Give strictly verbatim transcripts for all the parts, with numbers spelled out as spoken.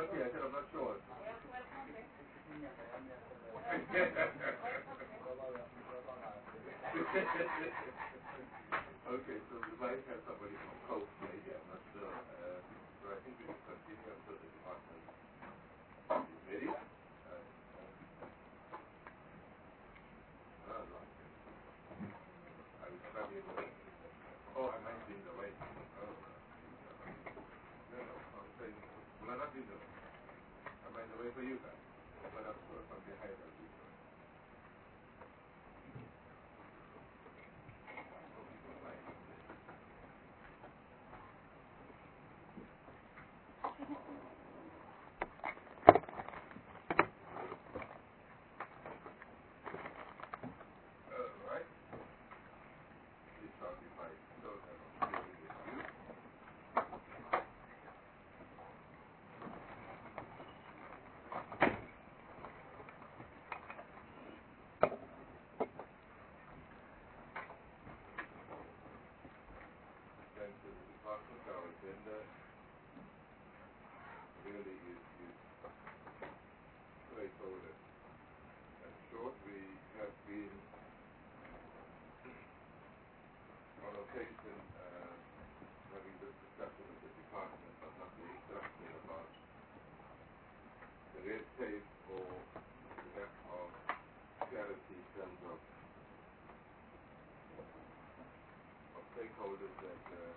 okay, I said I'm not sure. Okay, so we might have somebody from Coast maybe, I'm not sure. Uh, so I think we should continue until the department is ready. Uh, uh, ah, right. I was studying the, oh, I might be in the way. Oh, no, no, I'm saying, will I not be in the way? Am I in the way for you guys? But I'm sure from behind I'll be in the way. Oh, people like it. All right. Please start if I don't have a feeling with you. Then to the department, our agenda really is, is straightforward and short. We have been on occasion uh, having this discussion with the department, but not the instruction about the red tape or the lack of clarity in terms of, of stakeholders that uh,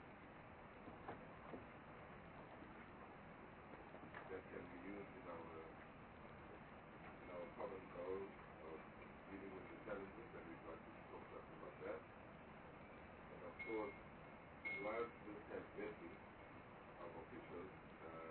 that can be used in our in our common goal of dealing with the challenges, and we'd like to talk to us about that. And of course, whilst this has vetting of officials, uh,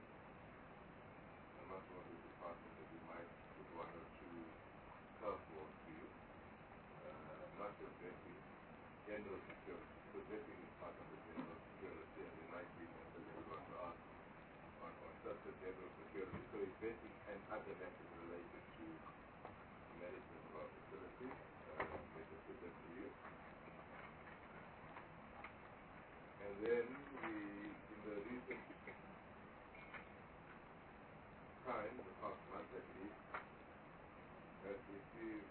I'm not one of the department that we might put one or two curveballs to you. Uh, not just vetting general security, because vetting is part of the general security, and it might be that everyone to ask on, on certain general security. So it's vetting and other matters related to the management of our facilities. Uh, let us present to you. And then we, in the recent time, the past month at least, has received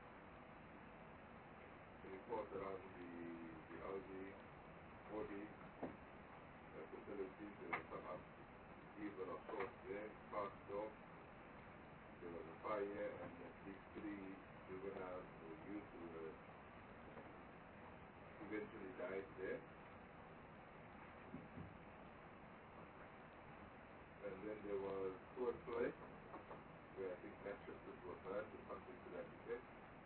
a report around the, the Audi, Audi uh, facilities. There was some upheaval of sorts there, sparked off. There was a fire, and at least three juveniles or youth who were eventually died there. And then there was swordplay, where I think mattresses were burned or something to that effect.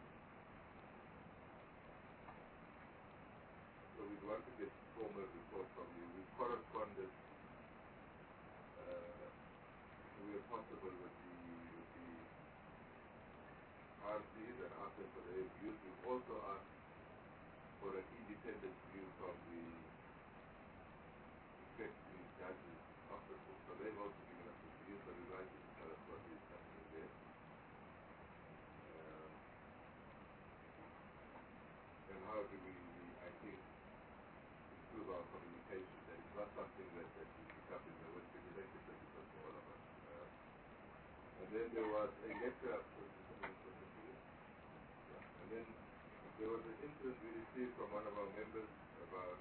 So we'd want to get formal report from you. We corresponded, uh, where possible, with the, with the R Cs and asked them for their views. We've also asked for an independent view from the effective judges' offices. So they've also given us a view, so we'd like you to tell us what is happening there. Um, and how do we, I think, improve our communication? That it's not something that, that we pick up in the West, because it makes it difficult for all of us. Uh, and then there was a letter, yeah. And then there was an incident we received from one of our members about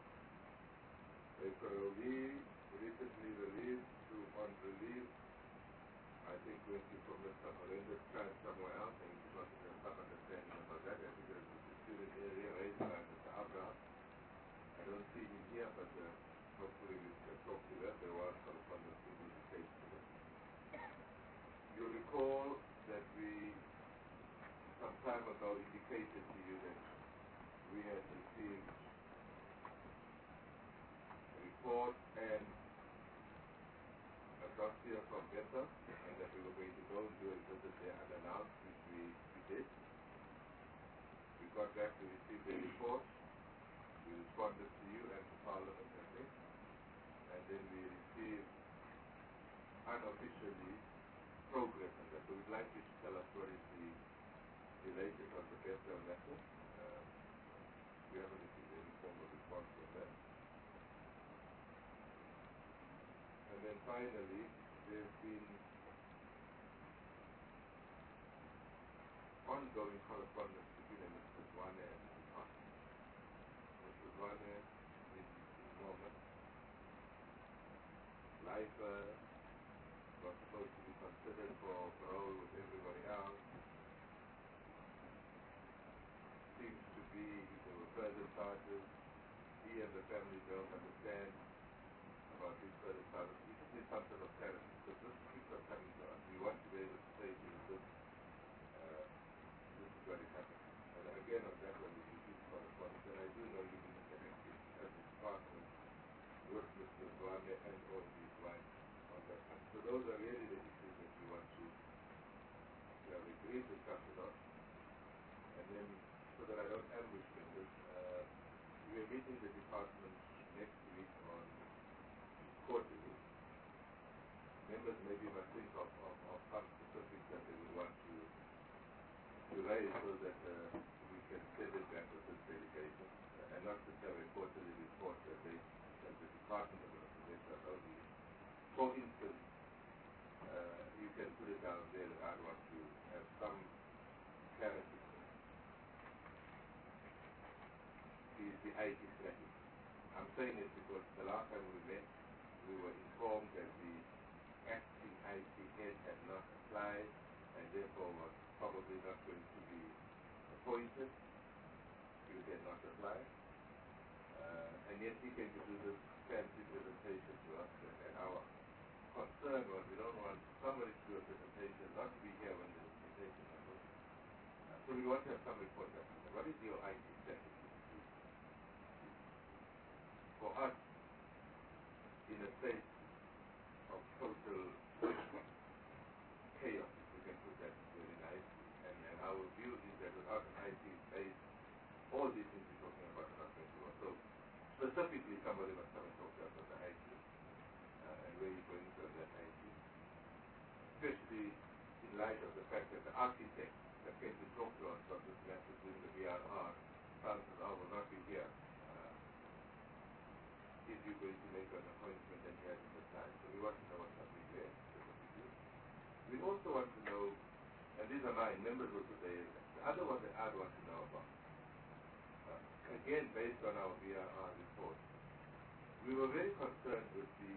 a parolee recently released who, on release, I think went to commit some horrendous crime somewhere else, and we just wanted to have some understanding about that. I think there's a disputed area raised by Mister Abraham. I don't see him here, but uh, hopefully we can talk to that. There was correspondence in the case to that. You recall that we, some time ago, indicated to you that we had received a report and a dossier from Bethel, and that we were going to go and do a visit there unannounced, which we, we did. We got back to receive the report. We responded to you and to Parliament, I think. And then we received unofficially progress on that. So we'd like you to tell us what is the, the latest on the Bethel matter. Uh, we haven't received any formal response from that. And then finally, there's been ongoing correspondence between Mister Zwane and the department. Mister Zwane in, in Norman, life uh, was supposed to be considered for parole with everybody else. Seems to be there were further charges. He and the family don't understand about these further charges. We just need some sort of clarity because this keeps on coming to us. We want to be able to say to you this, uh, this is what is happening. And again, on that one, we receive correspondence, and I do know you've been interacting as a department with Mister Zwane and all these wives on that one. So those are really the issues that we want to have a brief discussion on. And then, so that I don't ambush members, uh, we are meeting the department next week on quarterly. Members maybe must think of, of, of some specifics that they would want to, to raise so that uh, we can send it back with this delegation uh, and not just have a quarterly report that they, that the Department of Information only. For instance, uh, you can put it down there that I want to have some clarity. Is the I T strategy. I'm saying it because the last time we met, we were informed that the acting I T head had not applied and therefore was probably not going to be appointed. He had not applied. Uh, and yet he came to do this fancy presentation to us, and, and our concern was we don't want somebody to do a presentation, not to be here when the presentation is over. Uh, so we want to have some report back. What is your I T strategy? For us, in a state of total chaos, if we can put that very nice, and, and our view is that without an I T base, all these things we're talking about are not going to work. So specifically, somebody must come and talk to us on the I T, uh, and where you're going to that I T. Especially in light of the fact that the architect that came to talk to us about this matter during the V R R, Francis R will not be here. If you're going to make an appointment and you have to apply. So we want to know what's happening there. We also want to know, and these are mine, members will put their, the other one that I want to know about. Uh, again, based on our V R R report, we were very concerned with the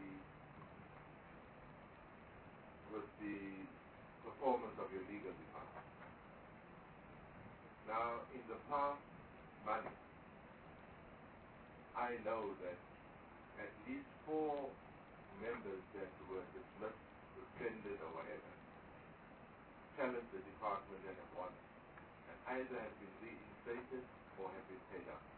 with the performance of your legal department. Now, in the past month, I know that at least four members that were dismissed, suspended, or whatever, challenged the department and have won, and either have been reinstated or have been paid out.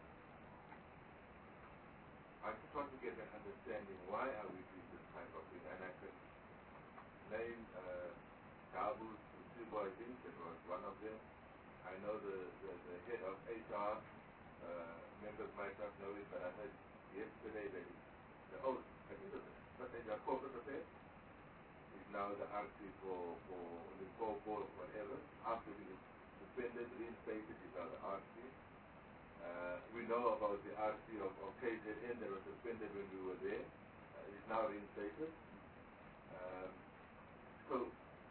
I just want to get an understanding why are we doing this type of thing, and I can name uh, Dabu Subo, I think that was one of them. I know the, the, the head of H R, uh, members might not know it, but I heard yesterday that the host, I think it was the corporate affairs, is now the R C for, for Limpopo or whatever. After being suspended, reinstated, is now the R C. Uh, we know about the R C of, of K Z N that was suspended when we were there. Uh, is now reinstated. Um, so,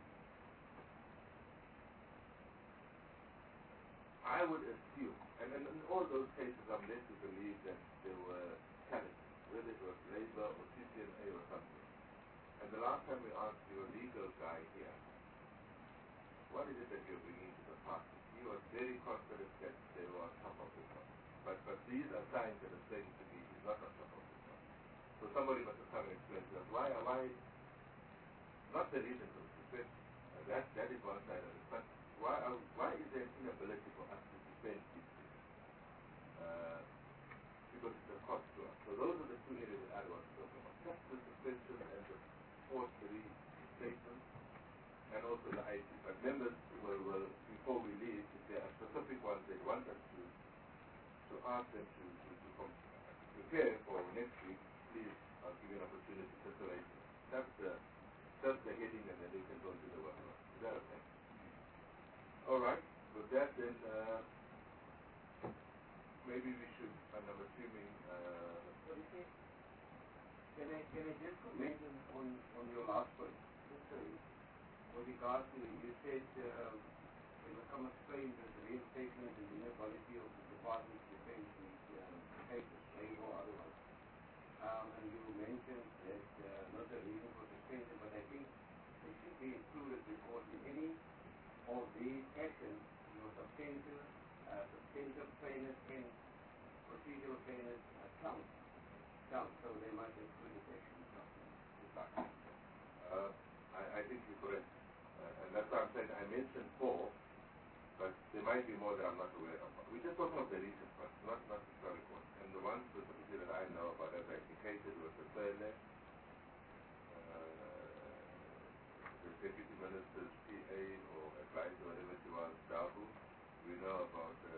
I would assume, and in, in all those cases I'm led to believe that there were challenges, whether it was labor or C C N A or something. And the last time we asked your legal guy here, what is it that you're bringing to the party? He was very confident that they were on top of this one. But, but these are signs that are saying to me he's not on top of this one. So somebody must have come and explained to us why, why, not the reason for the suspension. Uh, that, that is one side of it. But why, are, why is there an inability for us to defend these things? Uh, because it's a cost to us. So those are the two areas that I want to talk about. Just the suspension and the forced reinstatement, and also the I T. But members will, will, before we leave, if there are specific ones they want us to to ask them to, to, to come prepare for next week, please, I'll give you an opportunity to select. That's the, that's the heading, and then they can go to the workload. Is that okay? All right. With that, then, uh, maybe we should, and I'm assuming... Uh, what do you think? Can I, can I just comment on, on your last point? with regard to, you said uh, it was some explained that the reinstatement and the inability of the Department of Defense is uh, cases, labor or otherwise. Um, and you mentioned that uh, not the reason for suspension, but I think it should be included because in any of these actions, your substantive, uh, substantive fairness and procedural fairness uh, count. Count, so they might include the section. Uh, I, I think you're correct. Uh, and that's why I'm saying I mentioned four, but there might be more that I'm not aware of. We're just talking about the recent ones, not, not the historical ones. And the ones specifically that I know about, as I indicated, was the third left, uh, the Deputy Minister's P A or advisor, whatever she was, Dabu. We know about uh,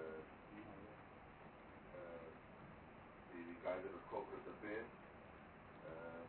uh, the, the guy that was corporate affairs. Uh,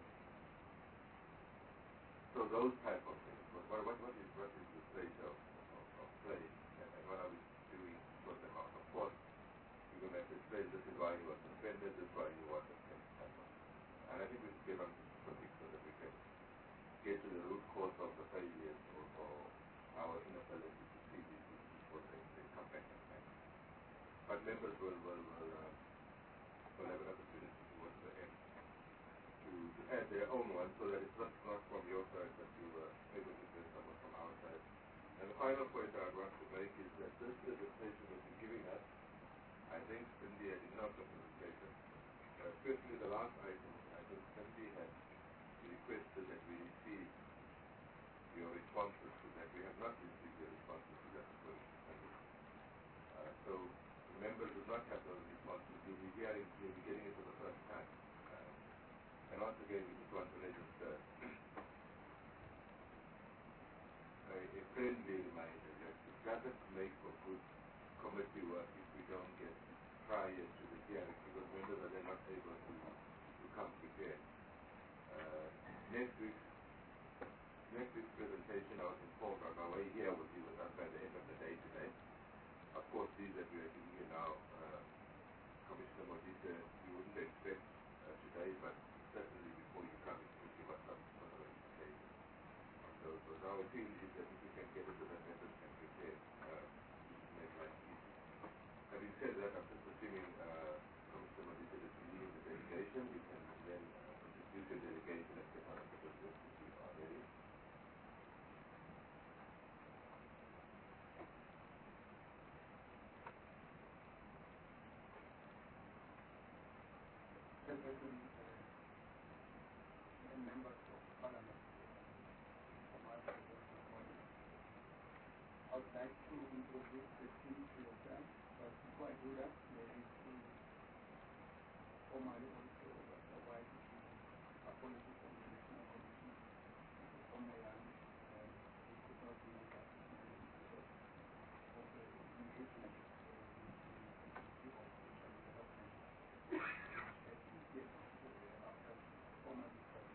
so those type of things. What, what, what, is, what is the state of, of, of play, and, and what are we doing to sort them out? Of course, you're going to have to explain this is why he was suspended, this is why he was suspended. And I think we should get on to topics so that we can get to the root cause of the failures or, or our inability to see these things before they, they come back and back. But members will, will, will, uh, will have an opportunity towards the end to, to add their own one so that it's not, not from your side that you were able to get someone from our side. And the final point I would want to make is that this presentation that you're giving us, I think Cindy had enough of the presentation, uh, especially the last item. I think Cindy had requested that we receive your responses to that. We have not received your responses to that question. Uh, so the members do not have those responses. You'll be hearing, you'll be getting it for the first time. And once again, we just want to register a, a friendly reminder that it doesn't make for good committee work if we don't get prior to the hearing, because members are then not able to, to come prepared. Uh, next week, next week's presentation, I was informed on my way here will be with us by the end of the day today. Of course, these that we are giving you now, uh, Commissioner Modise, you wouldn't expect uh, today, but certainly before you come, it will give us some sort of indication on those. So our feel is that if we can get it so that members can prepare, uh, we should make life easy. Having said that, I'm just assuming uh, Commissioner Modise that you lead the delegation. You can then uh, introduce your delegation and get on with the business if you are ready. Members of Parliament from our side this morning. I would like to introduce the team to yourself, but before I do that, may I please formally also provide the apology from the National Commission from Moyane. We could not make that because of the engagement with the Committee of Social Development, which had been given after formal discussion.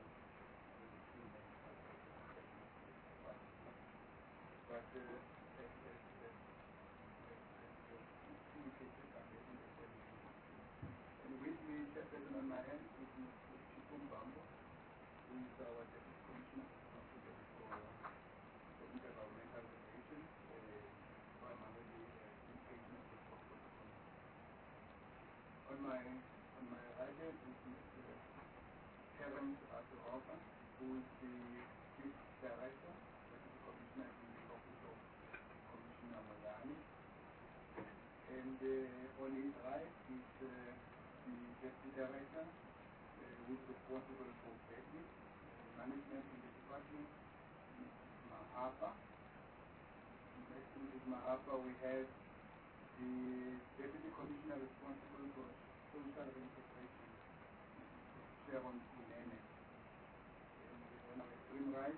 But uh, as, as, as, as, as was indicated, I'm making the presentation. And with me, chairperson on my hand, is Mister Chipum Bambo, who is our Deputy Commissioner responsible for, for intergovernmental relations, uh, primarily uh, engagement with corporate community. On my, on my right hand is Mister Terence Aturoka, who is the Chief Director, Deputy Commissioner in the Office of Commissioner Moyane. And uh, on his right is uh, the Deputy Director, uh, who is responsible for basic uh, management in the department, Missus Mahapa. Next to Missus Mahapa, we have the Deputy Commissioner responsible for social reintegration, Missus Sharon Kunene. And on our extreme right,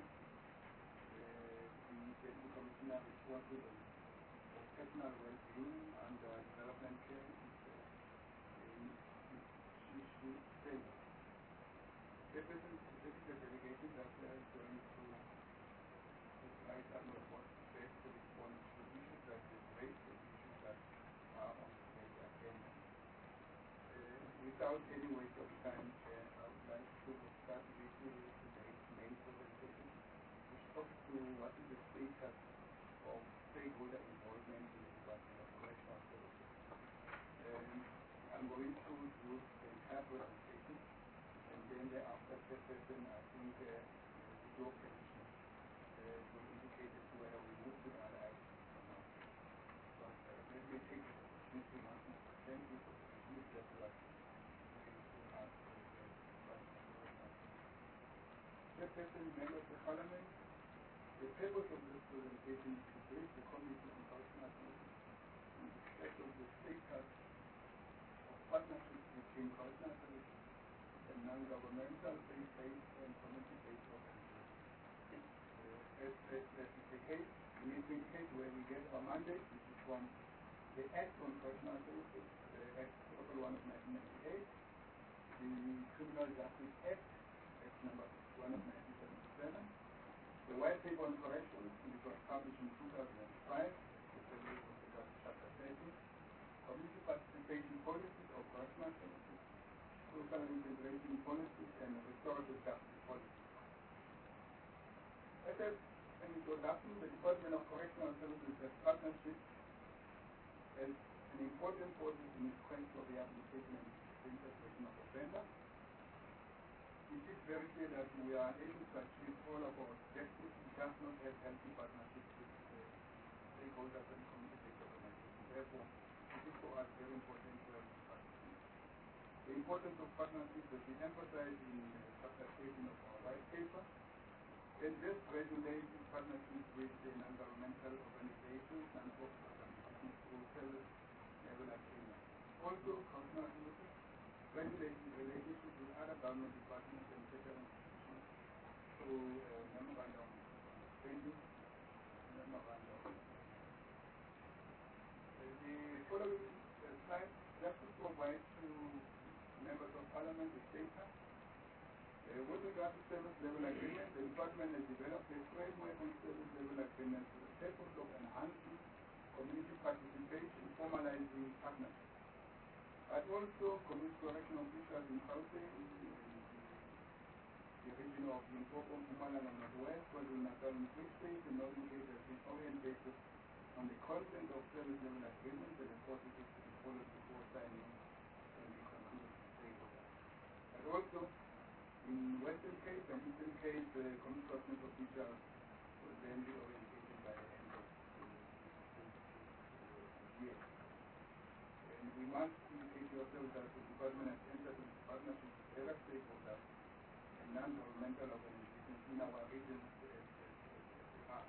the Deputy Commissioner responsible for personal well-being and uh, development care is Miz Shishu Taylor. This is the delegation that is going to provide some of what best to respond to issues that is raised and issues that are on today's agenda. Uh, without any waste of time, uh, I would like to start with today's main presentation, which talks to to what is the status of stakeholder involvement in the Department of Correctional Services. Um, I'm going to do the entire presentation, and then thereafter, Chairperson, I think uh, with your permission, uh, will indicate as to whether we move to the other items or not. But uh, let me take this opportunity once more to thank you for the opportunity that you are giving to us as the Department of Correctional Services. Chairperson, members of Parliament, the purpose of this presentation is to brief the Committee on Correctional Services on the state of the status of partnerships between correctional services and non-governmental, faith-based, and community-based organizations. Uh, as, as, as is the case, in this case where we get our mandate, which is from the Act on Correctional Services, the Act Article one of nineteen ninety-eight, the Criminal Justice Act, Act number one of nineteen seventy-seven, the White Paper on Corrections, which was published in two thousand five, Chapter thirty, Community Participation Policies of Correctional Services, Social Integration Policies, and Restorative Justice Policies. As an introduction, the Department of Correctional Services has partnership as an important process in its quest for rehabilitation and reintegration of offenders. It is very clear that we are able to achieve all of our objectives. We just not have healthy partnerships with uh, stakeholders and community-based organizations. Therefore, it is for us very important to have this partnership. The importance of partnerships has been emphasized in uh, chapter thirteen of our white paper, and this regulates in partnerships with the non-governmental organizations, non-profit organizations through service level agreements. Also, correctional services regulates in relationship with other government departments and federal institutions through uh, memorandum of understanding, memorandum. Uh, the following uh, slide just to provide to members of Parliament the data. Uh, with regard to service level agreement, the department has developed a framework on service level agreements for the purpose of enhancing community participation, formalizing partnerships. But also, community correction officials in Gauteng, the region of Limpopo, Mpumalanga, and Northwest, KwaZulu-Natal, and Free State, the Northern Cape has been orientated on the content of service level agreements and the processes to be followed before signing and be concluded with stakeholders. But also, in Western Cape and Eastern Cape, the community correction officials will then be orientated by the end of the year. And we must indicate yourself that the department has entered into partnership with other stakeholders and non-governmental organizations in our regions as, as, as we are.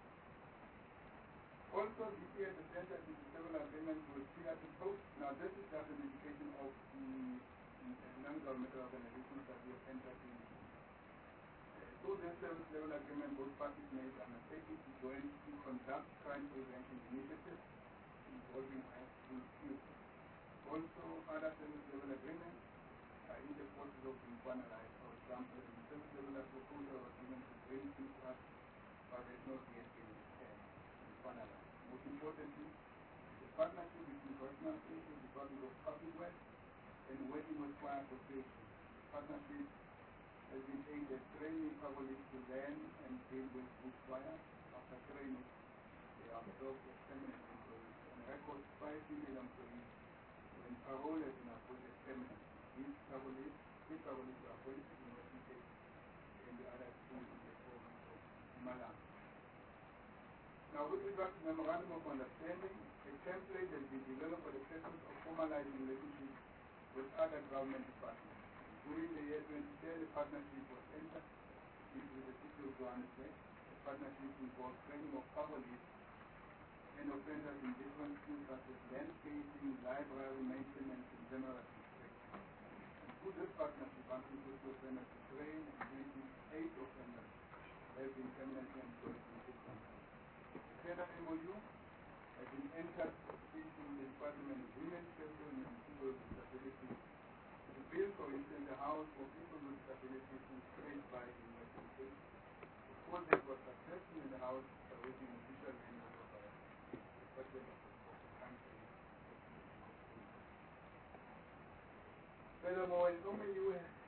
Also, this year has entered into several agreements with P R T Post. Now, this is just an indication of the non-governmental organizations that we have entered into. Uh, through this service level agreement, both parties made an undertaking to jointly conduct crime prevention initiatives involving high school youth. Also, other service level agreements are in the process of being finalized. For example, the service level proposal agreement with Greenpeace Plus, but has not yet been uh, finalized. Most importantly, the partnership between correctional services, the Department of Public Works, and working with fire associations. The partnership has been aimed at training police to learn and deal with bushfires. After training, they are absorbed as permanent employees. On record, five female employees when parole has been appointed permanent. These police, three police were appointed in Western Cape and the other two in the province of Mpumalanga. Now, with regard to memorandum of understanding, a template has been developed for the purpose of formalizing relationships with other government departments. During the year twenty ten, the partnership was entered into the city of Johannesburg. The partnership involved training of police and offenders in different fields such as landscaping, library maintenance, and general administration. And through this partnership, one hundred fifty offenders to train and twenty-eight offenders have been permanently employed in this country. The further M O U has been entered into the Department of Women, Children, and People with Disabilities to build, for instance, a house for people with disabilities in Straight by in Western Cape. The project was successful in the house, awaiting official handover by the President of the country. Furthermore, an M O U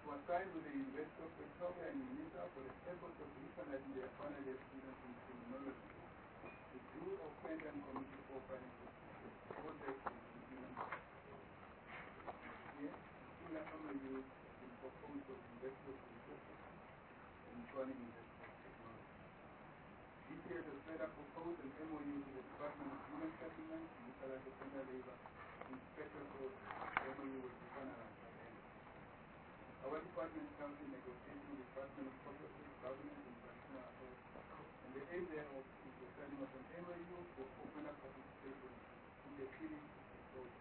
was signed with the University of Victoria and UNITA for the purpose of utilizing their final year students in criminology. The Bureau of Friend and Community Profiling project is implemented. Here, similar M O Us have been proposed for the University of Lesotho and Tshwane University of Technology. D T S has further proposed an M O U with the Department of Human Settlements to utilize offender labor in special courts. The M O U will be finalized by then. Our department is currently negotiating with the Department of Social Government and International Affairs, and the aim thereof is the signing of an M O U for offender participation in the city approach.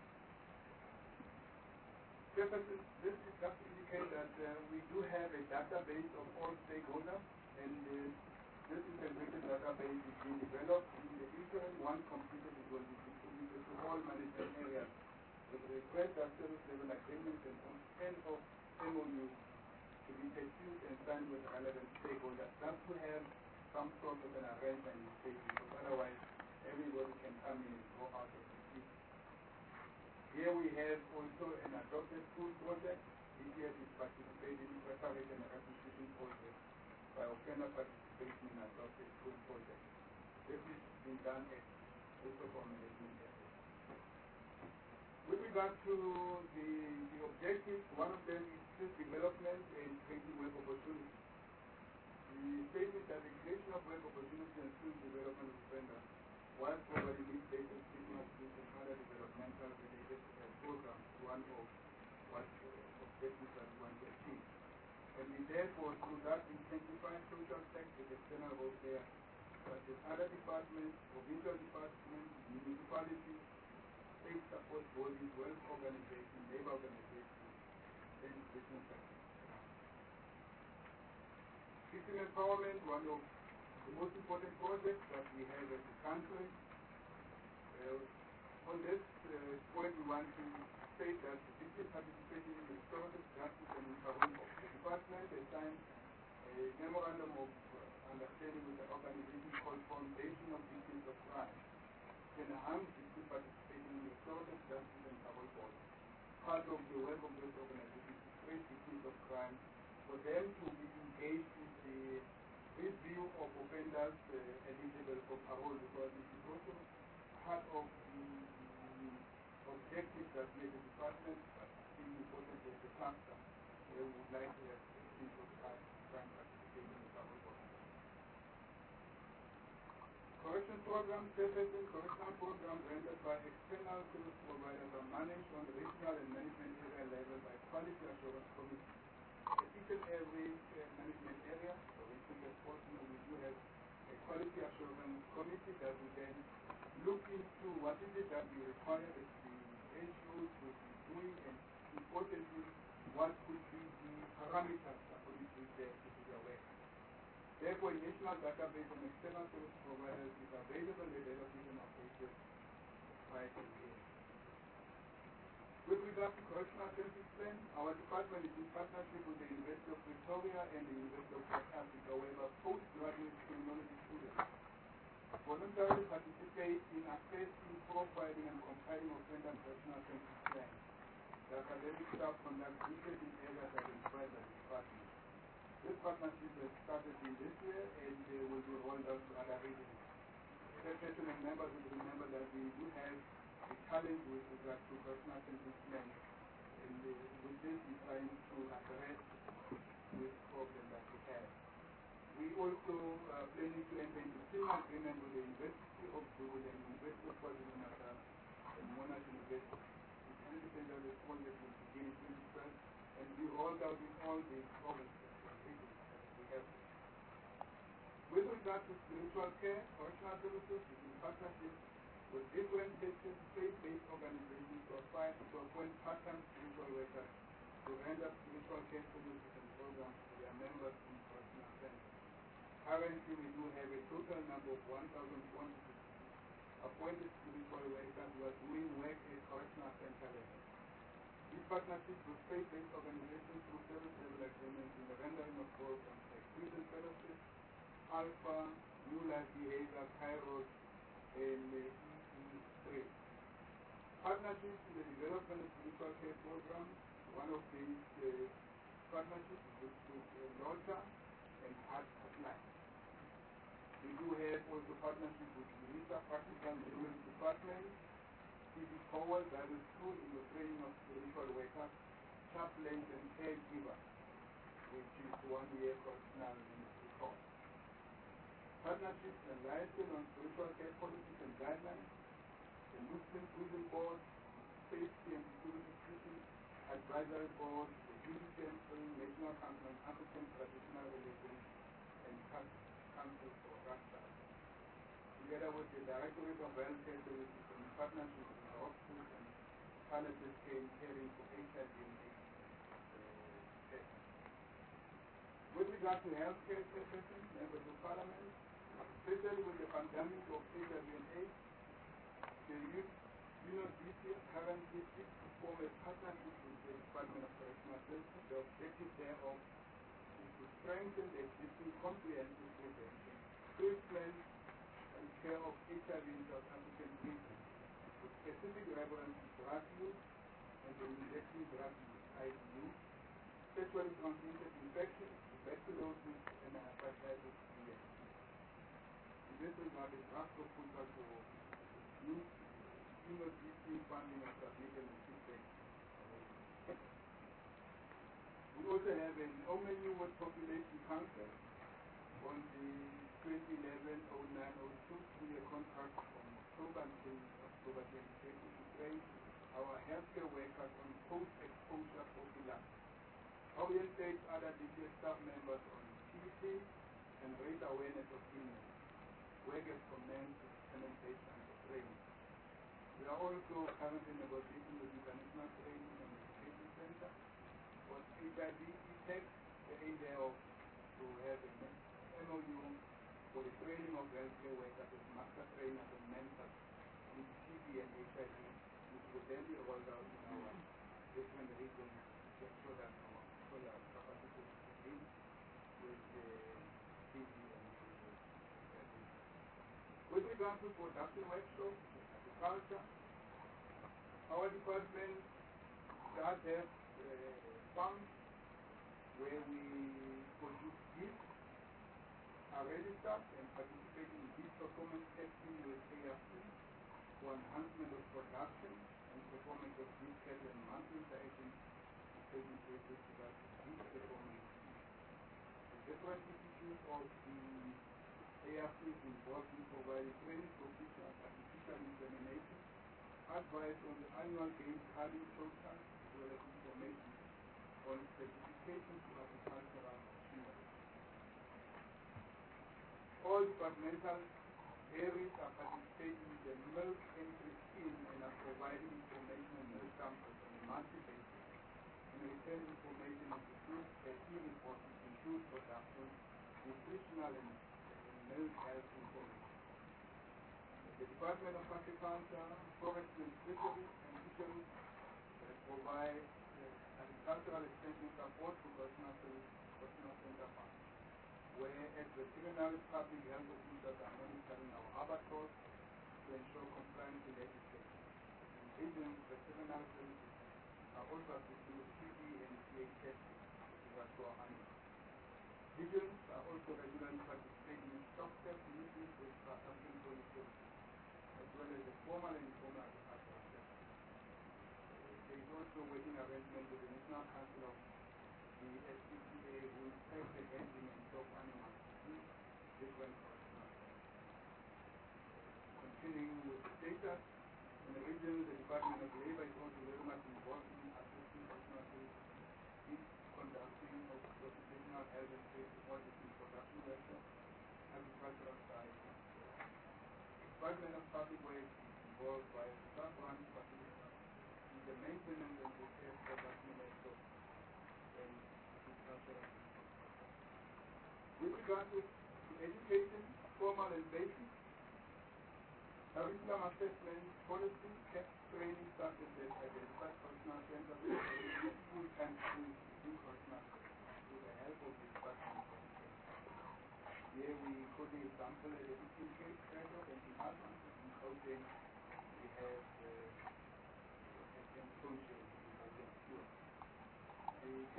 Jefferson, this is just to indicate that uh, we do have a database of all stakeholders, and uh, this integrated database is being developed. In the interim, one completed it will be distributed to all management areas with the request that service level agreements and end of M O U to be pursued and signed with relevant stakeholders, just to have some sort of an arrangement in place, because otherwise everybody can come in and go out of the city. Here we have also an adopted school project. D T S is participating in preparation and acquisition project by offender participation in adopted school project. This is being done at also for management area. With regard to the, the objectives, one of them is skill development and creating work opportunities. The statement that the creation of work opportunities and skill development of offenders, while providing these basic signals and other developmental related uh, programs, one of what uh, objectives that we want to achieve. And we therefore, through that, intensify social tech with external role players, such as other departments, provincial departments, municipalities, state support bodies, wealth organizations, labor organizations, and business sectors. Victim empowerment, one of the most important projects that we have as a country. Uh, on this uh, point, we want to state that victim participation in restorative justice and empowerment of the department has signed a memorandum of uh, understanding with the organization called Foundation of Victims of Crime to enhance victim participation in restorative justice and empowerment. Part of the work of this organization is to trace victims of crime for them to be engaged in the review of offenders uh, eligible for parole, because it is also part of the, the objectives that we as a department, but still important as a cluster, we would like to have victims of crime participation in the parole program. Correction programs, service and correctional programs rendered by external service providers are managed on the regional and management area level by quality assurance committees. Each and every uh, management area, for instance, at Portsmouth, we do have a quality assurance committee that will then look into what is it that we require that the H O to be doing, and importantly, what could be the parameters according to which they have to do their work. Therefore, a national database on external service providers is available at the location of pages prior to the year. With regard to correctional services plan, our department is in partnership with the University of Victoria and the University of South Africa, where postgraduate criminology students voluntarily participate in assessing, profiling, and compiling offender correctional services plans. The academic staff conduct research in areas identified by the department. This partnership has started in this year and uh, will be rolled out to other regions. Chairperson and members will remember that we do have a challenge with regard to correctional services plans, and uh, with this we're trying to address this problem that we have. We also uh, planning to enter into similar agreement with the University of Zulu and the University of KwaZulu-Natal and Monash University. We can understand that this project will begin in twenty twelve and be rolled out in all the provinces and regions that we have. With regard to spiritual care, correctional services is in partnership with different faith-based organizations to appoint, to appoint part-time spiritual workers to render spiritual care services and programs to their members in correctional centers. Currently, we do have a total number of one thousand two hundred appointed spiritual workers who are doing work at correctional center level. These partnerships with faith-based organizations through service level agreements in the rendering of programs like Prison Fellowship, Alpha, New Life Behavior, Kairos, and uh, E E three. Partnerships in the development of spiritual care programs. One of these uh, partnership with, with uh, LOTA and Heart Supply. We do have also partnership with UNITA Practical Medical Department, T V Forward Bible School in the training of spiritual workers, chaplains and caregivers, which is one year correctional ministry course. Partnerships and liaison on spiritual care policies and guidelines, the Muslim Prison Board, Safety and Security Teaching Advisory Board, the Unity Temple, National Council on African Traditional Religions, and Council for Rasta. Together with the Directorate of Healthcare Services in partnership with the hospitals and palliative care caring for H I V and AIDS. With regard to healthcare services, members of parliament, especially with the pandemic of H I V and AIDS, the youth Unit D C currently seeks to form a partnership with the Department of Correctional Services. The objective thereof is to strengthen the existing comprehensive prevention, treatment, and care of H I V in South African prisons, with specific reference to drug use and the injecting drug use, I V U, sexually transmitted infections, tuberculosis, and hepatitis B. In this regard, the draft proposal for new university funding of submitted and feedback. We also have an Omenu World Population Council on the twenty eleven oh nine oh two two-year contract from October until October twenty twenty to train our healthcare workers on post-exposure prophylaxis, orientate other D C S staff members on T B and raise awareness of illness. Workers commence implementation of training. We are also currently negotiating with International Training and Education Center for H I V E-Tech, the aim thereof to have an M O U for the training of healthcare workers as master trainers and mentors in T B and H I V, which will then be rolled out in our different regions to ensure that our people are capacity to deal with the T B and H I V. With regard to production workshops, agriculture, our department does have uh, farms where we produce beef, are registered and participate in beef performance testing with A R C for enhancement of production and performance of beef cattle and monthly interactions taking place with regard to beef performance. The different institutes of the A R C is involved in providing training for future artificial insemination, advice on the annual game calling program, as well as information on specifications to agricultural machinery. All departmental areas are participating in the milk entry scheme and are providing information on milk samples on a monthly basis. And return information is included as key reports include production, nutritional and milk health information. The Department of Agriculture, Forestry and Fisheries and Fisheries uh, provide uh, agricultural extension support to personal center farms, whereas veterinary public health officials are monitoring our abattoirs to ensure compliance with legislation. In regions, veterinary services are also assisting with T B and T A testing with regard to our animals. Regions are also regularly participating in stock theft meetings with South African police services, as well as the formal and informal agricultural sector. There is also a working arrangement with the National Council of the S P C A who inspects the handling and store of animals in different correctional centers. Continuing with the data, in the region, the Department of Labor is also very much involved in assisting correctional services in conducting of occupational health and safety audits in production workshops, agricultural sites. The Department of Public Works is involved by the sub-branch facilities in the maintenance and repair of production workshops and agricultural infrastructure. With regard to education, formal and basic, curriculum assessment, policy, test training started at identified correctional centers and full-time schools in correctional centers with the help of the Department of Education. Here we put the example at the Eastern Cape, Kruger, and in Hartman, in Gauteng, we have uh, and Funchal in Gauteng. The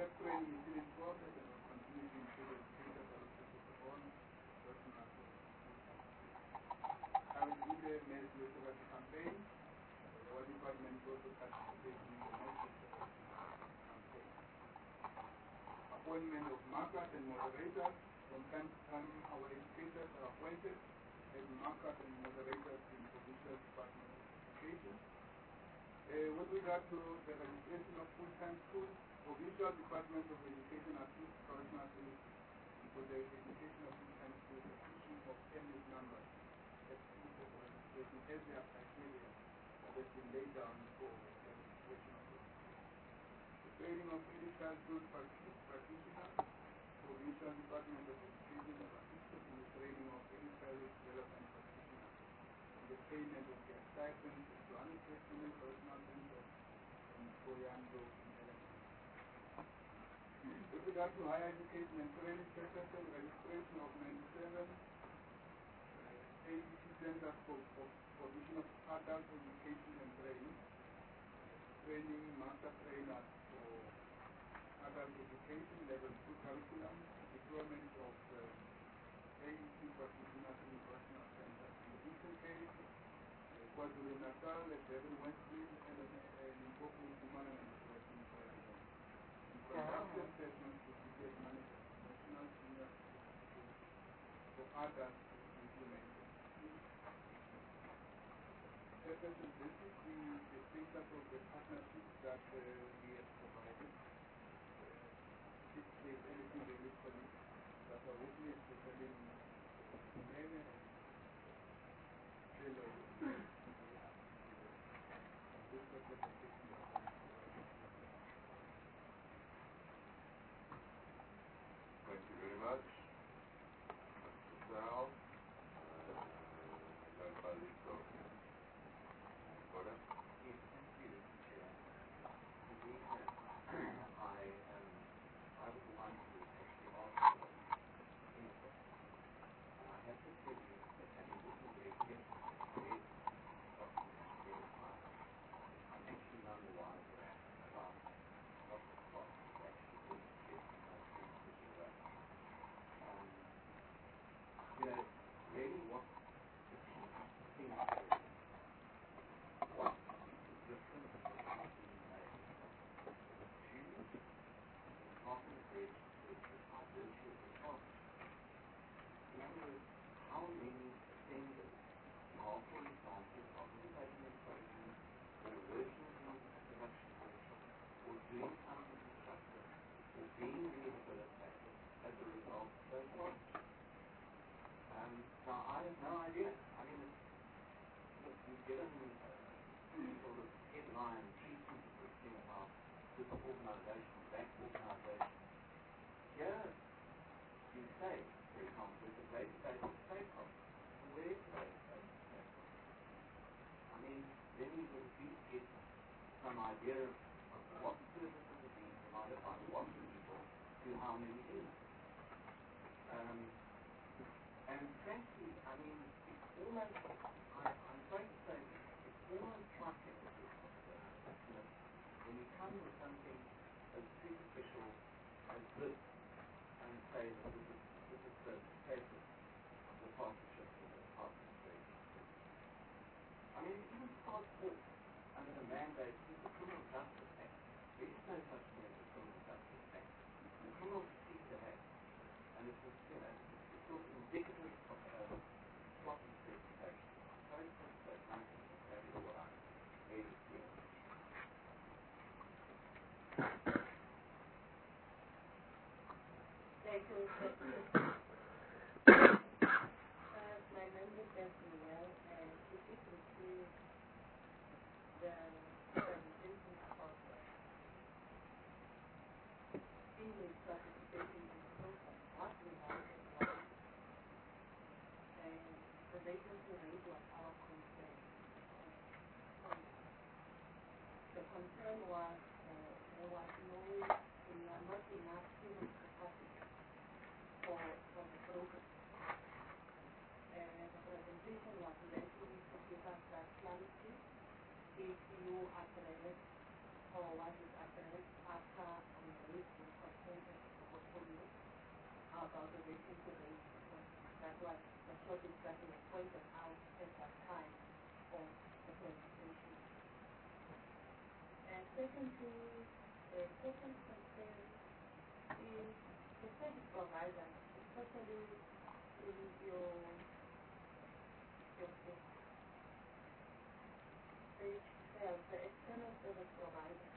P E P training is still in process and will continue to improve educators allocate to their own personal activities. Currently, the Mass Literacy Campaign, our department is also participating in the Mass Literacy Campaign. Appointment of markers and moderators. From time to time, our educators are appointed as markers and moderators in provincial department of education. Uh, with regard to the registration of full-time schools, provincial department of education assists correctional services for the registration of full-time schools, the issue of permit numbers as proof of registration as their criteria that has been laid down for the registration of schools. The training of early childhood practitioners, provincial department of education has assisted in the training of early childhood development practitioners and the payment of their stipends to Johannesburg Women Correctional Center and Koyando in Elementary. With regard to higher education and training purposes, registration of ninety-seven uh, A E C centers for, for provision of adult education and training, training master trainers for adult education, level two curriculum, deployment of uh, A E C practitioners in correctional centers in the Eastern Cape, KwaZulu-Natal, Durban, Westfield, and Limpopo, Mpumalanga, and the Western Cape. And conduct assessments to prepare managers, national senior certification for adults implemented. Purpose of this is the, the status of the partnership that uh, we have provided. Uh, if there's anything they wish for me, that are with me, especially in Romania and Hello. Thank you very much. Mister Sal, uh, Palito. Got it? Yes, thank you, Mister Chair. Indeed, uh, I, um, I was the one who actually asked for input. And I have to tell you that having listened very carefully to the document very high, I'm actually none the wiser about what the cost is actually going to get from my three sitting around. Um, you know, really what the key thing is, what is the difference that is being made to the Department of Education by virtue of the charter? In other words, how many offenders are, for example, participating in programs or working in a production workshop or doing something constructive or being rehabilitated as a result of those laws? Um, now, I have no idea. I mean, it's, look, we've given uh, sort of headline treatment of this thing about this organization, that organization. Here, you say, for example, there's a database of stakeholders. And where is the database of stakeholders? I mean, then we would at least get some idea of what the services are being provided by what people to how many units. Um, and frankly, I mean, it's almost, I, I'm sorry to say, it's almost trifective when you come with something as superficial as this and say that this is, this is the status of the partnership in the Department of Education. I mean, it even starts off under the mandate of the Criminal Justice Act. There is no such thing as the Criminal Justice Act. The Criminal Procedure Act, and it's, you know, it's sort of indicative of a plot interpretation. I'm sorry to say, frankly, that is what I really feel. Thank you, Mister uh, my memory serves me well, and if you can see the presentation about female participation in the program, what we wanted was, and the vacancy rate was our concern. Uh, the concern was uh, there was no, there were not enough female capacity for, for the program. Uh, the presentation was meant to give us that clarity if you address or was it addressed after on the which was consented in the portfolio about the vacancy rate, because that was the shortage that was pointed out at that time of the presentation. And secondly, the second concern is the service provider, especially in your your page twelve, the external service provider.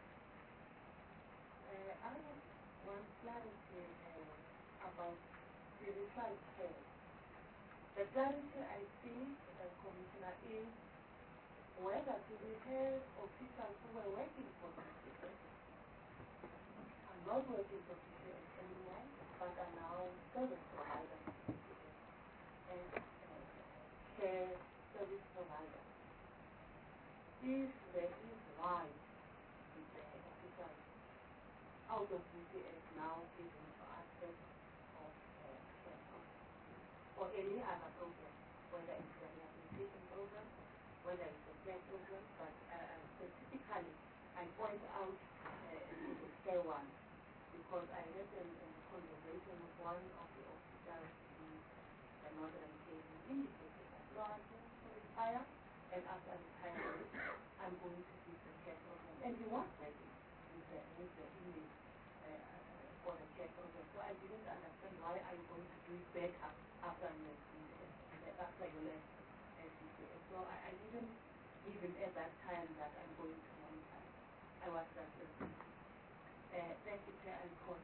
Uh, I would want clarity uh, about spiritual care. The clarity I think, uh, Commissioner, is whether do we have officials who were working for T C S, are not working for T C S anymore, but are now service providers and uh, care service providers. If there is why is the officials out of T C S now given to access of uh, care or any other program, whether it's a rehabilitation program, whether it's a care program, but uh, specifically I point out uh, the care one because I had a, a conversation with one of the officers in the Northern Cape who indicated that no, I'm going to retire, and after retirement I'm going to do the care program. And he was working with the, with the unit uh, for the care program, so I didn't understand why are you going to do it better after you left, after you left. So I, I didn't even at that time that I'm going to monetize. I was just listening. Uh, thank you, Chair and Court.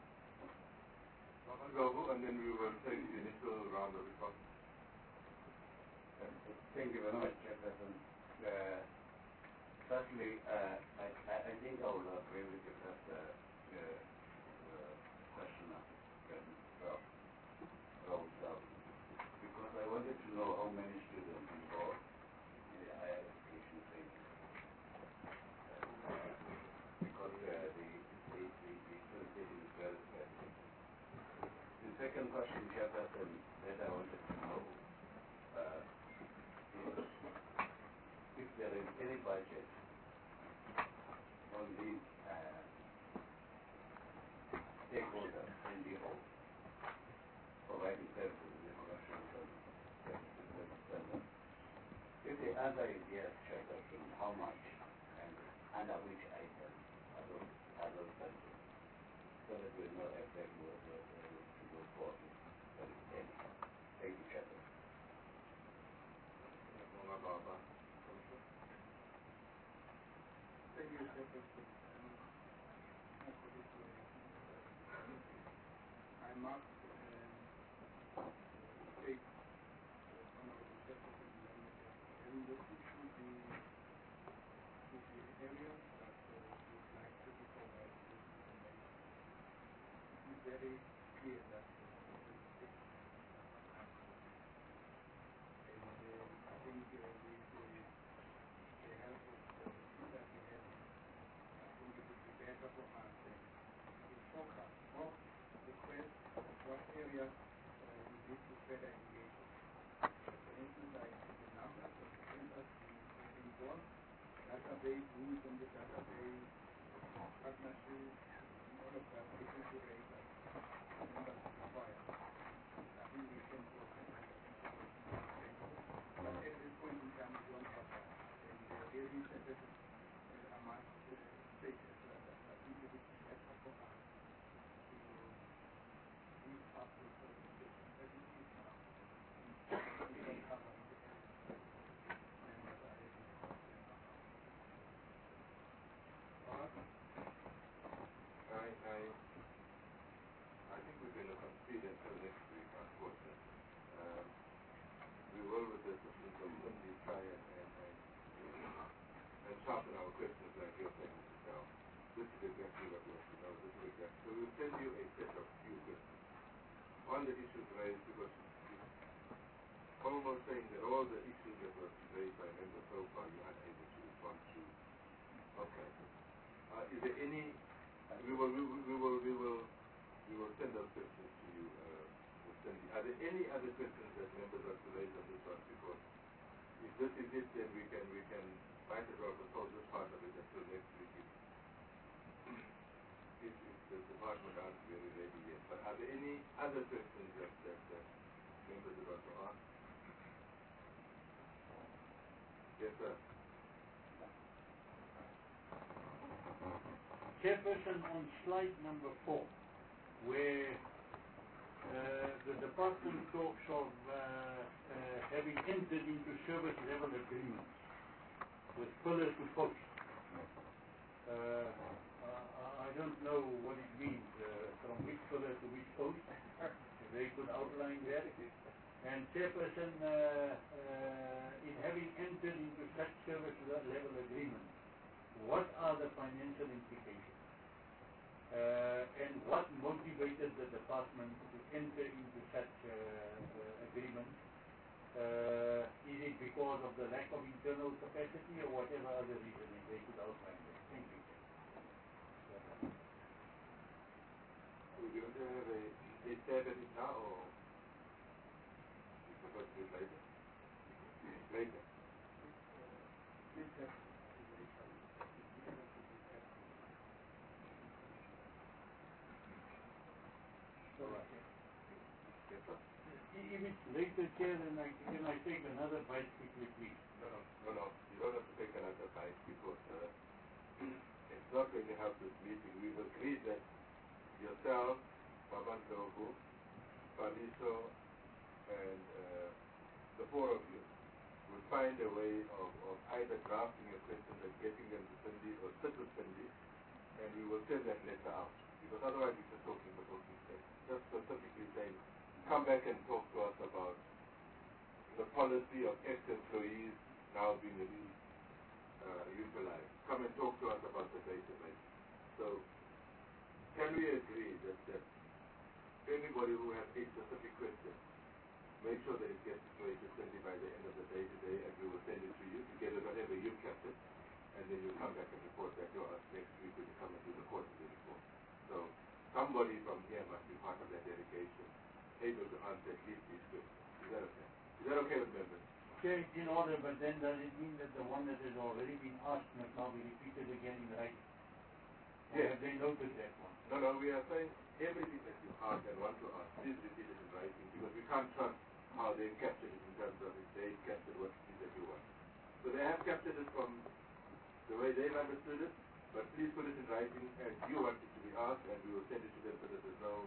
And then we will take the initial round of responses. Thank you very much, Chairperson. Uh, firstly, uh, I, I think I will agree with you that uh, uh, uh, questioner well, rose up because I wanted to know how many students involved in the higher education thing. Uh, because uh, the, the, the, the solicitation is very specific. The second question, Chairperson, that I wanted to know uh, is if there is any budget on these uh, stakeholders, N G Os, providing services in the correctional services. If the answer is yes, Chairperson, how much and under which item are those, are those budgets? So that we know exactly what we are going to go for. Thank you, Chairperson. Thank you, Chairperson. I mark um, take uh, Honorable Chairperson and look into the, to the areas that uh, we would like to be provided with information. It is very clear that uh, and uh, I think uh, with the, the help of the that we have, I think it would be better for us uh, to focus more request what areas uh, we need to further engage. For instance, I see the numbers of the centers involved, database, rules on the database, partnerships, and all of that taken to rate as members require. I think we can provide that information to the centers, but at this point in time we don't have that. And uh, really, uh, I must uh, state that I think it is better for us to meet up with the services now and we can cover the areas that members are having a problem about. I, I, I think we can proceed until next week, unfortunately. Um, we will, with the assistance of Cindy, try and, and, and, and sharpen our questions like you're saying, Mister Chow. This is exactly what we want to know. This is exactly. So we'll send you a set of few questions. On the issues raised, because it's almost saying that all the issues that were raised by members so far you're unable to respond to. Okay. Uh, is there any? We will, we will, we will, we will, we will send those questions to you, uh, Cindy. Are there any other questions that members want to raise on this one? Because if this is it, then we can, we can might as well solve this part of it until next week. If, if, the department aren't very ready yet. But are there any other questions that, that, that members would want to ask? Yes, sir. Chairperson, on slide number four, where uh, the department talks of uh, uh, having entered into service level agreements with pillar to post. Uh, I don't know what it means, uh, from which pillar to which post. If they could outline that. And Chairperson, uh, uh, in having entered into such service level agreements, what are the financial implications? Uh, and what motivated the department to enter into such uh, uh, agreements? Uh, is it because of the lack of internal capacity or whatever other reason? If they could outline that. Thank you. Would you want to have a, a stab at it now, or you prefer to do it later? Later. Yes, sir. If it's later, Chair, then I, can I take another bite quickly, please? No, no, no, no. You don't have to take another bite because uh, it's not going to help this meeting. We've agreed that yourself, Baba Ndlovu, Paliso, and uh, the four of you will find a way of, of either drafting a question and getting them to Cindy or sit with Cindy, and we will send that letter out. Because otherwise we're just talking for talking sake. Just specifically saying, come back and talk to us about the policy of ex-employees now being uh, utilized. Come and talk to us about the database. So, can we agree that, that anybody who has a specific question, make sure that it gets situated Cindy by the end of the day today, and we will send it to you together whenever you've kept it, and then you come back and report back to us next week when you come and do the quarterly report. So, somebody from here must be part of that delegation, able to answer at least these questions. Is that okay? Is that okay with members? Chair, it's in order, but then does it mean that the one that has already been asked must now be repeated again in writing? Or Yes. have they noted that one? No, no, we are saying everything that you ask and want to ask, please repeat it in writing, because we can't trust how they've captured it in terms of if they've captured what it is that you want. So they have captured it from the way they've understood it, but please put it in writing as you want it to be asked, and we will send it to them so that there's no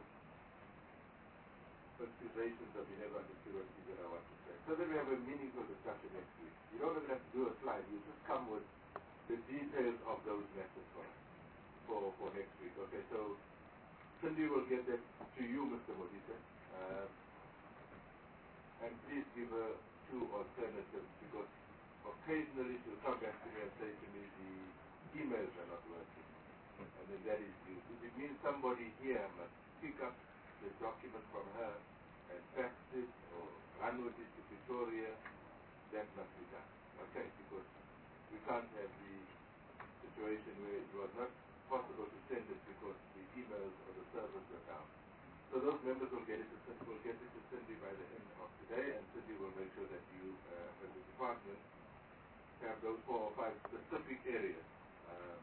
accusations of you never understood what it is that I want to say. So that we have a meaningful discussion next week. You don't even have to do a slide, you just come with the details of those matters for us, for, for next week. Okay, so Cindy will get that to you, Mister Modise, uh, and please give her two alternatives, because occasionally she'll come back to me and say to me the emails are not working, and then that is used. If it means somebody here must pick up the document from her and fax it or run with it to Pretoria, that must be done. Okay, because we can't have the situation where it was not possible to send it because the emails or the servers were down. So those members will get it to Cindy, will get it to Cindy by the end of today, and Cindy will make sure that you, uh, as a department, have those four or five specific areas, uh,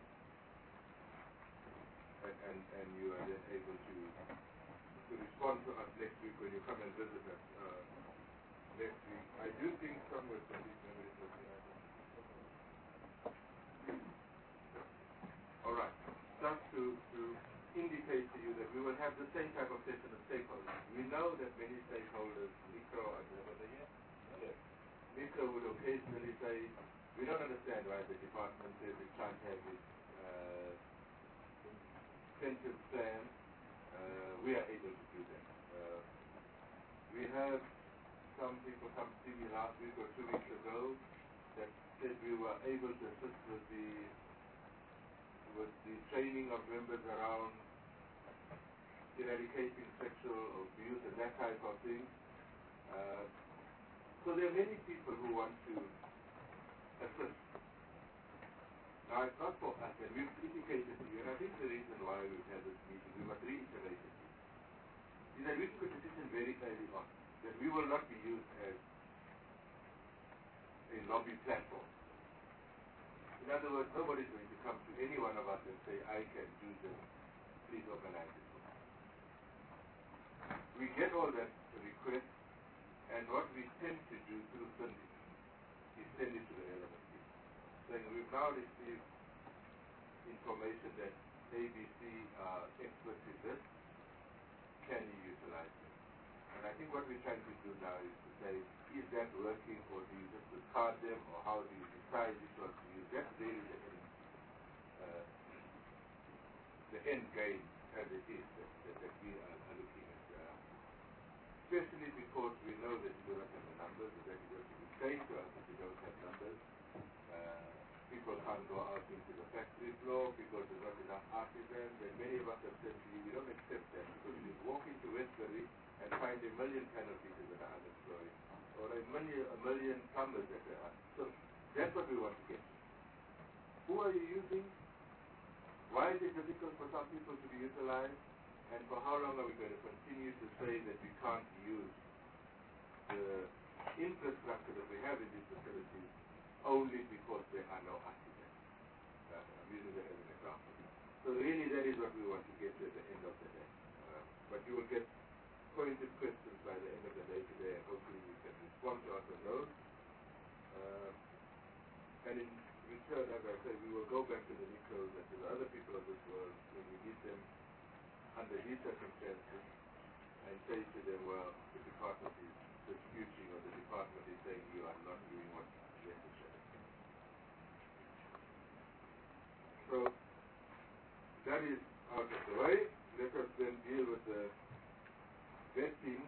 and, and, and you are then able to to respond to us next week when you come and visit us uh, next week. I do think somewhere from these memories will be all right. Just to, to indicate to you that we will have the same type of session of stakeholders. We know that many stakeholders, Micro, I don't know, yes, yes. Micro would occasionally say, we don't understand why the department says we can't have this uh, incentive plan. Uh, we are able to do that. Uh, we had some people come see me last week or two weeks ago that said we were able to assist with the with the training of members around eradicating sexual abuse and that type of thing. Uh, so there are many people who want to assist. Now it's not for us, and we've indicated to you, and I think the reason why we've had this meeting, we must reiterate it, is that we took a decision very early on that we will not be used as a lobby platform. In other words, nobody's going to come to any one of us and say, I can do this please organize it for me. We get all that request, and what we tend to do through funding is send it to the relevant people, saying we've now received information that A B C are experts in this, can you utilize it? And I think what we're trying to do now is to say, is that working, or do you just discard them, or how do you decide which ones to use? That's really the end, uh, the end game as it is that, that, that we are, are looking at. Uh, especially because we know that you do not have the numbers, and that you don't even say to us that you don't have numbers. Uh, people can't go out into the factory floor because there's not enough artisans, and many of us have said to you, we don't accept that, because you walk into Westbury and find a million panel beaters that are unemployed, or a million, a million plumbers that are. So that's what we want to get. Who are you using? Why is it difficult for some people to be utilized? And for how long are we going to continue to say that we can't use the infrastructure that we have in these facilities only because there are no artisans? Uh, I'm using that as an example. So really that is what we want to get to at the end of the day. Uh, but you will get pointed questions by the end of the day today, and hopefully we can respond to us on those. Uh, and in return, as I said, we will go back to the N I C Os and to the other people of this world when we meet them under these circumstances, and say to them, well, the department is disputing, or the department is saying you are not doing what's necessary. So that is out of the way. Let us then deal with the vetting.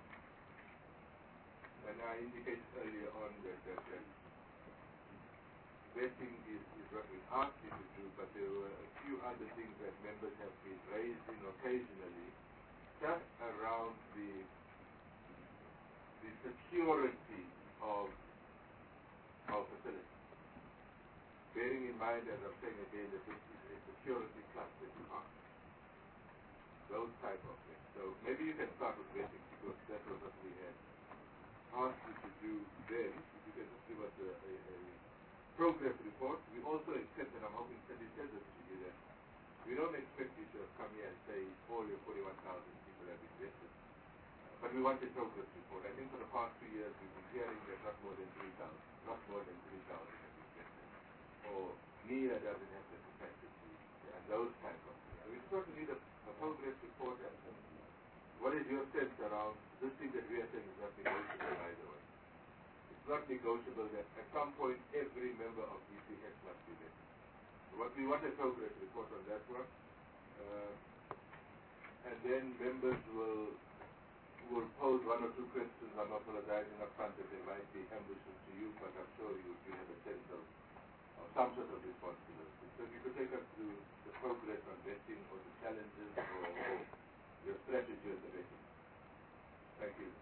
And I indicated earlier on that, that, that vetting is, is what we asked you to do, but there were a few other things that members have been raising occasionally, just around the the security of our facility. Bearing in mind, as I'm saying again, that this is a security cluster department. Those type of things. So maybe you can start with vetting, because that was what we had asked you to do then. If you can just give us a, a, a progress report. We also accept, and I'm hoping Cindy says this to you, that we don't expect you to have come here and say all your forty-one thousand people have been vetted. Uh, but we want a progress report. I think for the past two years we've been hearing that not more than three thousand, not more than three thousand have been vetted. Or N I A doesn't have the capacity, and those type of things. So we just want to need a, a progress report, and what is your sense around this thing that we are saying is not negotiable, by the way? It's not negotiable that at some point every member of D C S must be vetted. What we want a progress report on that one, uh, and then members will will pose one or two questions. I'm apologizing up front that they might be ambushes to you, but I'm sure you, you have a sense of, of some sort of responsibility. So if you could take us through the progress on vetting, or the challenges, or, or your strategy on the vetting. Thank you.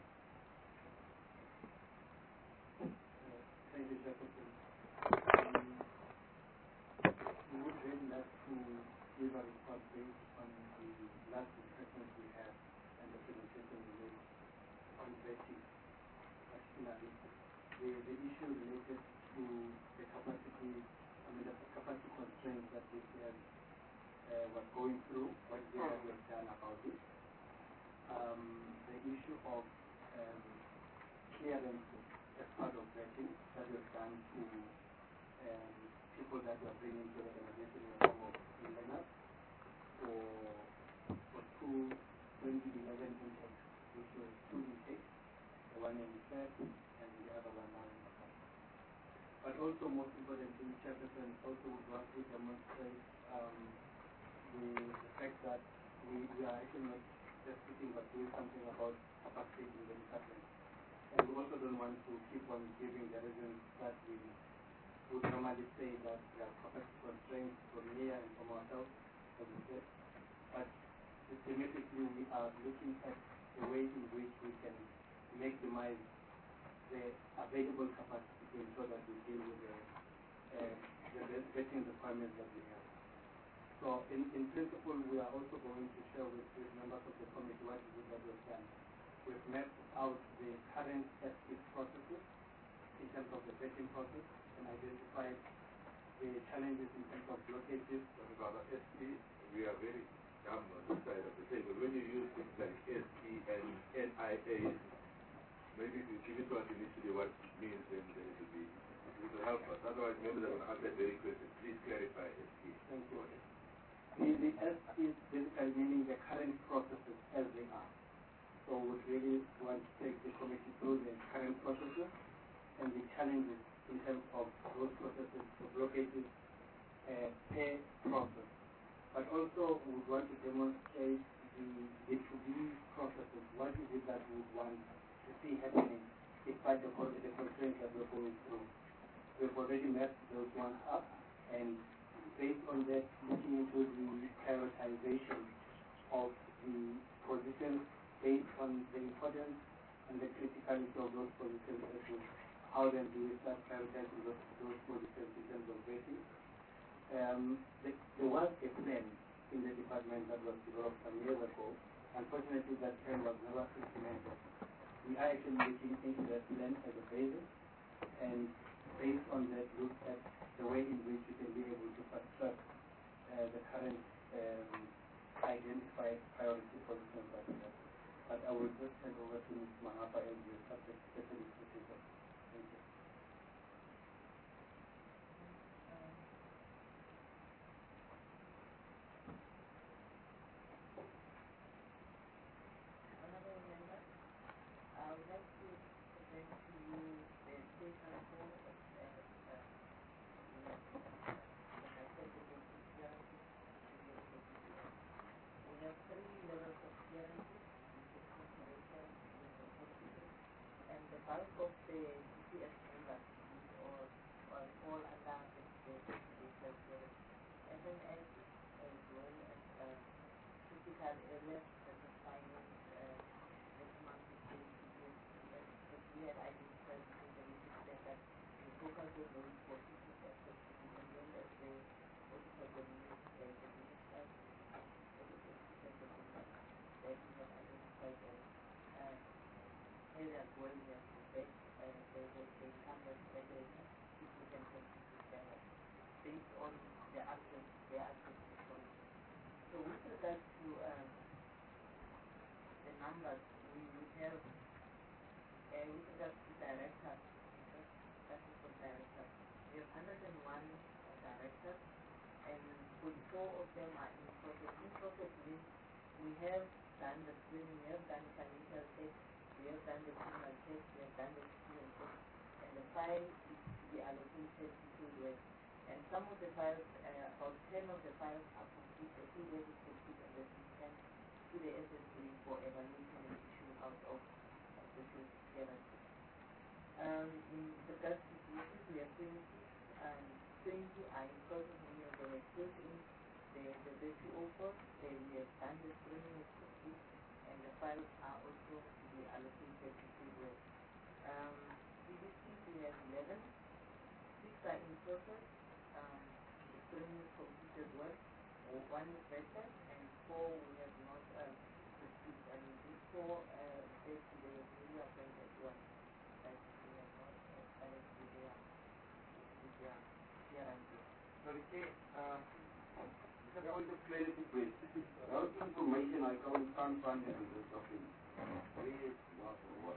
Uh, thank you, Jefferson. Um, we would really like to give a report based on the last discussions we had and the presentation we made on vetting, particularly the, the issue related to the capacity, I mean the capacity constraints that we have, uh, was going through, what they have done about it. Um, the issue of um, clearances as part of vetting that was done to um, people that were bringing to the organization in the form of learners for, for two twenty eleven intakes, which was two intakes, the one in the third and the other one now in the fourth. But also, most importantly, Jefferson also would want to demonstrate um, the, the fact that we, we are actually not just sitting but doing something about capacity in the department. And we also don't want to keep on giving the reasons that we would normally say that there are capacity constraints from here and from ourselves, as we said. But systematically we are looking at the way in which we can maximize the available capacity to ensure that we deal with the, uh, the vetting requirements that we have. So in, in principle, we are also going to share with, with members of the committee what it is that we've done. We've mapped out the current S P processes in terms of the vetting process and identified the challenges in terms of blockages. But about the S P, we are very come on this side of the table. When you use things like S E and N I A, maybe if you give it to us initially what it means, then, then it will be, it will help us. Otherwise, members are going to ask that very question. Please clarify S E. Thank you. The, the S is basically meaning the current processes as they are. So we really want to take the committee through the current processes and the challenges in terms of those processes, the blockages, uh, pay process. But also we would want to demonstrate the, the to-be processes. What is it that we would want to see happening despite the, the constraints that we're going through? We've already mapped those ones up, and based on that, looking into the prioritization of the positions based on the importance and the criticality of those positions, as to how then do we start prioritizing those, those positions in terms of vetting. Um, the, there was a plan in the department that was developed some years ago. Unfortunately, that plan was never implemented. We are actually looking into that plan as a basis, and based on that, look at the way in which we can be able to fast-track uh, the current um, identified priority positions that we have. But I will just hand over to Miz Mahapa as the subject specialist to take up. Thank you. Honorable members, I would like to present to you the state report of uh, uh, the accessible clearances. We have three levels of clearances, which is confidential, and the bulk of the C P S members is all, all fall under the confidential clearance. S M S as well as uh, critical illness such as finance, uh, maximum fifteen C P S members, but we had identified within the register that we focus on those for fifty percent, and then as the auditor community and the minister, for the fifty percent that we have identified as uh, areas where we have to take uh, the, the, the incumbents and the significant constitutions based on the access, the access to funds. So with regard to um, the numbers, we would have, uh, with regard to directors, that is for directors, we have one hundred one uh, directors, and forty-four of them are in process. In process means we have done the screening, we have done financial checks, we have done the criminal checks, we have done the citizen checks, and the file is to be allocated to Fieldwork. And some of the files, uh, about ten of the files are complete, the Fieldwork is complete, and they've been sent to the S S A for evaluation and issue out of uh, social clearances. Um, in the first situations, we have twenty-six, um, twenty are in process, meaning they were filled in the, the V P O form, and we have done the screening is complete, and the files are also to be allocated to Fieldwork. Um, C D Cs, we have eleven, six are in process, um, the screening is complete as well, or one is vetted, and four we have not uh, received. And these four uh, refer to the newly appointed ones that we have not uh, started with their, with their clearances. Sorry, Chair, uh, just a point of clarity, please. Without information, I can't, can't find it in this document. Where is what or what?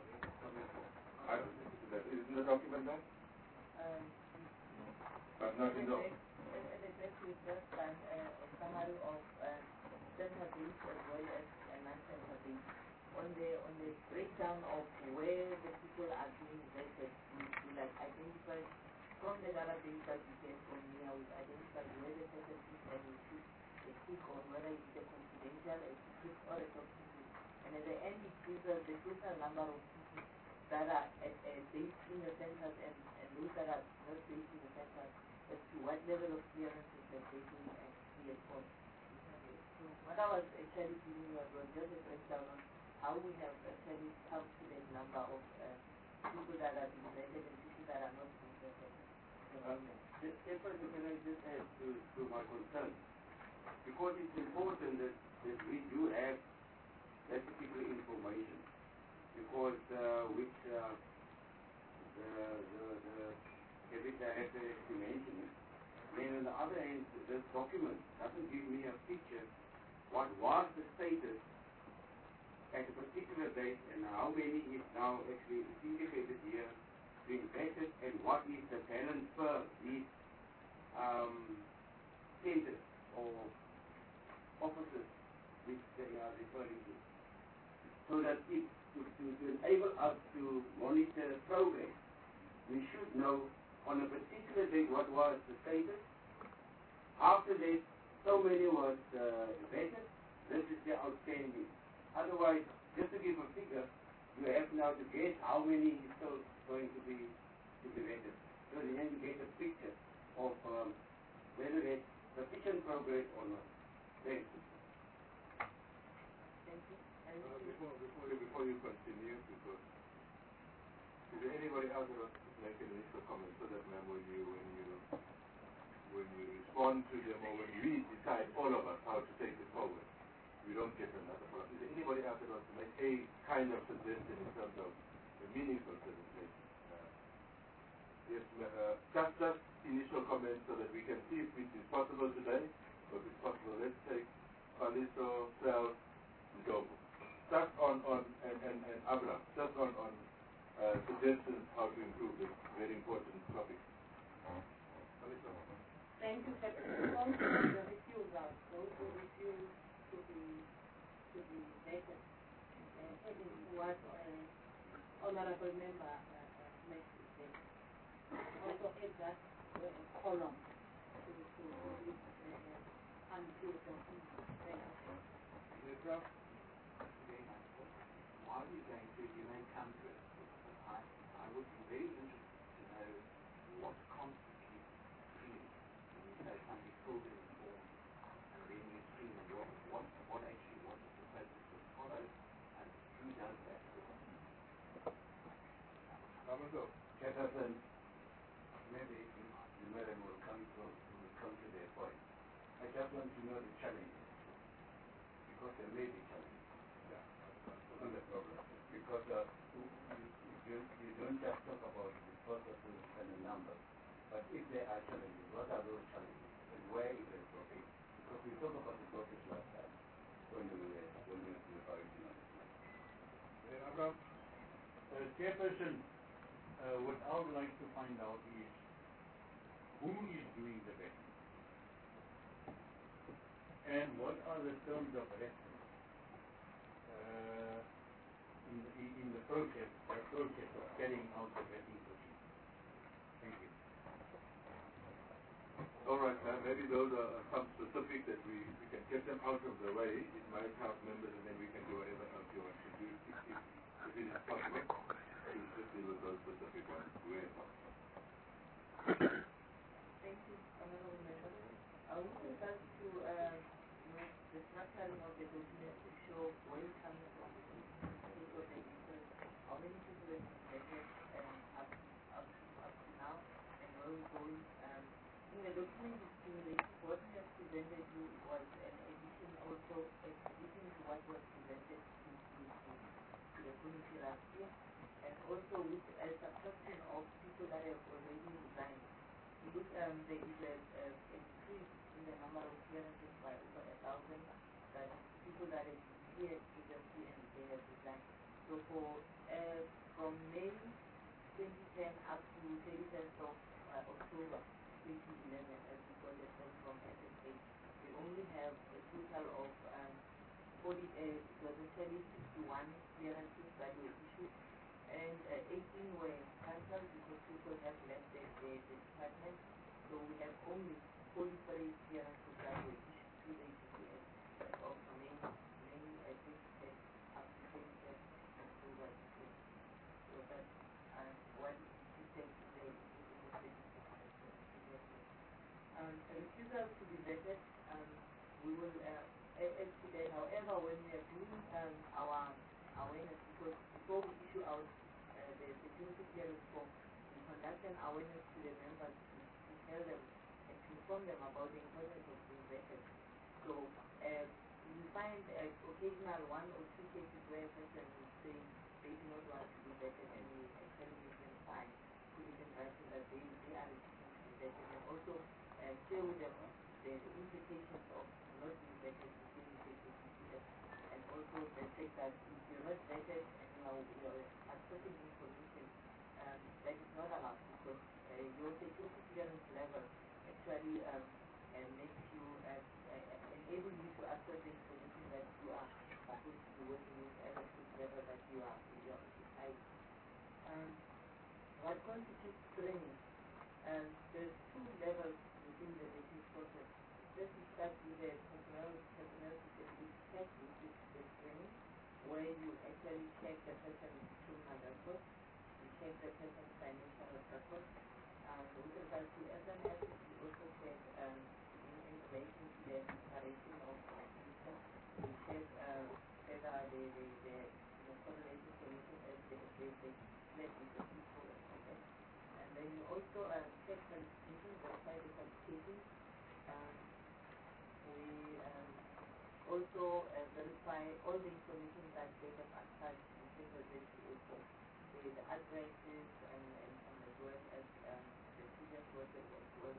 I don't think it's that. Isn't the document there? Um, But not in the... At the back, we've just done a, a summary of uh, center base as well as a non-center base. On the on the breakdown of where the people are being vetted, we, we like identify from the database that we get from here, we identify where the person is, and we choose a tick on whether it's a confidential, a secret, or a top secret. And at the end, it gives us the total number of people that are at, uh, based in the centers and, and those that are not based in the centers, as to what level of clearances have they been uh, cleared for. So what I was actually giving you was just a breakdown on how we have actually come to the number of uh, people that are being vetted and people that are not being vetted. Uh, Chair, can I just add to, to my concern? Because it's important that, that we do have that particular information. Because uh, which uh, the, the, the Cabinet Director actually mentioned it. Then on the other hand, this document doesn't give me a picture what was the status at a particular date and how many is now actually indicated here being vetted and what is the balance per these um, centers or offices which they are referring to. So that it, to, to, to enable us to monitor progress, we should know on a particular date what was the status. After that, so many was uh, vetted, this is the outstanding. Otherwise, just to give a figure, you have now to guess how many is still going to be to be vetted. So you have to get a picture of um, whether there's sufficient progress or not. Thank you. Thank you. And Uh, before, before, you, before you continue, because is there anybody else that wants to make an initial comment so that, ma'am, when you when you when you respond to them or when we decide all of us how to take it forward, we don't get another follow-up. Is there anybody else that wants to make a kind of suggestion in terms of a meaningful presentation? Uh, yes, uh, just just initial comments so that we can see if it is possible today, or if it's possible. Let's take Aliso, Sel, Ndobo. Just on, on and, and, and Abraham, just on, on uh, suggestions how to improve this very important topic. Aliso. thank you, Captain. Also, the refusal, those who refuse to be to be vetted, uh, heading to what uh, honorable member uh, uh, makes mistake. Also add that uh, column to to to this uh, until completion. Thank you. Abraham. While you're going through, you may come to it. I, I would be very interested to know what constitutes screening. When you say somebody filled in the form and then you screen them, what, what, what actually, what is the process that's followed and who does that? Amazo. Jefferson, maybe the madam will come to will come to their point. I just want to know the challenges, because there may be challenges. Yeah, that's the problem. Because uh, you, you, you don't just talk about the processes and the numbers, but if there are challenges, what are those challenges and where is the blockage? Because we talked about the blockage last time when we were when we were originally. Uh, Abraham. Uh, Chairperson, uh, what I would like to find out is who is doing the vetting and what are the terms of reference uh, in, the, in the process, the process of carrying out the vetting procedure. Thank you. All right, uh, maybe those are some specific that we, we can get them out of the way. It might help members, and then we can do whatever else you want to do if, if, if it is possible to just deal with those specific ones. Where Thank you, honorable member. Uh, with regards to um, you know, the structuring of the document to show where it's coming from, people they research, how many people have been vetted um, up, up, to, up to now, and where we're going. Um, in the document is cumulative. What we have presented you was an addition also, an addition to what was presented to, to, to, to the committee last year, and also with a subtraction of people that have already resigned. Look, um, there is a, a, an increase in the number of clearances by over a thousand, but people that have been cleared previously and they have resigned. So for uh, from May twenty ten up to thirty-first of uh, October twenty eleven, as we got the report from S S A, we only have a total of um, forty, uh, it was actually sixty-one clearances that were issued, and uh, eighteen were cancelled because people have left the, the, the department. So we have only forty-three clearances that were issued to the G P S as of May, May uh, twenty-third up to twenty-first October this year. So that's uh, what is system today is um, a refusal to be vetted. Um, we will uh, as today. However, when we are doing um, our awareness, because before we issue out uh, the security clearance form, we conduct an awareness to the members to, to tell them and to inform them about the importance of being vetted. So uh, we find uh, occasional one or two cases where a person will say they do not want to be vetted, and we actually make them sign, put it in writing that they, they are refusing to be vetted, and also uh, share with them the, the implications of not being vetted within the D P S, and also the fact that if you're not vetted and you are, you are accessing information um, that is not allowed, because uh, your security clearance level actually um, uh, makes you, uh, uh, enable you to access the information that you are supposed to be working with at a certain level that you are, you are occupying. Um, what constitutes training? Um, there's two levels within the vetting process. First, we start with the personnel, personnel specific check, which is the training, where you actually check the person's criminal record, you check the person's financial record. Um, with regards to S M S, we also check um, in, in relation to the declaration of income. We check uh, whether the, the, the, the correlated solution as the, the, the split with the people and all that. And then you also uh, check certification, verify the certification. Um, we um, also uh, verify all the information that they have attached in terms of the two oh four, the, the addresses and, and, and as well as um, the previous worker was well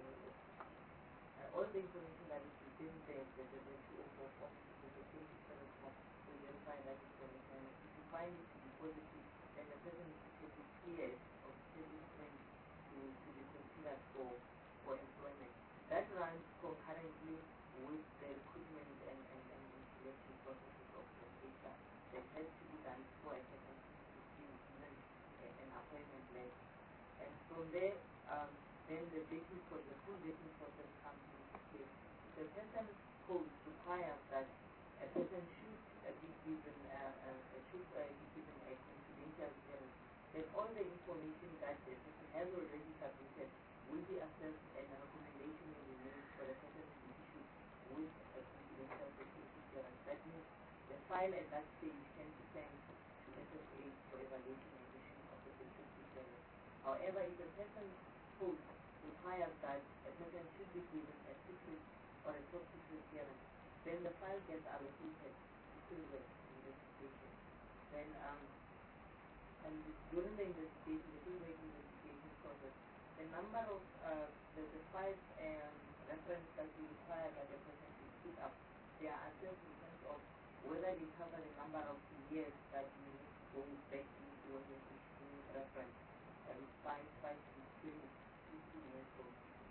uh, all the information that is within the, the, the, the two oh four form, the security service form, we verify that information. And if you find it to be positive, then the person is to be cleared of certain things to, to be considered for, for employment. That runs concurrently with the recruitment and, and, and selection processes of the data that has to be done before a person is being given an appointment letter. And from there, um, then the vetting for the full vetting process comes into play. The person code requires that a person should uh, be given uh, uh, should uh, be given a confidential clearance. Then all the information that the person has already submitted will be assessed, and a recommendation will be made for the person to be issued with a confidential security clearance. That means the file at that stage can be sent to S S A for evaluation and issue of the security clearance. However, if the person code requires that a person should be given a secret or a top secret clearance, then the file gets allocated to fieldwork investigation. Then um, and during the investigation, the fieldwork investigation process, the number of uh, the, the five um, reference that we require that the person should put up, they are assessed in terms of whether they cover the number of years that you need to go back into when you're issuing reference. That is five, five to twenty, fifteen years of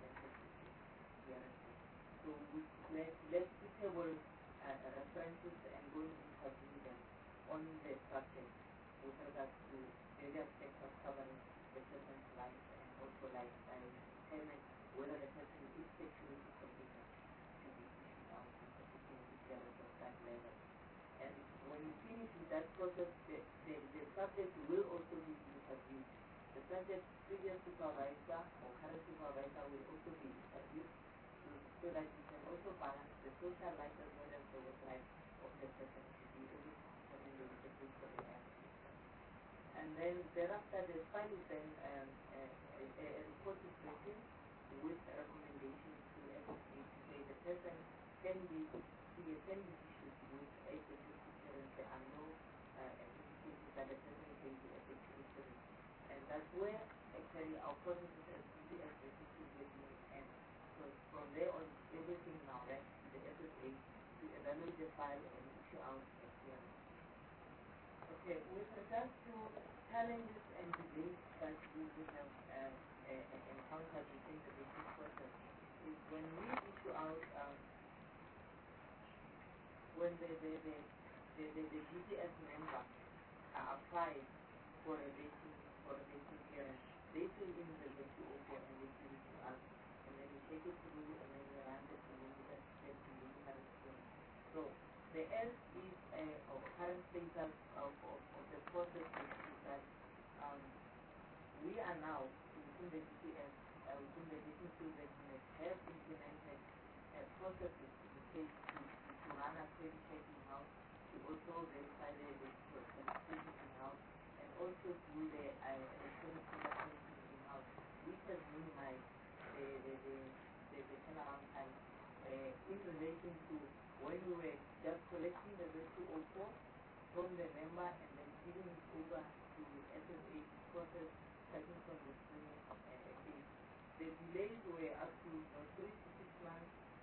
guarantee. So we select less suitable uh, references and go and interview them on the subject with regards to various sectors covering the person's life and also lifestyle, determine whether the person is security competent to be issued out with a security clearance of that level. And when you finish with that process, the, the, the subject will also be interviewed. The subject's previous supervisor or current supervisor will also be interviewed, so that you can also balance the social life as well as the work life of the person to be able to determine the interview for the air. And then thereafter, the file is then um, a, a, a report is written with a recommendation to S S A to say the person can be can be issued with a security clearance. There are no uh, indications that the person can be a security clearance. And that's where actually our processes as C P S should be end. So from there on, everything now rests to the S S A to evaluate the file and issue out a clearance. Okay, with regards to challenges and delays that we would have uh, uh, encountered within the vetting process, is when we issue out, um, when the, the, the, the, the, the D P S member uh, applies for a vetting, for a vetting clearance, they fill in the, the two oh four and they give it to us, and then we take it through and then we run the preliminary step preliminary screen. So the S is uh, or current status of, of, of the process is that um, we are now within the D P S, uh, within the vetting field unit, have implemented uh, processes in place to, to, to run a credit check in-house, to also verify the, the certification in-house, and also do the uh, electronic fingerprinting in-house, which has minimized the, the, the, the, the turnaround time uh, in relation to when we were just collecting the two oh four from the member and then giving it over to S S A to process starting from the screening uh, phase. The delays were up to you know, three to six months for the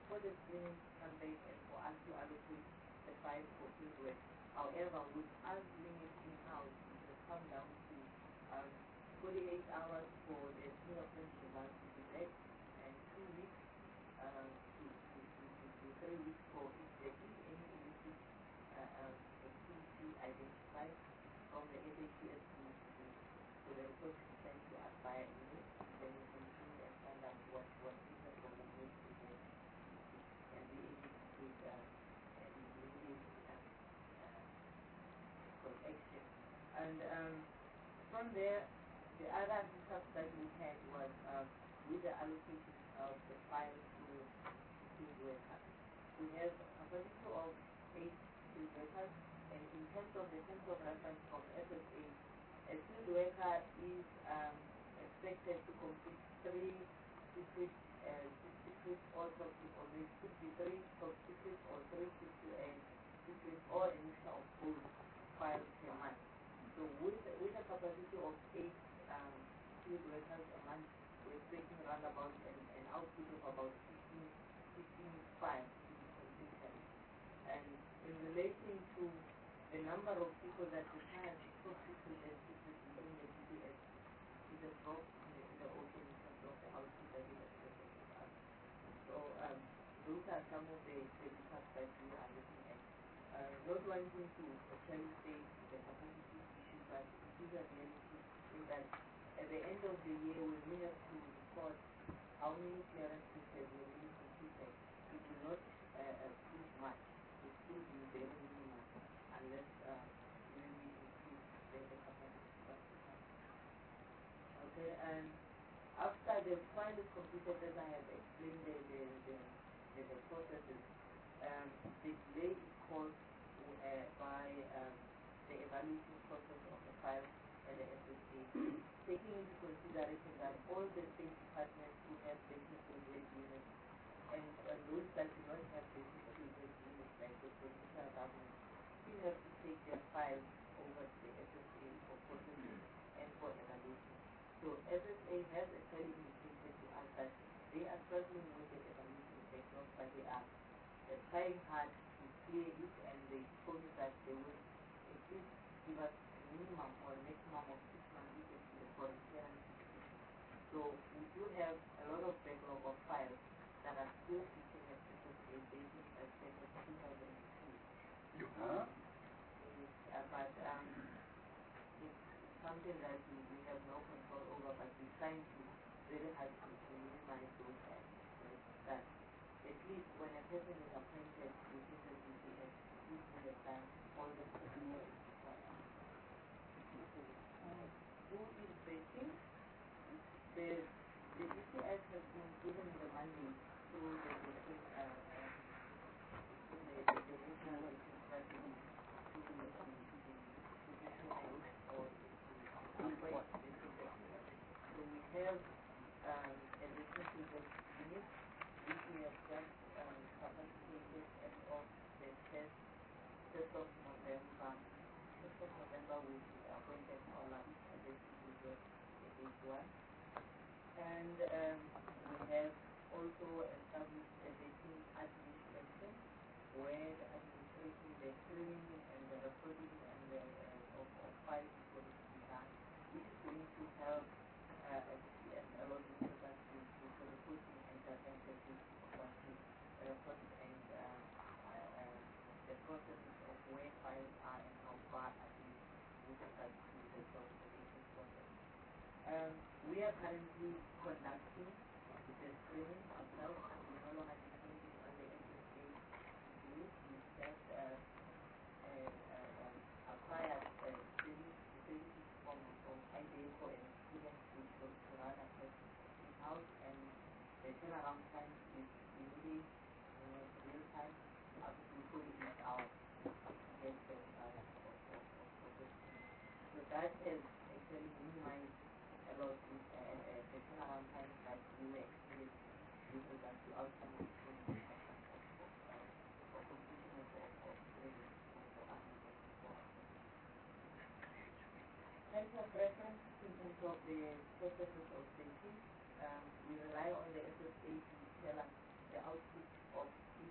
clinics come back and for us to allocate the five for field work. However, with us limiting out, it has come down to um, forty-eight hours for the senior principal to be back and two weeks uh, to, to, to, to, to three weeks for if there is any illicit uh, um, activity identified from the S A T S to, to, to the report to send to us via email, then we can see and find out what, what is the problem with the board and be able to take uh, an immediate uh, uh, correction. And um, from there, the other hiccup that we had was um, with the allocation of the files to field workers. We have a capacity of eight field workers, and in terms of the terms of reference from S S A, a field worker is um, expected to complete three secret, uh, secret or top or it could be three top secrets or three secret, uh, secrets or a mixture of both files per month. So with, with a capacity of eight um, field workers a month, we're expecting around about an, an output of about fifteen, fifteen files to be completed. And in relation to the number of people that require top secret and secret within the G P S, is a drop in the, in the ocean in terms of the output that is expected of us. So um, those are some of the, the results that we are looking at. Uh, not wanting to actually say the capacity issue, but it is a reality in that at the end of the year when we have to report how many clearances have been really completed, it will not uh, uh, prove much. It will still be very minimal unless uh, we will increase the, the capacity. Okay, and after the file is completed, as I have explained the, the, the, the, the processes, um, the delay is caused uh, by um, the evaluation process of the file at the S S A, taking into consideration that all the state departments who have business aid units and, and those that do not have business aid units, like the provincial government, still have to take their files over to the S S A for processing and for evaluation. So S S A has actually indicated to us that they are struggling with the evaluation backlog, but they are uh, trying hard to clear it, and they told us that they will at least give us a minimum or a maximum of six months to get to the foreign clearance. So we do have a lot of backlog of files that are still sitting at S S A dating as of two thousand two. You have? Yes, uh, but um, it's something that we, we have no control over, but we're trying to very hard to, to minimize those acts. Right? That at least when a person is appointed within the G P S, we will have done all the procedures required. Um, who is vetting? The, the G P S has been given the mandate through the vetting, uh, uh, the, the, the national vetting strategy to the professionals or appoint the professionals. So we have um, a vetting unit which we have just um, capacitated as of the first, first of November. First of November we appointed all our vetting at H one. And um, we have also established a vetting administration where the administration, the screening and the recording and the uh, of, of files is going to be done, which is going to help uh, G P S a lot with regards to, to, to recruiting and data entry of records and uh, uh, uh, the processes of where files are and how far are they with regards to the verification process. Um, we are currently conducting the screening ourselves. We no longer depending on the S S A to do it. We just uh, uh, uh, um, acquired a services from, from I D E C O and experience to, to, to run a test in-house, and the turnaround time is immediate, uh, real time, up to forty-eight hours to get the results of, of, of, of the screening. So that has actually minimized a lot with uh, uh, the turnaround time that we were experiencing with regards to outcome of screening of, of, of, uh, of completion of, of, of screening for, for us and for us. Terms of reference in terms of the processes of dating, um, we rely on the S S A to tell us the output of each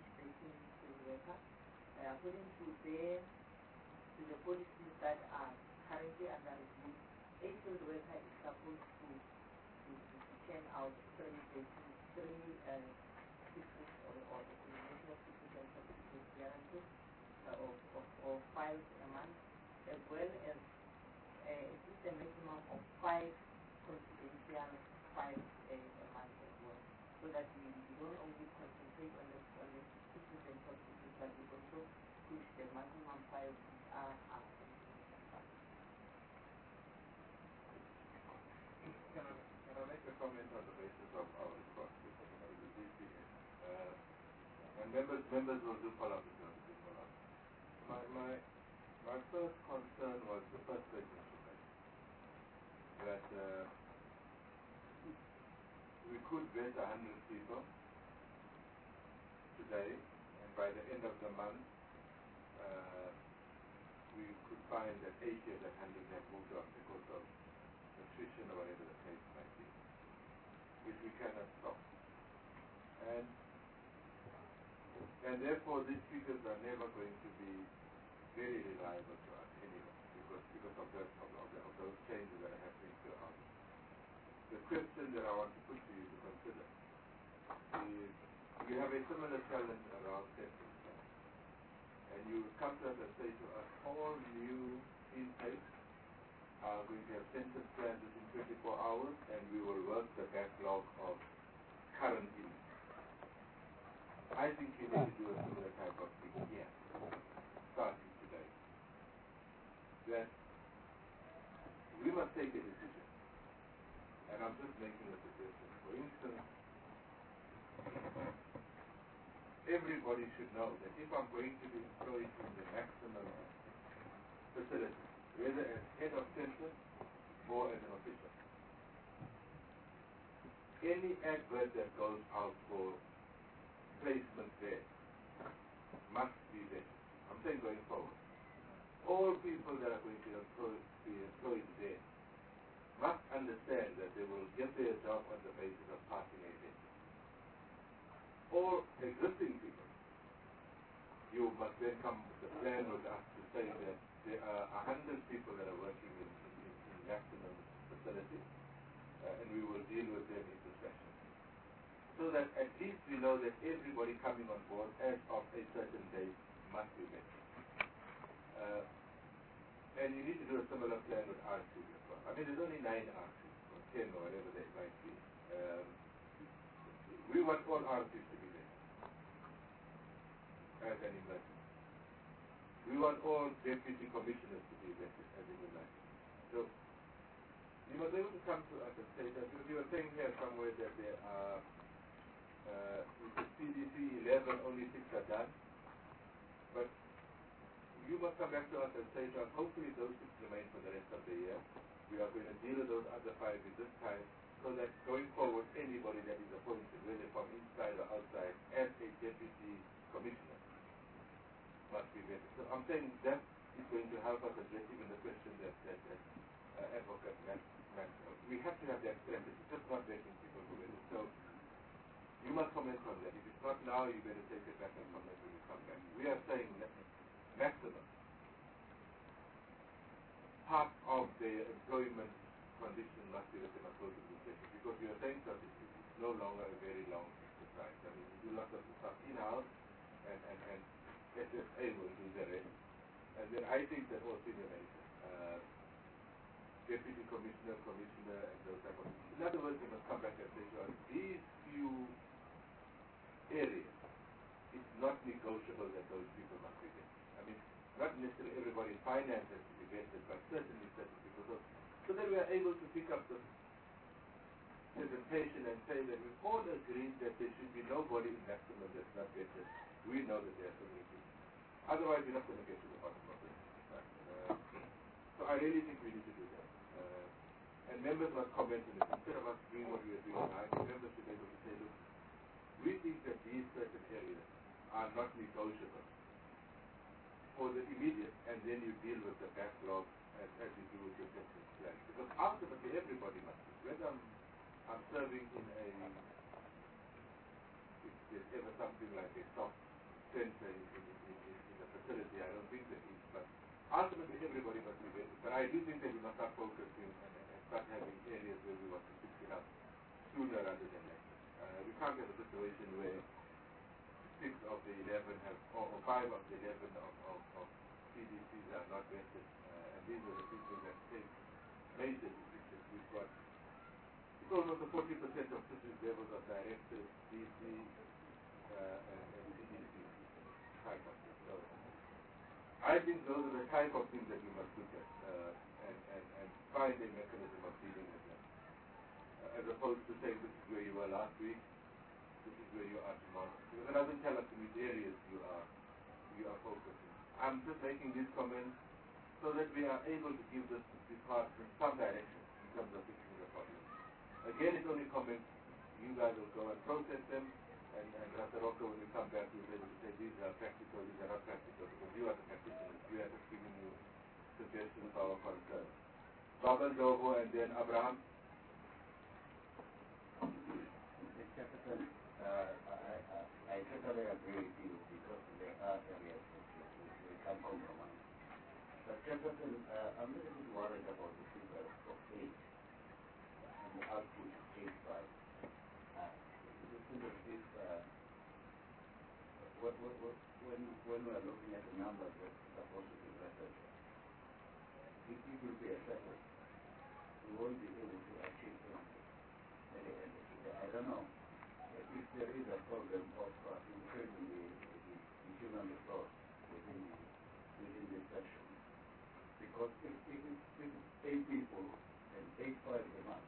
worker. Uh, according to their to the policies that are currently under review, a skilled worker is supposed to to, to, to turn out three days, three uh, pieces or, or a combination of pieces and certificate clearances uh, of, of, of files a month, as well as uh, at least a maximum of five confidential files a, a month as well, so that we, we don't only concentrate on the on the pieces and certificates, but we also push the maximum files which are are confidential files. Can I, can I make a comment on the basis of our response to the D P S? Uh, and members, members will do follow-up if you want to do follow-up. My, my, my first concern was the first statement you made, that uh, we could vet one hundred people today, and by the end of the month, uh, we could find that eighty of that one hundred have moved on because of attrition or whatever the case might be, which we cannot stop. And and therefore these figures are never going to be very reliable to us anyway, because because of the of, of, the, of those changes that are happening throughout. The question that I want to put to you to consider is, we have a similar challenge around testing plans, and you come to us and say to us, all new intakes are going to have census plans within twenty-four hours, and we will work the backlog of current intakes. I think we need to do a similar type of thing here, starting today. That we must take a decision, and I'm just making a suggestion. For instance, everybody should know that if I'm going to be employed in the maximum facility, whether as head of center or as an official, any advert that goes out for placement there must be there. I'm saying going forward. All people that are going to employ, be employed there must understand that they will get their job on the basis of passing a test. All existing people, you must then come with a plan with us to say that there are a hundred people that are working in, in, in maximum facilities, uh, and we will deal with them in discretion. So that at least we know that everybody coming on board as of a certain date must be met. Uh, and you need to do a similar plan with R C as well. I mean, there's only nine R Cs, or ten, or whatever they might be. Um, we want all R Cs to be there as an emergency. We want all deputy commissioners to be elected as an emergency. So you must be able to come to us and say that, because you were saying here somewhere that there are Uh, with the C D C eleven, only six are done. But you must come back to us and say to us, hopefully those six remain for the rest of the year. We are going to deal with those other five at this time, so that going forward, anybody that is appointed, whether from inside or outside, as a deputy commissioner, must be vetted. So I'm saying that is going to help us address even the question that, that, that uh, Advocate Max, Max, uh, we have to have that strategy, just not vetting people who vetted. So you must comment on that. If it's not now, you better take it back and comment when you come back. We are saying that maximum part of the employment condition must be written across the station, because we are saying that it's, it's no longer a very long exercise. I mean, you do lots of stuff in-house, and, and, and S S A will do the rest. And then I think that all senior managers, uh, deputy commissioner, commissioner, and those type of things. In other words, they must come back and say to us, these few areas, it's not negotiable that those people must be vetted. I mean, not necessarily everybody in finance has to be vetted, but certainly certain people. So, so that we are able to pick up the presentation and say that we all agree that there should be nobody in maximum that's not vetted. We know that there are so many people. Otherwise, we're not going to get to the bottom of it. Right? Uh, so I really think we need to do that. Uh, and members must comment on it. Instead of us doing what we are doing now, members should be able to say, look, we think that these certain areas are not negotiable for the immediate, and then you deal with the backlog as, as you do with your testing plan. Because ultimately everybody must do. Whether I'm, I'm serving in a, if there's ever something like a soft center in, in, in, in, in the facility. I don't think there is, but ultimately everybody must be ready. But I do think that we must start focusing and, and, and start having areas where we want to fix it up sooner rather than later. Uh, we can't have a situation where six of the eleven have, or, or five of the eleven of, of, of C D Cs are not vested, uh, and these are the people that take major decisions. We've got it's almost a forty percent of cities levels of directors, D C, uh, and, and C D C type of thing. So I think those are the type of things that we must look at uh, and, and, and find a mechanism of dealing with them, uh, as opposed to saying this is where you were last week, this is where you are tomorrow. Because it doesn't tell us in which areas you are you are focusing. I'm just making these comments so that we are able to give this department some direction in terms of fixing the problem. Again, it's only comments. You guys will go and process them, and, and Doctor Rocco, when we come back, we'll be able to say these are practical, these are not practical, because you are the practitioners. We are just giving you suggestions for our concerns. Baba Dovo and then Abraham. Mister Chairperson, uh, I, I, I totally agree with you because there are areas which we can compromise. But Chairperson, uh, I'm a little bit worried about the figure of eight and the output of eight five. Uh, this is, uh, what, what, what, when, when we are looking at the numbers that are supposed to be better, if it will be a settle, we won't be able to achieve anything at the end of the day. I don't know if there is a problem of uh, increasing the, the, the human resource within the, within this section. Because if, if, it's, if it's eight people and eight five a month,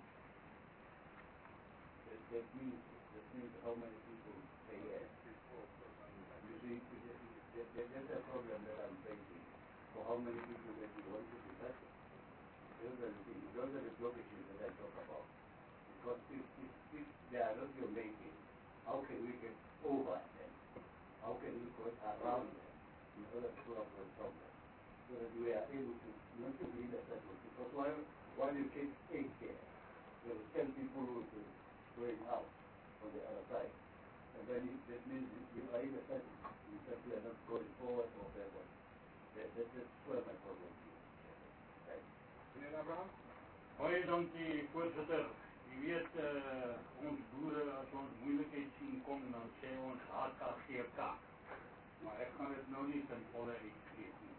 that, that means that means how many people a year. You see, that, that, that's a problem that I'm facing. For how many people that you want to be better. Those are the things, those are the blockages that I talk about. Because if, if, if they are not your making, how can we get over them? How can we go around them in order to solve the problem? So that we are able to not to be in a settle. Because while, while you take eight here, there are ten people who will be going out on the other side. And then it, that means you are in a settle. In fact, we are not going forward or backward. That, that, that's where my problem is. Right. Meneer Abraham? Hoi, dankie voorzitter. Je weet, uh, ons boere, as ons moeilijkheid sien kom, dan sê ons H K G K. Maar ek gaan het nou nie ten volle uitspreek nie.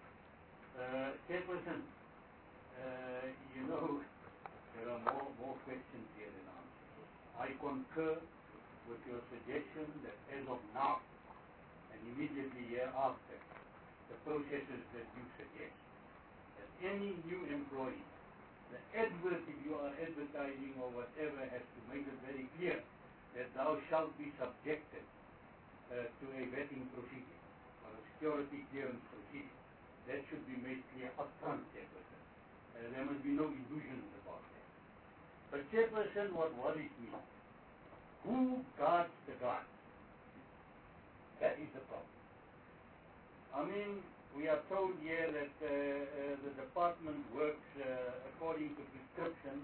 Uh, Chairperson, uh, you know, there are more, more questions here than answers. I concur with your suggestion that as of now, and immediately hereafter, the processes that you suggest, that any new employee, the advert, if you are advertising or whatever, has to make it very clear that thou shalt be subjected uh, to a vetting procedure or a security clearance procedure. That should be made clear upfront, Chairperson. Uh, there must be no illusions about that. But Chairperson, what worries me, who guards the guards? That is the problem. I mean, we are told here that uh, uh, the department works uh, according to prescriptions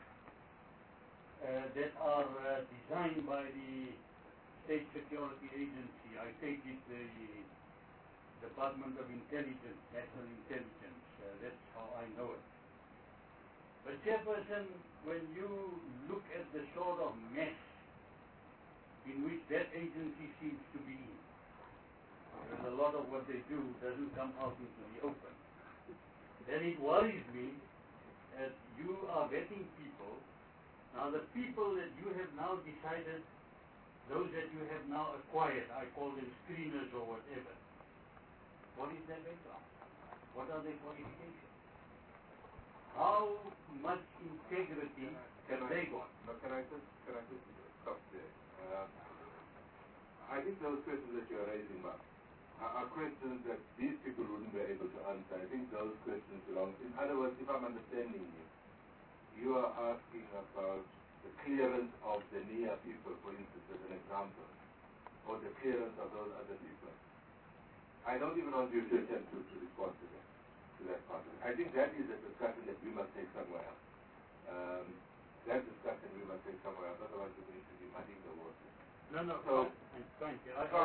uh, that are uh, designed by the State Security Agency. I take it the Department of Intelligence, National Intelligence. Uh, that's how I know it. But Chairperson, when you look at the sort of mess in which that agency seems to be in, and a lot of what they do doesn't come out into the open, then it worries me that you are vetting people. Now the people that you have now decided, those that you have now acquired, I call them screeners or whatever, what is their background? What are their qualifications? How much integrity have they got? But can I just, can I just stop there? Uh, I think those questions that you are raising, Mark, are questions that these people wouldn't be able to answer. I think those questions belong. In other words, if I'm understanding you, you are asking about the clearance of the N I A people, for instance, as an example, or the clearance of those other people. I don't even want you to attempt to, to respond to that, to that part of it. I think that is a discussion that we must take somewhere else. Um, that discussion we must take somewhere else, otherwise we're going to be muddying the water. No, no, So, fine, fine. I, I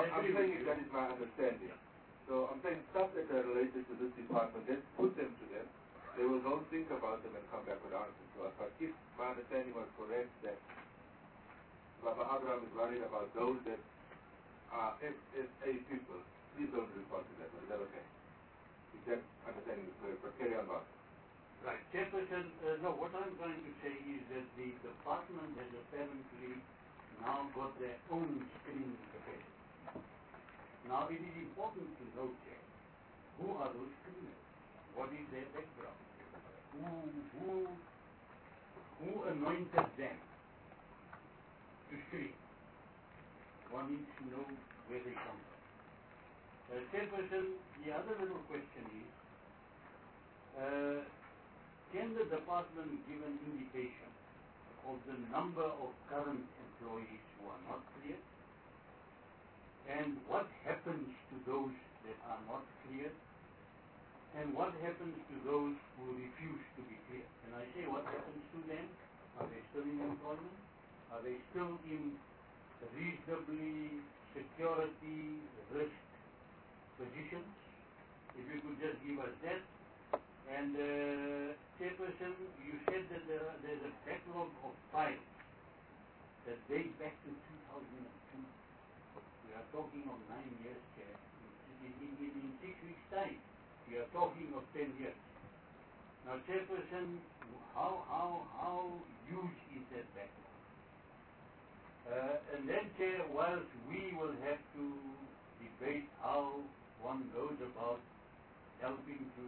I'm, I'm agree saying with you. that is my understanding. So I'm saying stuff that are related to this department, let's put them to them. They will go think about them and come back with answers to us. But if my understanding was correct that Baba Abraham is worried about those that are F S A people, please don't respond to that. Is that okay? If that understanding is correct, but carry on, Bob. Right. Chairperson, uh, no, what I'm trying to say is that the department has apparently now got their own screening capacity. Now it is important to note, Chair, who are those criminals? What is their background? Who, who, who anointed them to screen? One needs to know where they come from. Uh, Chairperson, the other little question is, uh, can the department give an indication of the number of current employees who are not cleared? And what happens to those that are not cleared? And what happens to those who refuse to be cleared? And I say, what happens to them? Are they still in employment? Are they still in reasonably security risk positions? If you could just give us that. And uh, Chairperson, you said that there are, there's a backlog of files that date back to two thousand two. We are talking of nine years, Chair. In, in, in, in six weeks' time, we are talking of ten years. Now, Chairperson, how, how, how huge is that backlog? Uh, and then, Chair, whilst we will have to debate how one goes about helping to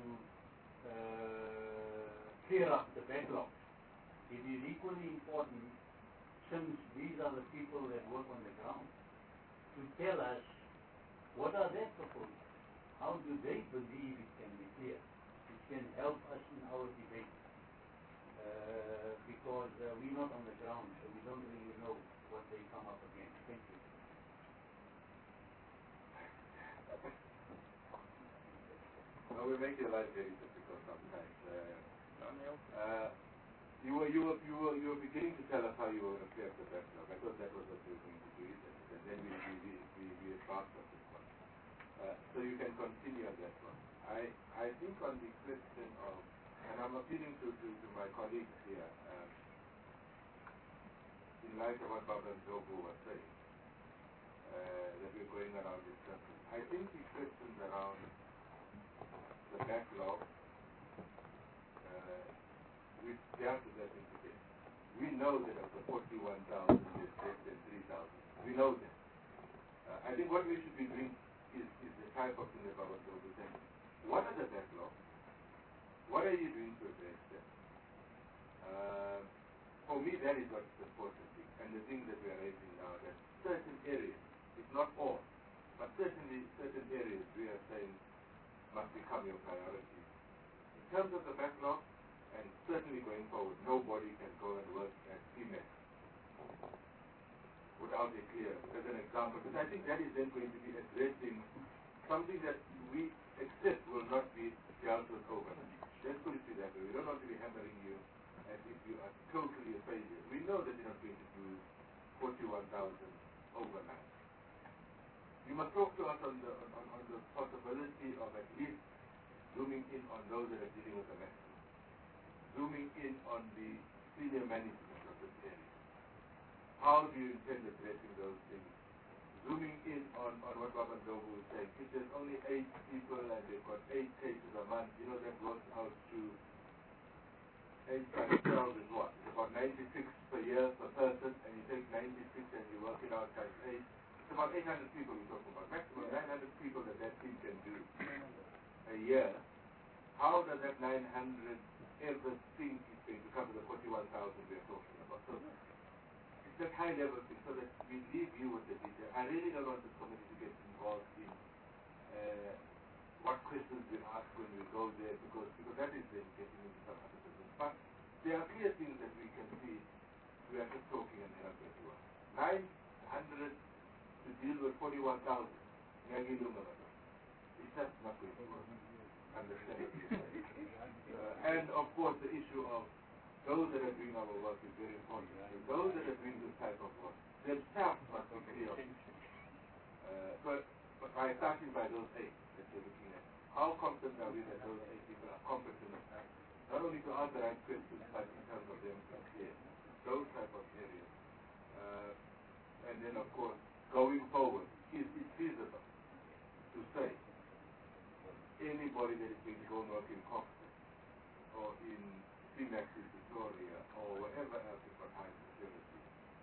uh, clear up the backlog, it is equally important, since these are the people that work on the ground, to tell us what are their proposals. How do they believe it can be cleared? It can help us in our debate. Uh, because uh, we're not on the ground, so we don't really know what they come up against. Thank you. Well, we make your life very difficult sometimes. Uh, uh, you were you were you were you were beginning to tell us how you were going to clear up the backlog. I thought that was what you were going to do, and then we we we we, we advanced on this one. Uh, so you can continue on that one. I I think on the question of, and I'm appealing to to, to my colleagues here, um, in light of what Baba Ndlovu was saying, uh, that we're going around discussing. I think the questions around the backlog, uh, we've dealt with that in today. We know that of the forty-one thousand, there's less than three thousand. We know that. Uh, I think what we should be doing is, is the type of thing that Baba Ndlovu was saying. What are the backlogs? What are you doing to address them? Uh, for me, that is what's the important thing. And the thing that we are raising now, that certain areas, it's not all, but certainly certain areas we are saying must become your priority. In terms of the backlog, and certainly going forward, nobody can go and work at P M E X without a clearance, as an example, because I think that is then going to be addressing something that we accept will not be dealt with overnight. Let's put it that way. We don't want to be hammering you as if you are totally a failure. We know that you're not going to do forty-one thousand overnight. You must talk to us on the, on, on the possibility of at least zooming in on those that are dealing with the maximum, zooming in on the senior management of this area. How do you intend addressing those things? Zooming in on, on what Baba Ndlovu was saying. If there's only eight people and they've got eight cases a month, you know that works out to eight times twelve is what? It's about ninety-six per year per person, and you take ninety-six and you work it out times eight. It's about eight hundred people we're talking about. Maximum nine hundred people that that team can do a year. How does that nine hundred ever think it's going to cover the forty-one thousand we're talking about? So it's that high level thing, so that we leave you with the detail. I really don't want this committee to get involved in uh, what questions we ask when we go there, because because that is then getting into some other business. But there are clear things that we can see. We are just talking and they're not going to work. nine hundred to deal with forty-one thousand. It's just not going to work. Understand? Uh, and of course the issue of those that are doing our work is very important. And those that are doing this type of work themselves must be clear. Uh, but, but by starting by those eight that you're looking at, how confident are we that those eight people are competent enough, not only to ask the right questions, but in terms of them to clear those type of areas. Uh, and then, of course, going forward, is it feasible to say anybody that is going to go and work in Coxton or in Phoenix, Victoria, or wherever else is got high security,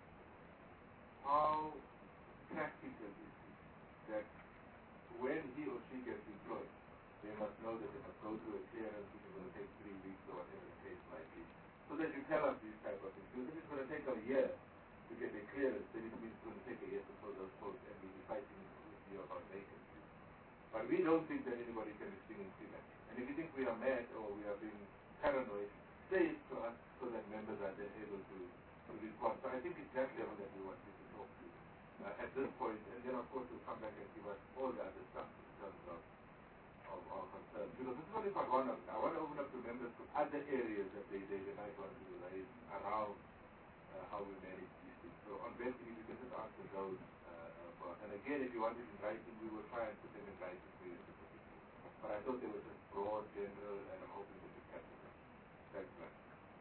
how practical is it that when he or she gets employed, they must know that they must go through a clearance which is going to take three weeks or whatever the case might be. So that you tell us these type of things. Because if it's going to take a year to get a clearance, then it means it's going to take a year to fill those posts, and we'll be fighting with you about vacancies. But we don't think that anybody can be singing Phoenix. And if you think we are mad or we are being paranoid, say it to us so that members are then able to, to respond. So I think it's that level that we want you to talk to uh, at this point. And then, of course, we'll come back and give us all the other stuff in terms of of our concerns. Because this is only part one of it. I want to open up to members to other areas that they, they, they might want to raise around uh, how we manage these things. So on Betsy, if you can just answer those uh, uh, for us. And again, if you want it in writing, we will try and put them in writing for you specifically. But I thought they were just broad, general, and I'm hoping that you capture them. Thanks, man.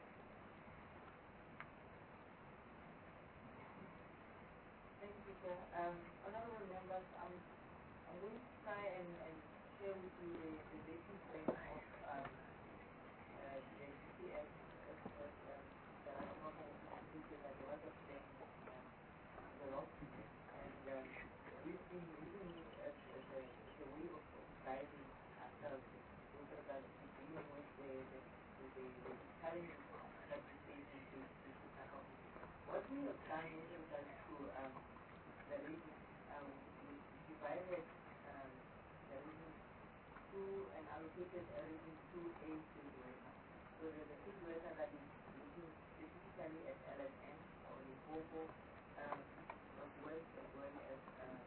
Thank you, sir. Um, honorable members, I'm, I'm going to try and, and share with you the, the basic frame of um, uh, the C P S as, as um, the organization completed at the lot of them um, developed. And um, we've been using it as, as, a, as a way of, of guiding ourselves with regard to dealing with the, the, the, the challenges that we face in this account. What we have done with regards to um, the region, um, we divided um, the region two and allocated a region two A field worker. So there's a field worker that is looking specifically at L S M or Limpopo, um, Northwest, as well as uh,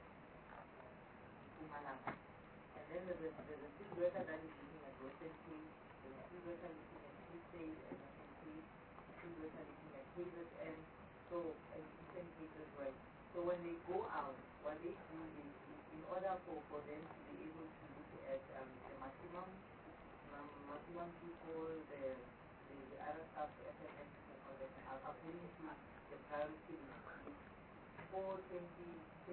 Mpumalanga. And then there's a, there's a field worker that is looking at Western Cape, there's a field worker looking at Free State and Western Cape, a field worker looking at K Z N, so and Eastern Cape as well. So when they go out, what they do is, is in order for, for them to be able to look at um, the maximum um, maximum people, the, the, the other stuff, S M S and all that, are according to the priority list. For twenty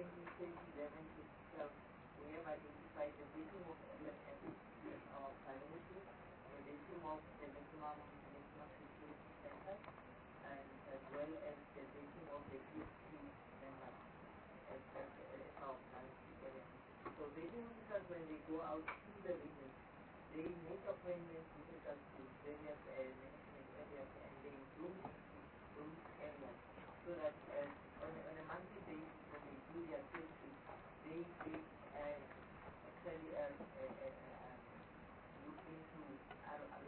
eleven to twelve, we have identified the dating of L S M as our priority, the dating of the maximum, maximum security centers, and as well as the dating of the P S P members as, as, as our priority area. So dating officers, when they go out to the region, they make appointments with regards to various uh, management areas, and they zoom into those areas so that uh, on, a, on a monthly basis, when they do their field trip, they, they uh, actually uh, uh, uh, uh, look into uh, uh,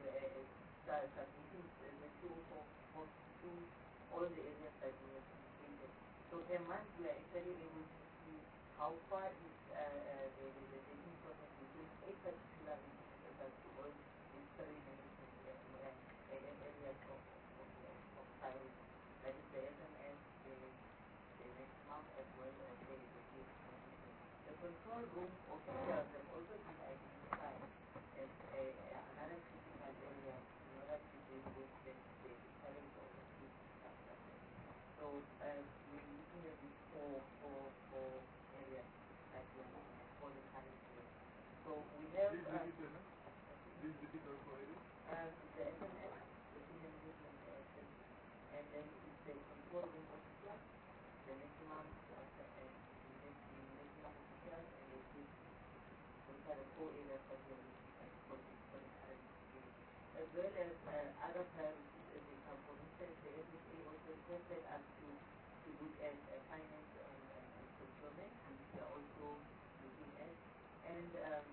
uh, submitting the tool for, for to all the areas that we have indicated. So per month, we are actually able to see how far is uh, uh, the, the, the dating process within a particular region as to all these three management uh, uh, areas of, of, of, of priority. That is the S M S, the, the maximum, as well as the, the P S P. The control room officers have also been identified as a, a, another critical area in order to deal with the, the challenge of the food infrastructure. So uh, we're looking at these four, four, four areas that we are looking at for the current year. So we have Please uh, repeat them. Please repeat those four areas. uh, the S M S, the senior management uh, and then it's the control room officer, the maximum uh, uh, the maximum officers, and the P S P. Those are the four areas that we are looking at for the, for the current year. As well as uh, other priorities as they come. For instance, the S S A also requested us to, to look at uh, finance and, and, and procurement, which we are also looking at. And um,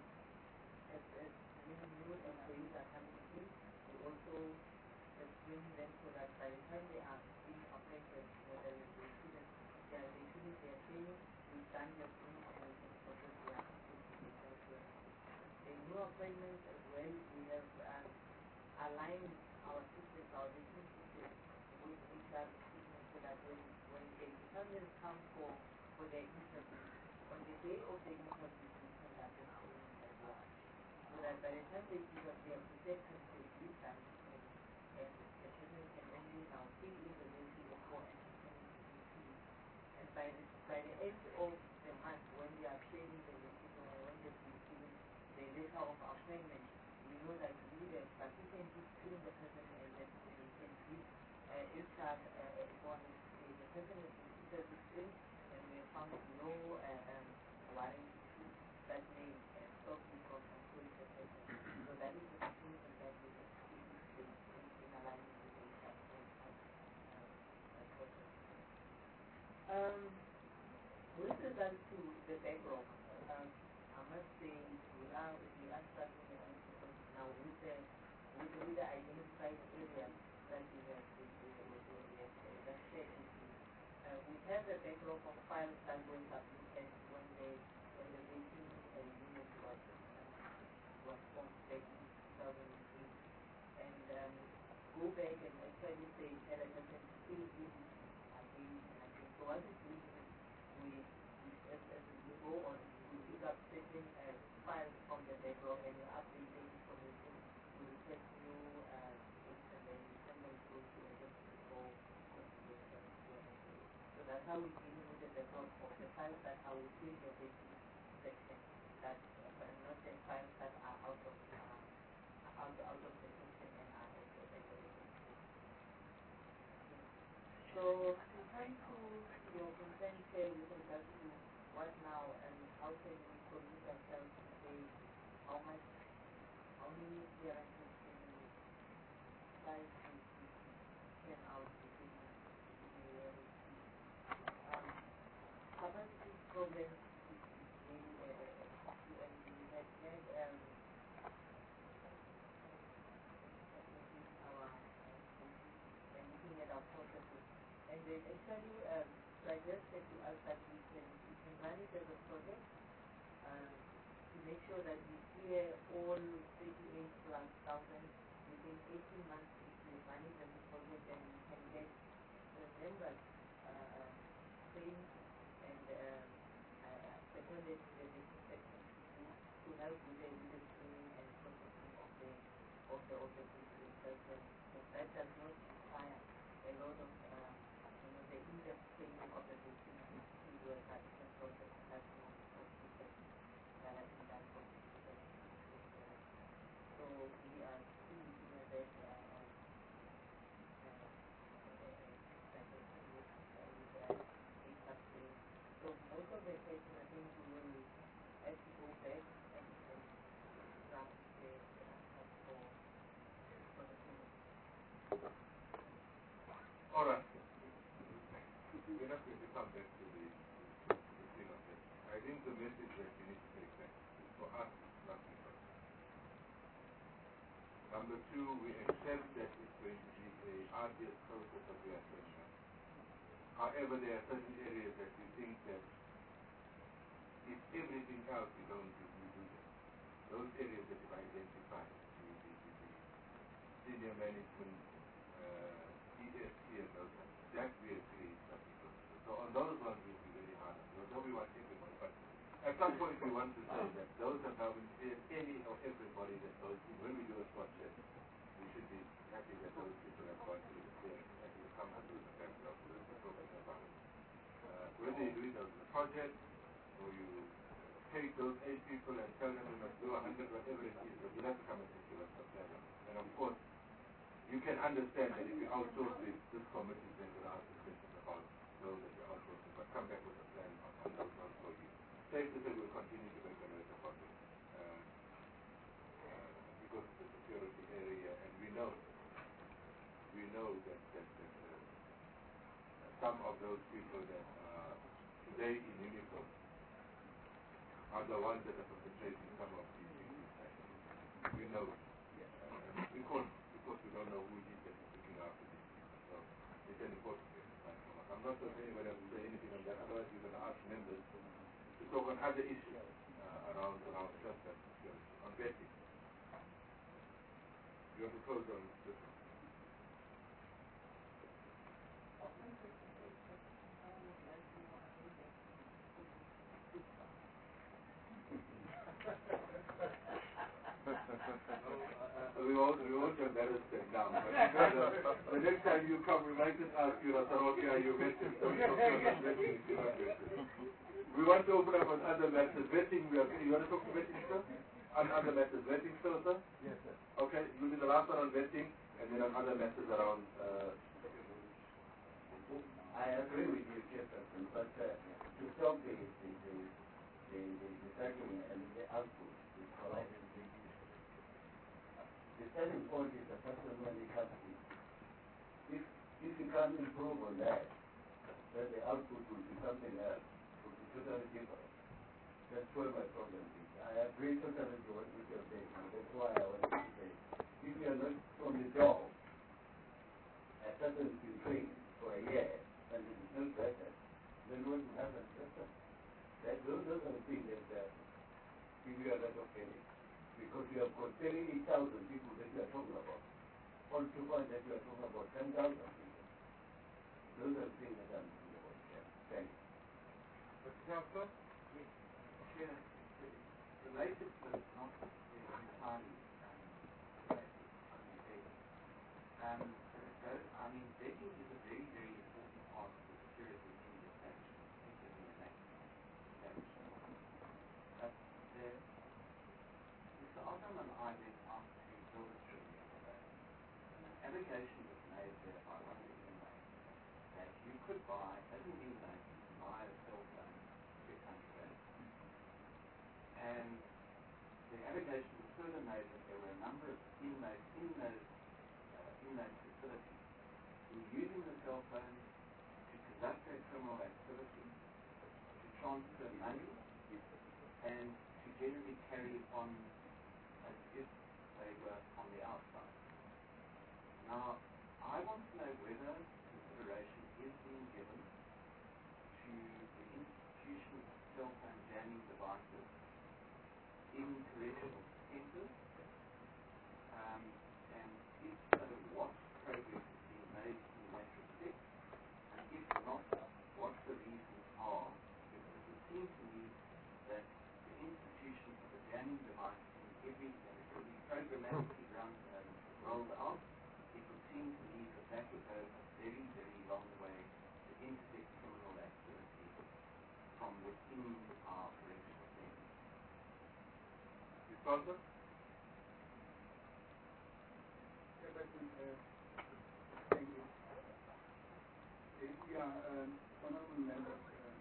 as, as new, new employees are coming in, we also uh, bring them so that by the time they are being appointed, whether they shouldn't, they are, they finish their training, we've done the training and we can process their application as well. The new appointments as well, we have um, aligned our systems, our dating systems with H R systems so that when, when the determinants come for, for their interview, on the day technical business conductors training as well. So that by the time they give up their prepared concept this time, and, and the person can only now fill in the ratio of four and and by the, by the end of the month, when we are training the receiving, or when they're receiving the letter of appointment, we know that we do that, but we can just train the person and then we can give uh, extra uh, bonus. The person is considered this thing, and we have found no uh, um, warranty fee that may uh, stop you from employing the person. So that is the information that we have in, in alignment with the H R uh, process. Um, with regard to the backlog, um, I must say we are we are starting now with the with, with the identified areas that we have we, we, we, we have uh, shared with you. Uh, we have a backlog of files that were submitted when the when the rating uh, unit was uh, was formed back in two thousand eight, and um, go back and actually say had a person still in again and again. So what we do is we, we as, as we go on, we pick up certain uh, files from the backlog and we update the information. We request new uh, things and then we send them through to the person for consideration. So that's how we deal with the backlog of the files that are within the basic section, that uh, but not the files that are out of uh, out, out of the section and are also available. So to come to your concern here with regard to what now and how can we commit ourselves to say how much, how many clearances can we try to send out within the year. Um, capacity problems is really a issue, and we had had um, our and looking at our processes. And they actually um, suggested to us that we can, we can run it as a project um, to make sure that we clear all thirty-eight plus thousand within eighteen months. If we run it as a project, then we can get the members uh, trained and um, uh, seconded to the business section to, to help with the, with the training and processing of the of the of the business section. But that does not require a lot of uh, the in-depth training of the victim to do a particular process has no procedure that has been done for the So we are still looking at that uh, uh, so most of the cases I think we will have to go back and, and draft the answer for, for the training. All right. We're not going to come back to the, the thing of that. I think the message that we need to take back is for us not to trust. Number two, we accept that it's going to be a arduous process of reassessment. However, there are certain areas that we think that if everything else we don't do, we do them. Those areas that you've identified, the, the, the, the senior management, uh, E S P and those ones, that we agree is not because. So on those ones we'll be very hard on those. No, we want everybody, but at some point we want to say that those are now in any or everybody that goes in. When we do a spot check, we should be happy that those people have gone through the clearance and will come under the backlog that we're talking about. Uh, whether you're doing those in a project or you take those eight people and tell them they must do a hundred, whatever it is, but you have to come and take us for planning. And of course, you can understand that if you outsource this, this committee then will ask the questions about those that you're outsourcing, but come back with a plan on, on those ones for you. Safe to say we'll continue to make a note about it uh, uh, because it's a security area, and we know we know that, that, that uh, some of those people that are today in uniform are the ones that are perpetrating some of these things. We know uh, because because we don't know who it is that is looking after these people. So it's an important exercise for us. I'm not sure if anybody else will say anything on that, otherwise we're going to ask members to talk on other issues uh, around around trust and security, on vetting. You have to close on this one. let us step down. But the, the next time you come, we might just ask you, Rasaroke, are you vetting? We want to open up on other matters. Vetting, we are, you want to talk to vetting, sir? On other matters. Vetting still, sir? Yes, sir. Okay, you'll be the last one on vetting, and then on other matters around. Uh, I agree with you, Chairperson, but uh, to stop the, the, the, the, the, the tracking and the output is correct. The starting point is the person money capacity. If, if you can't improve on that, then the output will be something else, will be totally different. That's where my problem is. I agree totally with what you're saying, and that's why I wanted to say, if you are not from the door, a person has been trained for a year, and it is not better, then what will happen? That those, those are the things that uh, if you are not okay, because you have got thirty-eight thousand people that you are talking about, all to find that you are talking about ten thousand people. Those are the things that I'm thinking about. Yeah. Thank you. Mister Councillor? Yes. Chair, the latest was not entirely um, um, so, I mean, vetting is a very, very important part of the security in the establishment, particularly in the national establishment. But the, Mister Otham and I went out to Hildestra the other day, and an allegation was made there by one of the inmates that you could buy, as an inmate, you could buy a cell phone for six hundred rand. And the allegation was further made that there were a number of inmates in those uh, in those facilities who were using the cell phone to conduct their criminal activity, to transfer money, and to generally carry on as if they were on the outside. Now, I want to know whether consideration is being given to the institution of cell phone jamming devices in correctional centres, um, and if so, what progress is being made in that respect, and if not, what the reasons are, because it would seem to me that the institution of a jamming device in every, and it will be programmatically run and rolled out, it would seem to me that that would go a very, very long way to interdict criminal activity from within our correctional centres. Councillor? Chairperson, uh, thank you. Uh, yeah, um, honorable members, um,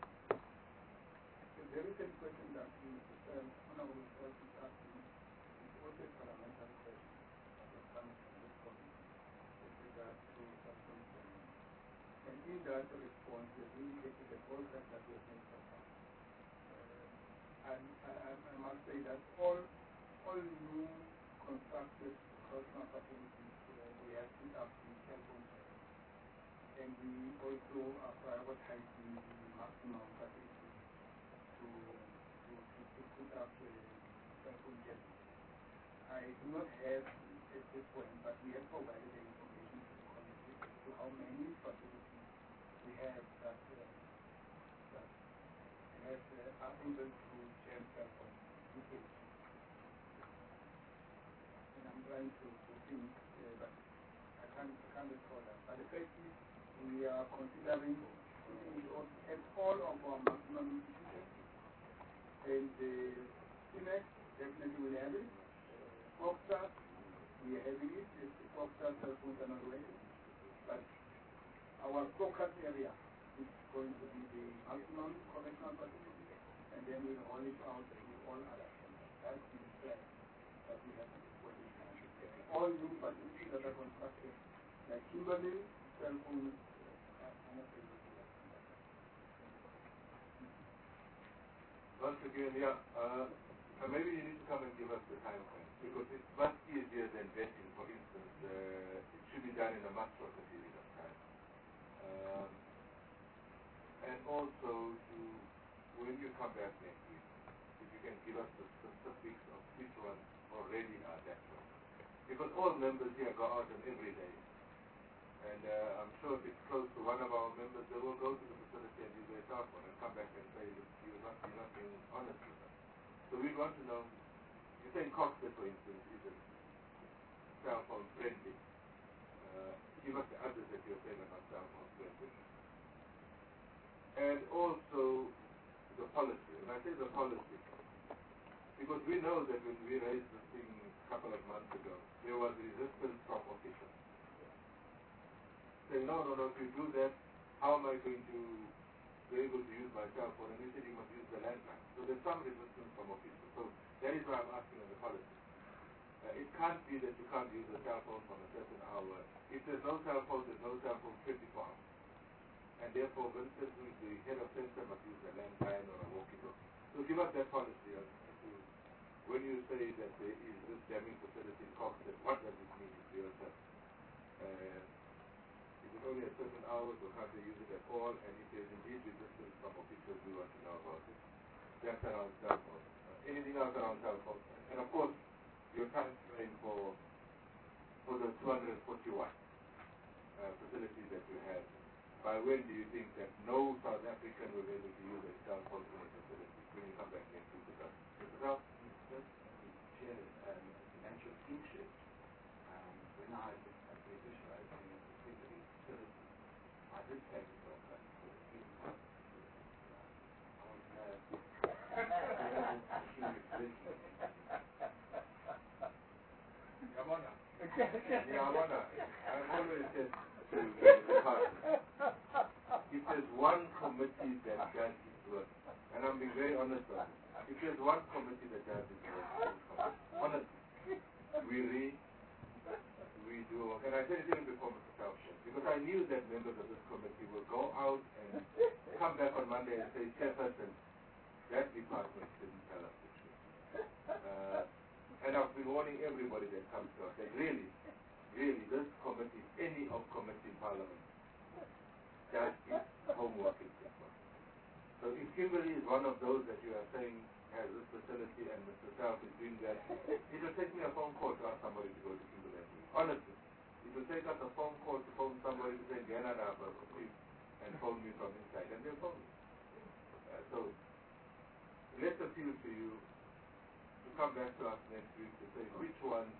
the very same question that Mister Sel, honorable Sel is asking is also a parliamentary question that is coming from this committee with regard to cell jamming. And in that response, we have indicated the progress that we have made so far. Uh, and I, I, I must say that all all new constructed correctional facilities, uh, we have put up the cell phone jamming. And we also are prioritizing the maximum facilities to, to, to, to put up the cell phone jamming. I do not have at this point, but we have provided the information to the committee as to how many facilities we have that, uh, that have, uh, are able to jam cell phones. And I'm trying to, to think, uh, but I can't, I can't recall that. But the fact is, we are considering putting it on at all of our maximum institutions. And the uh, C N E X definitely will have it. Uh, Foxtrot, we are having it. The Foxtrot cell phones are not working. But our focus area is going to be the maximum correctional facility, and then we'll roll it out to all other centers. That's the plan that we have at this point in time. All new facilities that are constructed, like Kimberley, cell phones, uh, are not able to work. Once again, yeah, uh, uh, maybe you need to come and give us the time frame, because it's much easier than vetting, for instance. Uh, it should be done in a much shorter period of time. Um, and also, to, when you come back next week, if you can give us the specifics of which ones already are that way. Because all members here go out on every day. And uh, I'm sure if it's close to one of our members, they will go to the facility and use their cell phone and come back and say, look, you're not, you're not being honest with us. So we want to know, you say Coxton, for instance, is a cell phone friendly. Uh, give us the others that you're saying are not cell phone friendly. And also the policy. When I say the policy, because we know that when we raised this thing a couple of months ago, there was resistance from officials. Saying, no, no, no, if you do that, how am I going to be able to use my cell phone? And we said you must use the landline. So there's some resistance from officials. So that is why I'm asking on the policy. Uh, it can't be that you can't use a cell phone from a certain hour. If there's no cell phone, there's no cell phone twenty-four hours. And therefore, for instance, the head of center must use a landline or a walkie-talkie. So give us that policy as to when you say that there is this jamming facility in Coxton, what does it mean to yourself? Uh, is it only at certain hours or can't they use it at all? And if there's indeed resistance from officials, we want to know about it. That's around cell phones. Uh, anything else around cell phones? And of course, your time frame for for the two hundred forty-one uh, facilities that you have. By when do you think that no South African will be able to use a cell phone in a facility when you come back next week to us? Well, Chair, um, you mentioned kingship. Um, when I was at the official opening of the Kimberley facility, I did take a cell phone for the team. I was uh, Yamona. Yamona. I've always said to the partner, if there's one committee that does its work, and I'm being very honest on it, if there's one committee that does its work, honestly, we read, we do, and I said it even before Mister Tauscher, because I knew that members of this committee will go out and come back on Monday and say, Chairperson, that department didn't tell us the truth. Uh, and I've been warning everybody that comes to us that really, really, this committee, any of committee in Parliament, does its homework in Kimberley. So if Kimberley is one of those that you are saying has this facility and Mister South is doing that, it will take me a phone call to ask somebody to go to Kimberley. Honestly, it will take us a phone call to phone somebody to say, Gena Naba, please, and phone me from inside, and they'll phone me. Uh, so, let's appeal to you to come back to us next week to say which ones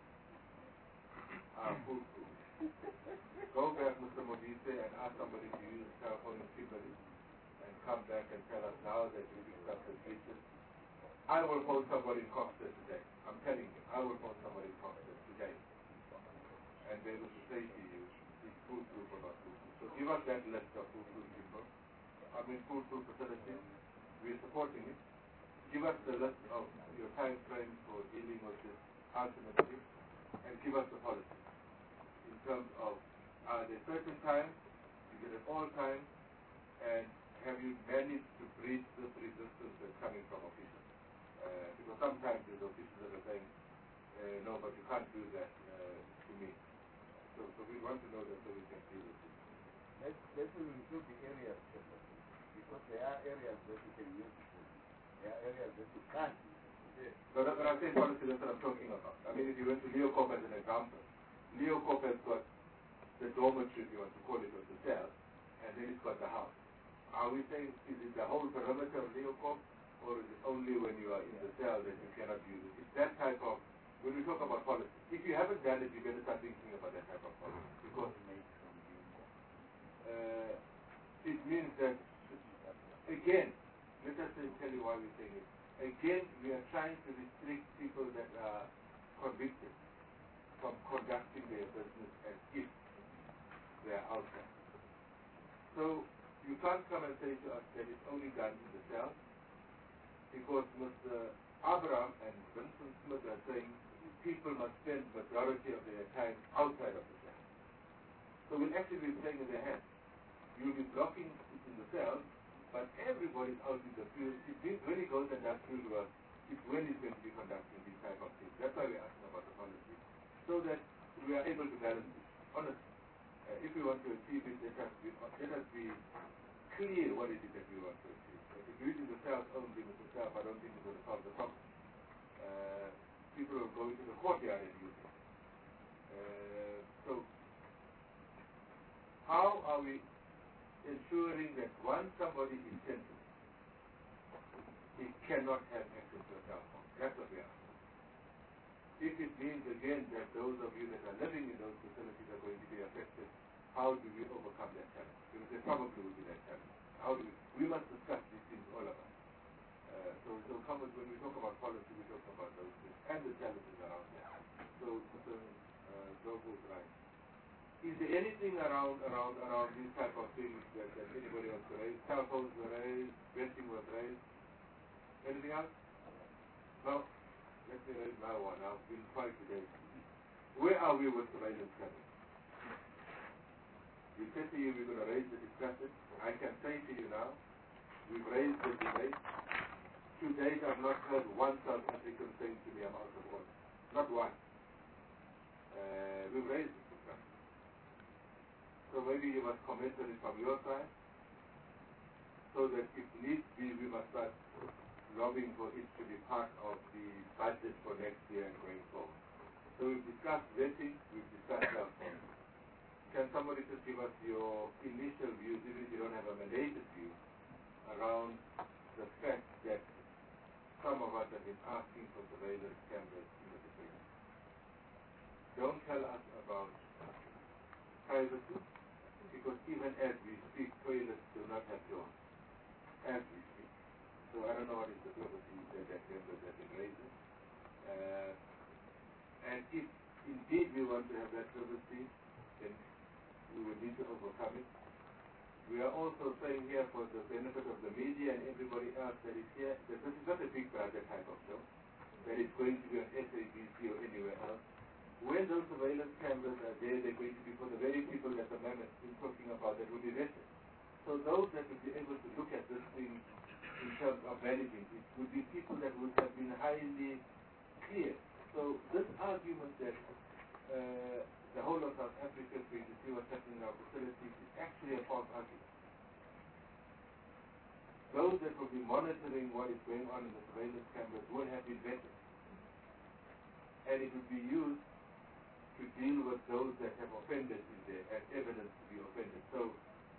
are foolproof. Go back, Mister Modise, and ask somebody to use cell phone in Kimberley, and come back and tell us now that you picked up the glitches. I will phone somebody in Coxton today. I'm telling you, I will phone somebody in Coxton today, and be able to say to you, is foolproof or not foolproof. So give us that list of foolproof people. I mean, foolproof facilities. We're supporting it. Give us the list of your time frame for dealing with this ultimately, and give us the policy in terms of are there certain times, is it at all times, and have you managed to breach this resistance that's coming from officials? Uh, because sometimes there's officials that are saying, uh, no, but you can't do that uh, to me. So, so we want to know that so we can deal with it. Let's, let's include the areas, because there are areas that you can use it. There are areas that you can't use it. But when I say policy, that's what I'm talking about. I mean, if you went to Leocorp as an example, Leocorp has got the dormitory, if you want to call it, or the cell, and then it's got the house. Are we saying, is it the whole perimeter of Leocorp, or is it only when you are in the cell that you cannot use it? It's that type of, when we talk about policy, if you haven't done it, you better start thinking about that type of policy. Because uh, it means that, again, let us tell you why we're saying it. Again, we are trying to restrict people that are convicted from conducting their business as if they are outside. So you can't come and say to us that it's only done in the cell, because Mister Abraham and Vincent Smith are saying people must spend the majority of their time outside of the cell. So we'll actually be playing in their hands. You'll be blocking it in the cell, but everybody's out in the field. It means when he goes and does field work, it's when he's going to be conducting these type of things. That's why we're asking about the policy, so that we are able to balance it. Honestly, uh, if we want to achieve it, let us be, let us be clear what it is that we want to achieve. But if we're using the cells only with the self, I don't think it's going to solve the problem. Uh, people will go into the courtyard and use it. Uh, so, how are we ensuring that once somebody is sentenced, he cannot have access to a cell phone? That's what we are asking. if it means again that those of you that are living in those facilities are going to be affected, how do we overcome that challenge? Because there probably will be that challenge. How do we, we must discuss these things, all of us. Uh, so it will come when we talk about policy, we talk about those things and the challenges around that. So Mister Uh, Zobo is right. Is there anything around around around these type of things that, that anybody wants to raise? Cell phones were raised, venting was raised. Anything else? No? Let me raise my one. I've been quiet today. Where are we with surveillance cameras? We said to you we're going to raise the discussion. I can say to you now, we've raised the debate. To date, I've not heard one South African saying to me I'm out of order. Not one. Uh, we've raised the discussion. So maybe you must comment on it from your side, so that if needs be, we must start lobbying for it to be part of the budget for next year and going forward. So we've discussed vetting, we've discussed cell phones. Can somebody just give us your initial views, even if you don't have a mandated view, around the fact that some of us have been asking for surveillance cameras in the facility? Don't tell us about privacy, because even as we speak, toilets do not have doors. As we speak. So I don't know what is the privacy that that members have been raising. Uh, and if indeed we want to have that privacy, then we will need to overcome it. We are also saying here, for the benefit of the media and everybody else that is here, that this is not a Big Brother type of show, that it's going to be on S A B C or anywhere else. When those surveillance cameras are there, they're going to be for the very people that the man has been talking about that will be vetted. So those that will be able to look at this thing in terms of managing it would be people that would have been highly clear. So this argument that uh, the whole of South Africa is going to see what's happening in our facilities is actually a false argument. Those that will be monitoring what is going on in the surveillance cameras will have been vetted. And it would be used to deal with those that have offended in there and evidence to be offended. So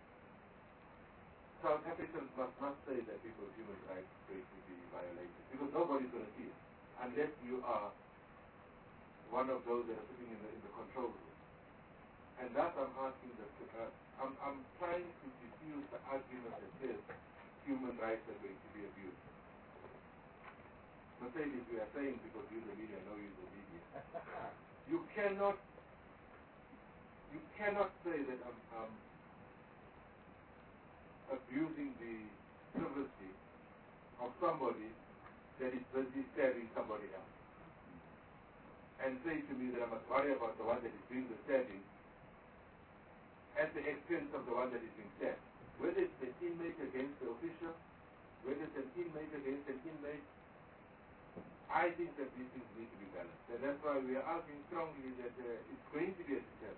South Africans must not say that people's human rights are going to be violated, because nobody's going to see it, unless you are one of those that are sitting in the, in the control room. And thus I'm asking that, uh, I'm, I'm trying to diffuse the argument that says human rights are going to be abused. Mercedes, we are saying, because you the media know you the media, you cannot, you cannot say that I'm, I'm abusing the privacy of somebody that is busy stabbing somebody else, and say to me that I must worry about the one that is doing the stabbing at the expense of the one that is being stabbed. Whether it's an inmate against the official, whether it's an inmate against an inmate, I think that these things need to be balanced. And that's why we are arguing strongly that uh, it's going to be a deterrent.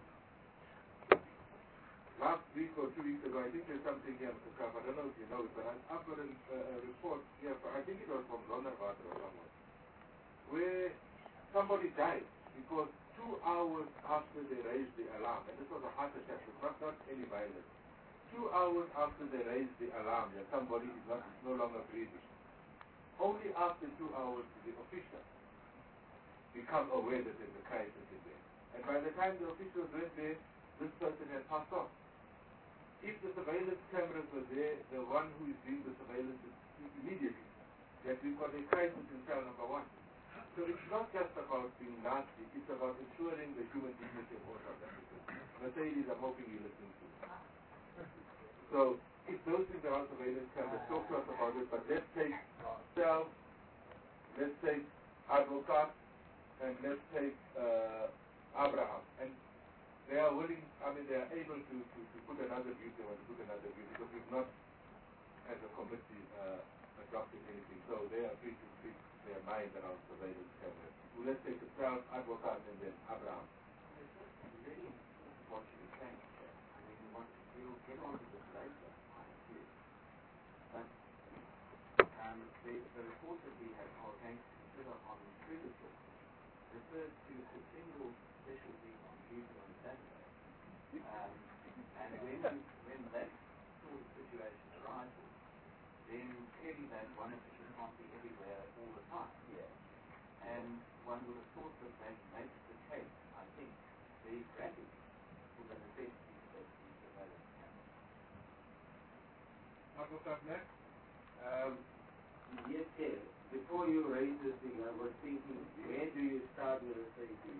Last week or two weeks ago, I think there's something here, Mister Kaff, I don't know if you know it, but I- I've got a, uh, a report here, for, I think it was from Zonderwater or somewhere, where somebody died because two hours after they raised the alarm, and this was a heart attack, it's not, not any violence, two hours after they raised the alarm that somebody is, not, is no longer breathing, only after two hours did the official become aware that there's a crisis in there. And by the time the officials went there, this person had passed on. If the surveillance cameras were there, the one who is doing the surveillance is immediately that we've got a crisis in cell number one. So it's not just about being nasty, it's about ensuring the human dignity of all South Africans. Mercedes, I'm hoping you listen to me. So if those things are on surveillance cameras, talk to us about it, but let's take Cell, let's take Advocaat, and let's take uh, Abraham. And they are willing, I mean, they are able to, to, to put another view, they want to put another view, because we've not, as a committee, uh, adopted anything. So they are free to speak their mind around surveillance cameras. So let's take the Cell, Advocaat, and then Abraham. It's really important what you're saying here. I mean, what, we'll get on to this later, I assume. But um, the, the report that we have are going to consider on privacy refers to a single special being on duty on Saturday. Um, and when, you, when that sort of situation arises, then clearly that one official can't be everywhere all the time. Yes. and one would have thought that that makes the case, I think, very graphically for the necessity that the surveillance camera. Marcos up next. Um, yes, Chair. Before you raise this thing, I was thinking, where do you start with a safety?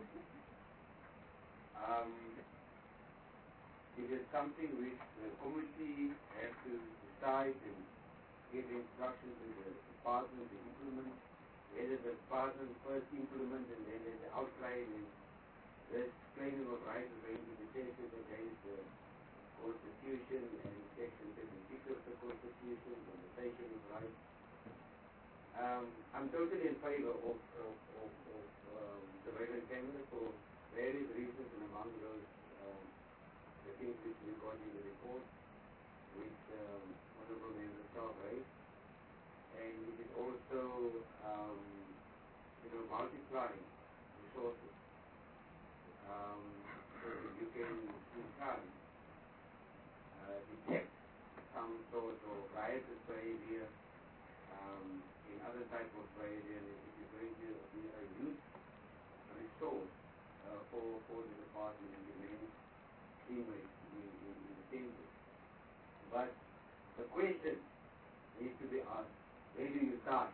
Um, it is something which the committee has to decide and give instructions to the department to implement. Whether the department first implement and then there's the outcry and this claiming of rights is going to be tested against the Constitution and Section thirty-six of the Constitution, limitation of rights. Um, I'm totally in favor of, of, of, of um, surveillance cameras for various reasons, and among those, um, the things which we got in the report, which um, Honorable Member Shaw raised, and it is also, um, you know, multiplying resources, um, so that you can, in time, uh, detect some sort of riotous behavior, um, in other type of behavior, and it is going to be a huge resource uh, for, for the department and the main inmates in, in, in the centers. But the question needs to be asked, where do you start?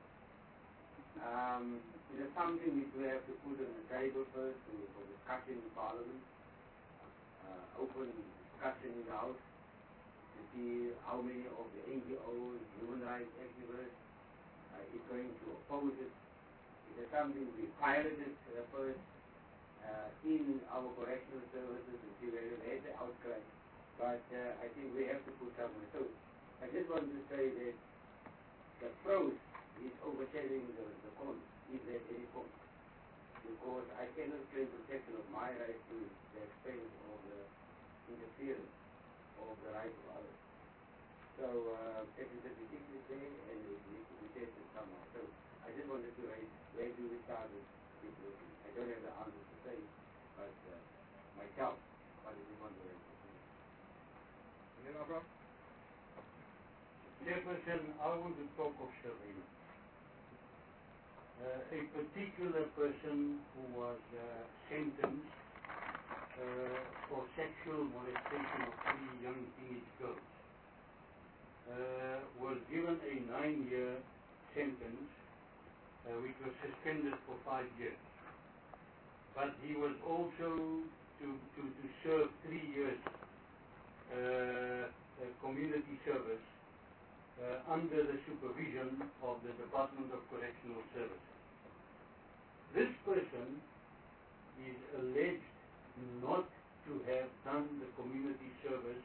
Um, it is something which we have to put on the table first to, for discussion in Parliament, uh, open discussion in the House, to see how many of the N G Os, human rights activists, uh, is going to oppose it. It is something we piloted uh, first uh, in our correctional services and see whether there's an outcry. But uh, I think we have to put somewhere. So I just want to say that the pros is overshadowing the, the cons, if there's any cons. Because I cannot claim protection of my rights to the expense of the interference of the rights of others. So uh, Section thirty-six is there and it needs to be tested somehow. So I just wanted to raise, where do we start with this working? I don't have the answer to say, but uh, myself, but I just want to raise it. And then Abraham? Jefferson, I want to talk of surveillance. Uh, a particular person who was uh, sentenced uh, for sexual molestation of three young teenage girls uh, was given a nine-year sentence uh, which was suspended for five years. But he was also to, to, to serve three years uh, uh, community service Uh, under the supervision of the Department of Correctional Services. This person is alleged not to have done the community service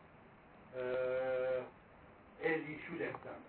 uh, as he should have done.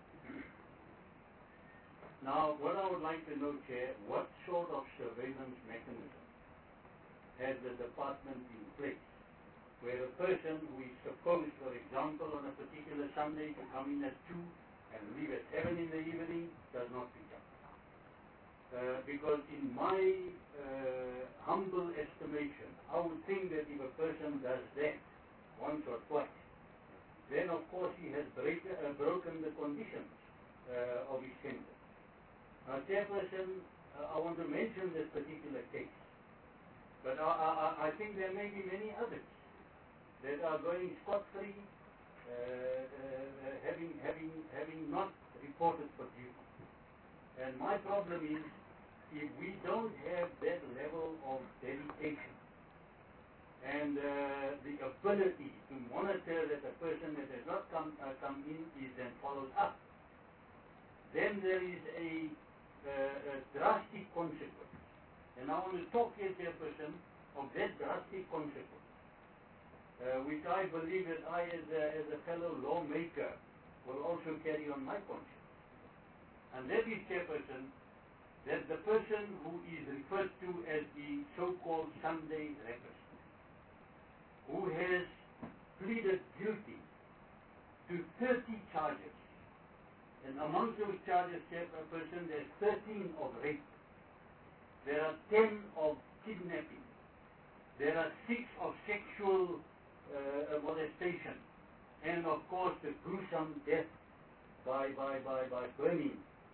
Now, what I would like to know, Chair, what sort of surveillance mechanism has the department in place where a person who is supposed, for example, on a particular Sunday to come in at two and leave at seven in the evening, does not pick up. Uh, because in my uh, humble estimation, I would think that if a person does that once or twice, then of course he has break, uh, broken the conditions uh, of his sentence. Now, Chairperson, uh, I want to mention this particular case, but I, I, I think there may be many others that are going scot-free, uh, uh, having, having, having not reported for duty. And my problem is, if we don't have that level of dedication and uh, the ability to monitor that a person that has not come, uh, come in is then followed up, then there is a, uh, a drastic consequence. And I want to talk here, Chairperson, of that drastic consequence. Uh, which I believe that I, as a, as a fellow lawmaker, will also carry on my conscience. And that is, Chairperson, that the person who is referred to as the so-called Sunday rapist, who has pleaded guilty to thirty charges, and among those charges, Chairperson, there's thirteen of rape, there are ten of kidnapping, there are six of sexual Uh, molestation, and of course the gruesome death by, by, by, by burning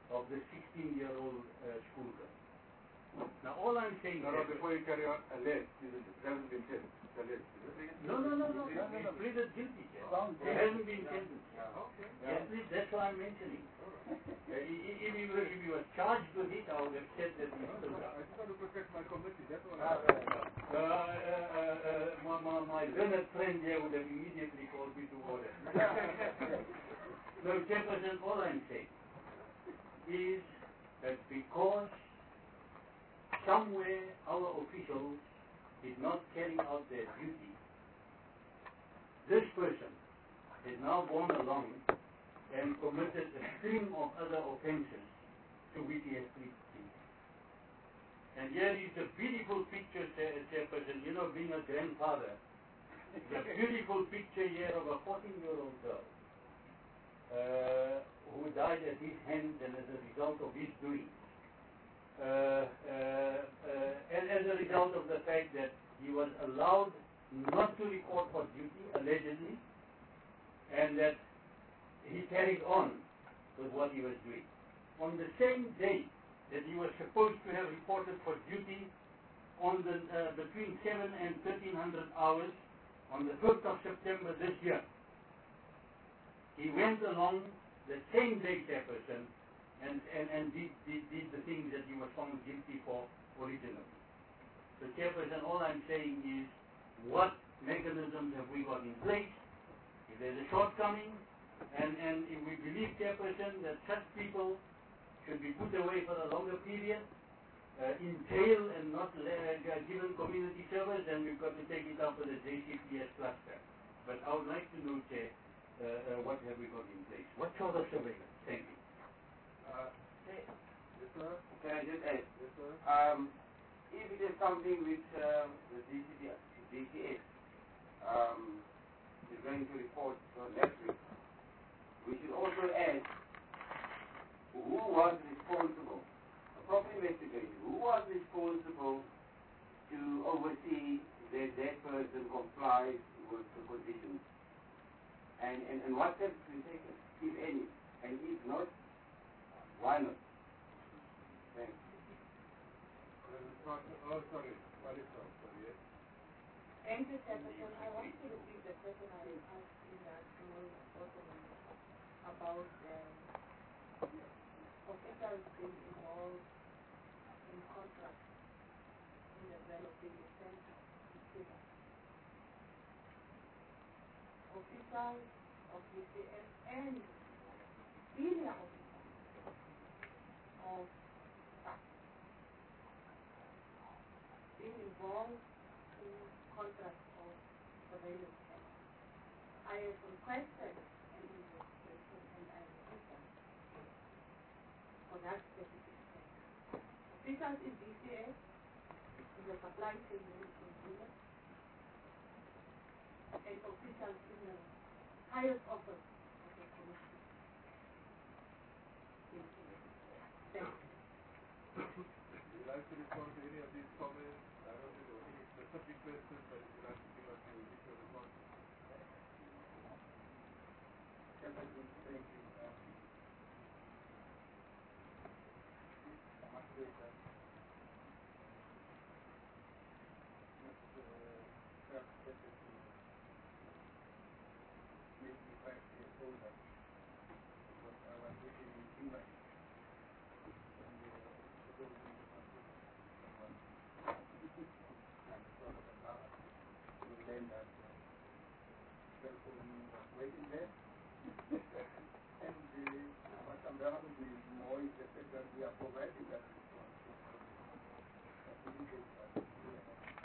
of the sixteen-year-old uh, schoolgirl. Now, all I'm saying No, no, is... before you carry on, alleged, isn't it? It hasn't been said. It's alleged, is it? No, no, no, no, No, no, no. he pleaded guilty, Chair. Found He guilty. hasn't been sentenced. Okay. Yes, please, that's what I'm mentioning. Uh, i- i- if, he were, if he was charged with it, I would have said that he's still I out. just want to protect my committee, that's all. Ah, I right, right. Uh, uh, uh, uh, my, my, my learned friend here would have immediately called me to order. So, Chairperson, all I'm saying is that because somewhere our officials did not carry out their duty, this person has now gone along and committed a string of other offenses to which he has pleaded guilty. And here is a beautiful picture, Chair- Chairperson, you know, being a grandfather, the beautiful picture here of a fourteen-year-old girl uh, who died at his hands and as a result of his doing. Uh, uh, uh, and as a result of the fact that he was allowed not to report for duty, allegedly, and that he carried on with what he was doing. On the same day that he was supposed to have reported for duty on the, uh, between seven and thirteen hundred hours, on the fifth of September this year, he went along the same day, Chairperson, and, and, and did, did, did the things that he was found guilty for originally. So, Chairperson, all I'm saying is, what mechanisms have we got in place? If there's a shortcoming, and, and if we believe, Chairperson, that such people should be put away for a longer period, uh, in jail and not uh, given community service, then we've got to take it up with the J C P S cluster. But I would like to know, Chair, uh, uh, what have we got in place? What sort of surveillance? Thank you. Uh, Hey, yes, sir. can I just add? Yes, sir. Um, if it is something which um, the D C S um, is going to report uh, next week, we should also add who was responsible, a proper investigation, who was responsible to oversee that that person complies with the conditions, and, and, and what steps to be taken, if any, and if not, why not? Thanks. Well, it's not, oh, sorry. Sorry, sir. Sorry, yes. Thank you, Chairperson. I want to repeat the question I asked in that small document about um, officials being involved in contracts in the developing the center in Cuba. Officials of D C S and senior officers of staff being involved in contracts of surveillance centers. I have requested an investigation and I received them for that specific center. Officials in D C S, in the supply chain unit in Cuba, and officials in the highest office of the commission in Cuba. Thank you. Would you like to respond to any of these comments? I don't know any specific questions, but if you like to give us your initial response. Chairperson, thank you. Um, I must say that Mister Kraft Deputy made me five years older because I was working in Cuba when they were supposed to consider someone and the sort of embarrassed to learn that uh, Belfort was waiting there. And uh, what embarrasses me more is the fact that we are providing that response to the certificate that we have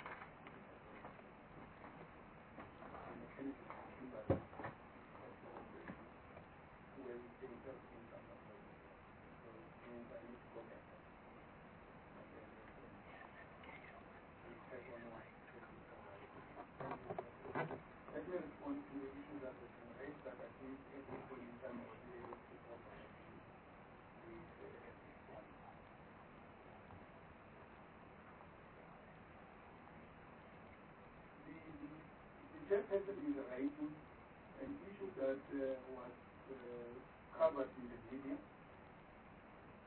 the mechanism to Cuba that also operating when things have been done that way. So it means I need to go back and and then let them reflect on what has been provided. Let me respond to the issue that has been raised that I think every point in time I will be able to cooperate with uh, at this point. The, the, the chairperson is raising an issue that uh, was uh, covered in the media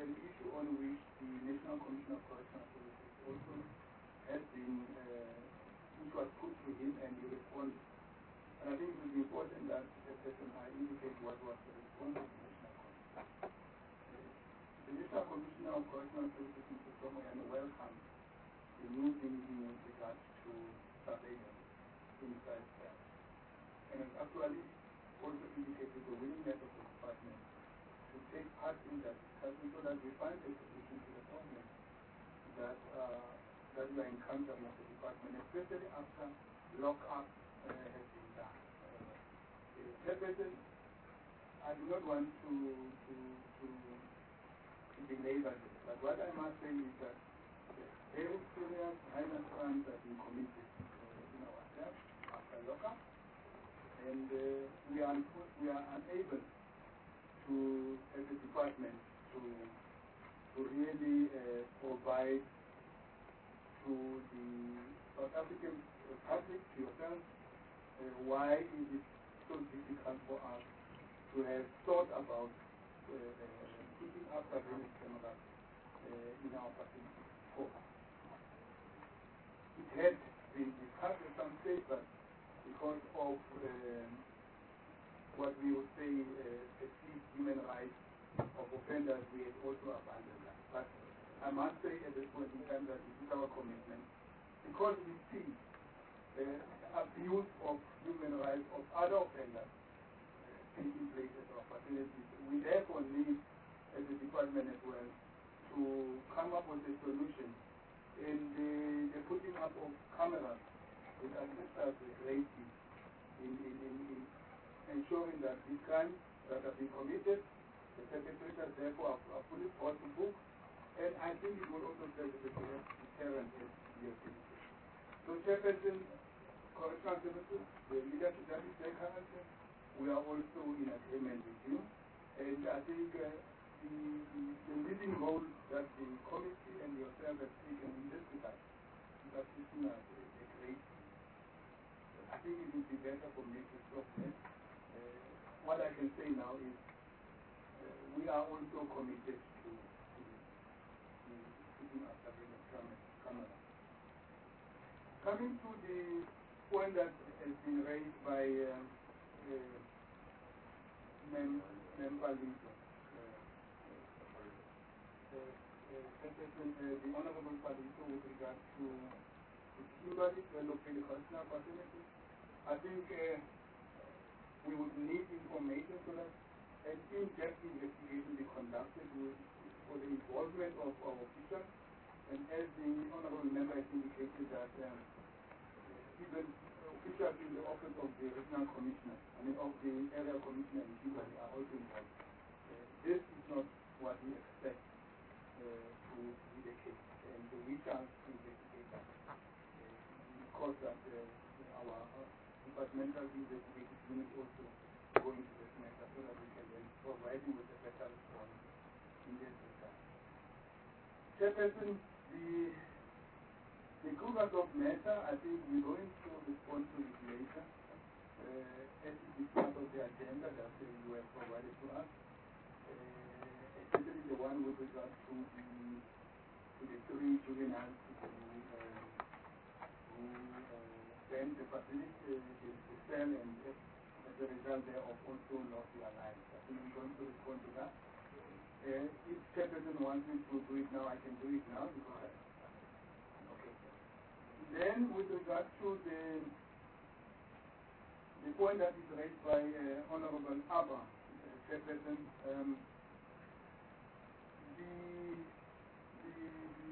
an issue on which the National Commission of Correctional Services also has been, uh, which was put to him and he responded. And I think it is important that the person I indicate what was the response of the National Commission. The National Commissioner of Correctional Services, Mister Somoyane, welcomed the new thinking with regards to surveillance inside cells. And has actually also indicated the willingness of the department to take part in that discussion so that we find a solution to the problem that, uh, that we are encountering at the department, especially after lockup uh, has been done. Uh, Chairperson, I do not want to, to, to, to belabor this, but what I must say is that very serious highness crimes have been committed uh, in our cells after lockup, and uh, we, are, we are unable to, as a department, to, to really uh, provide to the South African public, to yourself, uh, why it is so difficult for us to have thought about uh, uh, putting up surveillance cameras uh, in our facilities before. It had been discussed at some stage, but because of uh, what we would say uh, perceived human rights of offenders, we had also abandoned that. But I must say at this point in time that it is our commitment, because we see uh, abuse of human rights of other offenders uh, taking place at our facilities. We therefore need, as a department as well, to come up with a solution in the, the putting up of cameras that assist us greatly in, in, in, in ensuring that these crimes that have been committed, the perpetrators therefore are, are fully brought to book, and I think it will also serve as a deterrent as the activity. So, Chairperson, Correctional Services, the leadership that is there currently, we are also in agreement with you, and I think uh, the, the, the leading role that the committee and yourself have taken in this regard is assisting us a, a great deal. I think it would be better for me to stop there. Uh, what I can say now is uh, we are also committed to, to, to putting up surveillance camera. Coming to the point that has been raised by uh, uh, Mem Palito, the Honorable Palito, with regard to the Kimberley located correctional facility. I think uh, we would need information so that an in-depth investigation be conducted with, for the involvement of our officials. And as the Honorable Member has indicated that um, even officials in the office of the Regional Commissioner, I mean of the Area Commissioner in Kimberley are also involved. Uh, this is not what we expect uh, to be the case, and uh, we shall investigate that. Uh, because that uh, our uh, departmental investigative unit also go into this matter so that we can then provide you with a better response in this regard. Chairperson, the the Cougars of Meta, I think we're going to respond to it later, uh, as it is part of the agenda that uh, you have provided to us, uh, especially the one with regard to the to the three juveniles who, uh, who uh, then the facility, uh, the, the cell, and uh, as a result thereof also lost their lives. I think we're going to respond to that. Uh, if Chairperson wants me to do it now, I can do it now because I, okay. Then with regard to the the point that is raised by uh, Honorable Abba, uh, Chairperson, um, the, the, the,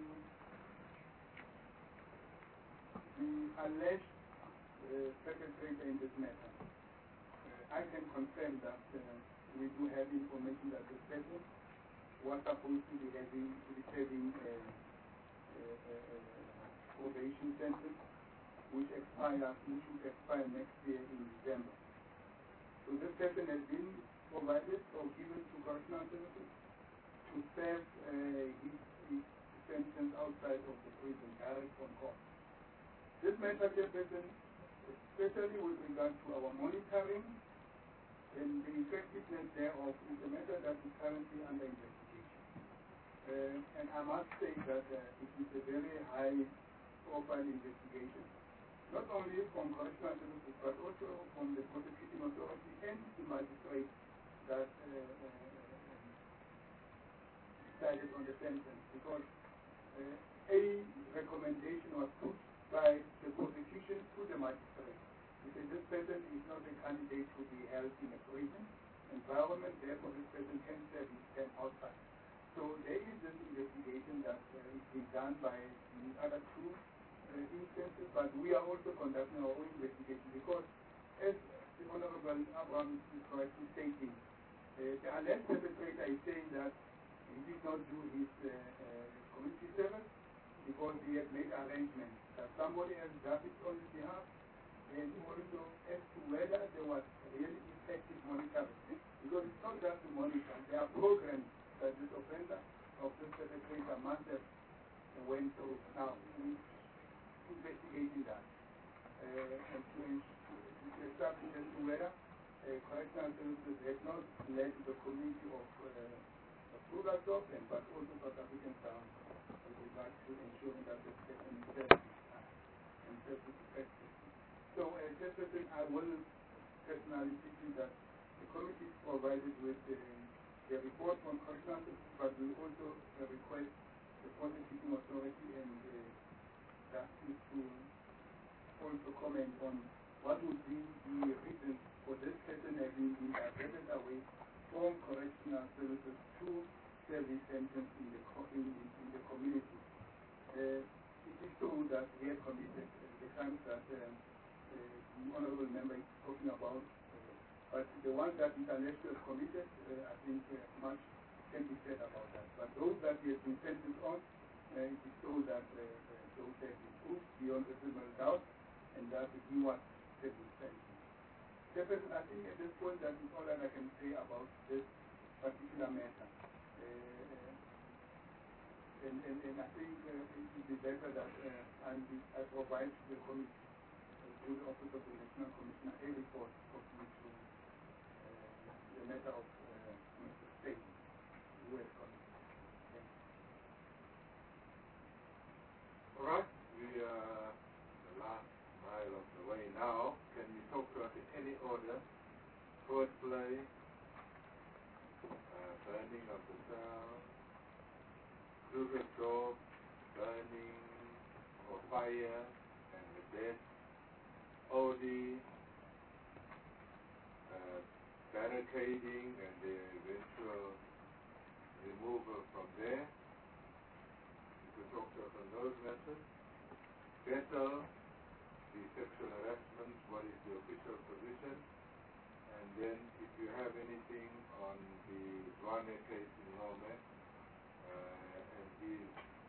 the alleged uh, perpetrator in this matter, uh, I can confirm that uh, we do have information that the person was supposed to be having receiving a, a, a, a probation sentence, which expires, which will expire next year in December. So this person has been provided or given to Correctional Services to serve uh, his, his sentence outside of the prison, direct from court. This matter, Chairperson, especially with regard to our monitoring and the effectiveness thereof, is a matter that is currently under investigation. Uh, and I must say that uh, it is a very high-profile investigation, not only from correctional services, but also from the prosecuting authority and the magistrate that uh, uh, decided on the sentence, because uh, a recommendation was put by the prosecution to the magistrate. He said this person is not a candidate to be held in a prison environment, therefore this person can serve his term outside. So there is this investigation that uh, is being done by the other two uh, instances, but we are also conducting our own investigation because, as the Honorable Abraham is correctly stating, uh, the alleged perpetrator is saying that he did not do his uh, uh, community service because he had made arrangements that somebody else does it on his behalf, and also as to whether there was really effective monitoring. Because it's not just to monitor, there are programs that this offender of this perpetrator must have went through. Now, we investigating that uh, and to, to establish as to whether uh, correctional services have not led the community of uh, Rudersoft and but also South African Town with regard to ensuring that the person is safe and self-effective. So, as uh, Jefferson, I will personally see that the committee is provided with uh, the report from correctional services, but we also uh, request the prosecuting authority and uh, that is to also comment on what would be the reasons for this person having been diverted away from correctional services to service sentence in the, co in, in, in the community. Uh, it is true that he had committed uh, the crimes that uh, uh, the honorable member is talking about, uh, but the one that is alleged to have committed, uh, I think uh, much can be said about that. But those that he has been sentenced on, uh, it is true that uh, uh, those have been proved beyond reasonable doubt, and that he was service sentence. Jefferson, I think at this point that is all that I can say about this particular matter. Uh, and, and, and I think uh, it would be better that uh, I, I provide to the committee, uh, through the Office of the National Commissioner, a report of to uh, the matter of uh, Mister State, who has committed. Thank you. All right, we are the last mile of the way now. Can we talk to us in any order? Court play, uh, burning of the cell, Rudersoft, burning or fire and the death, O D, uh, barricading and the eventual removal from there. You could talk to us on those matters. Bethel, the sexual harassment, what is the official position? And then if you have anything on the Zwane case in Lomax, uh, and his,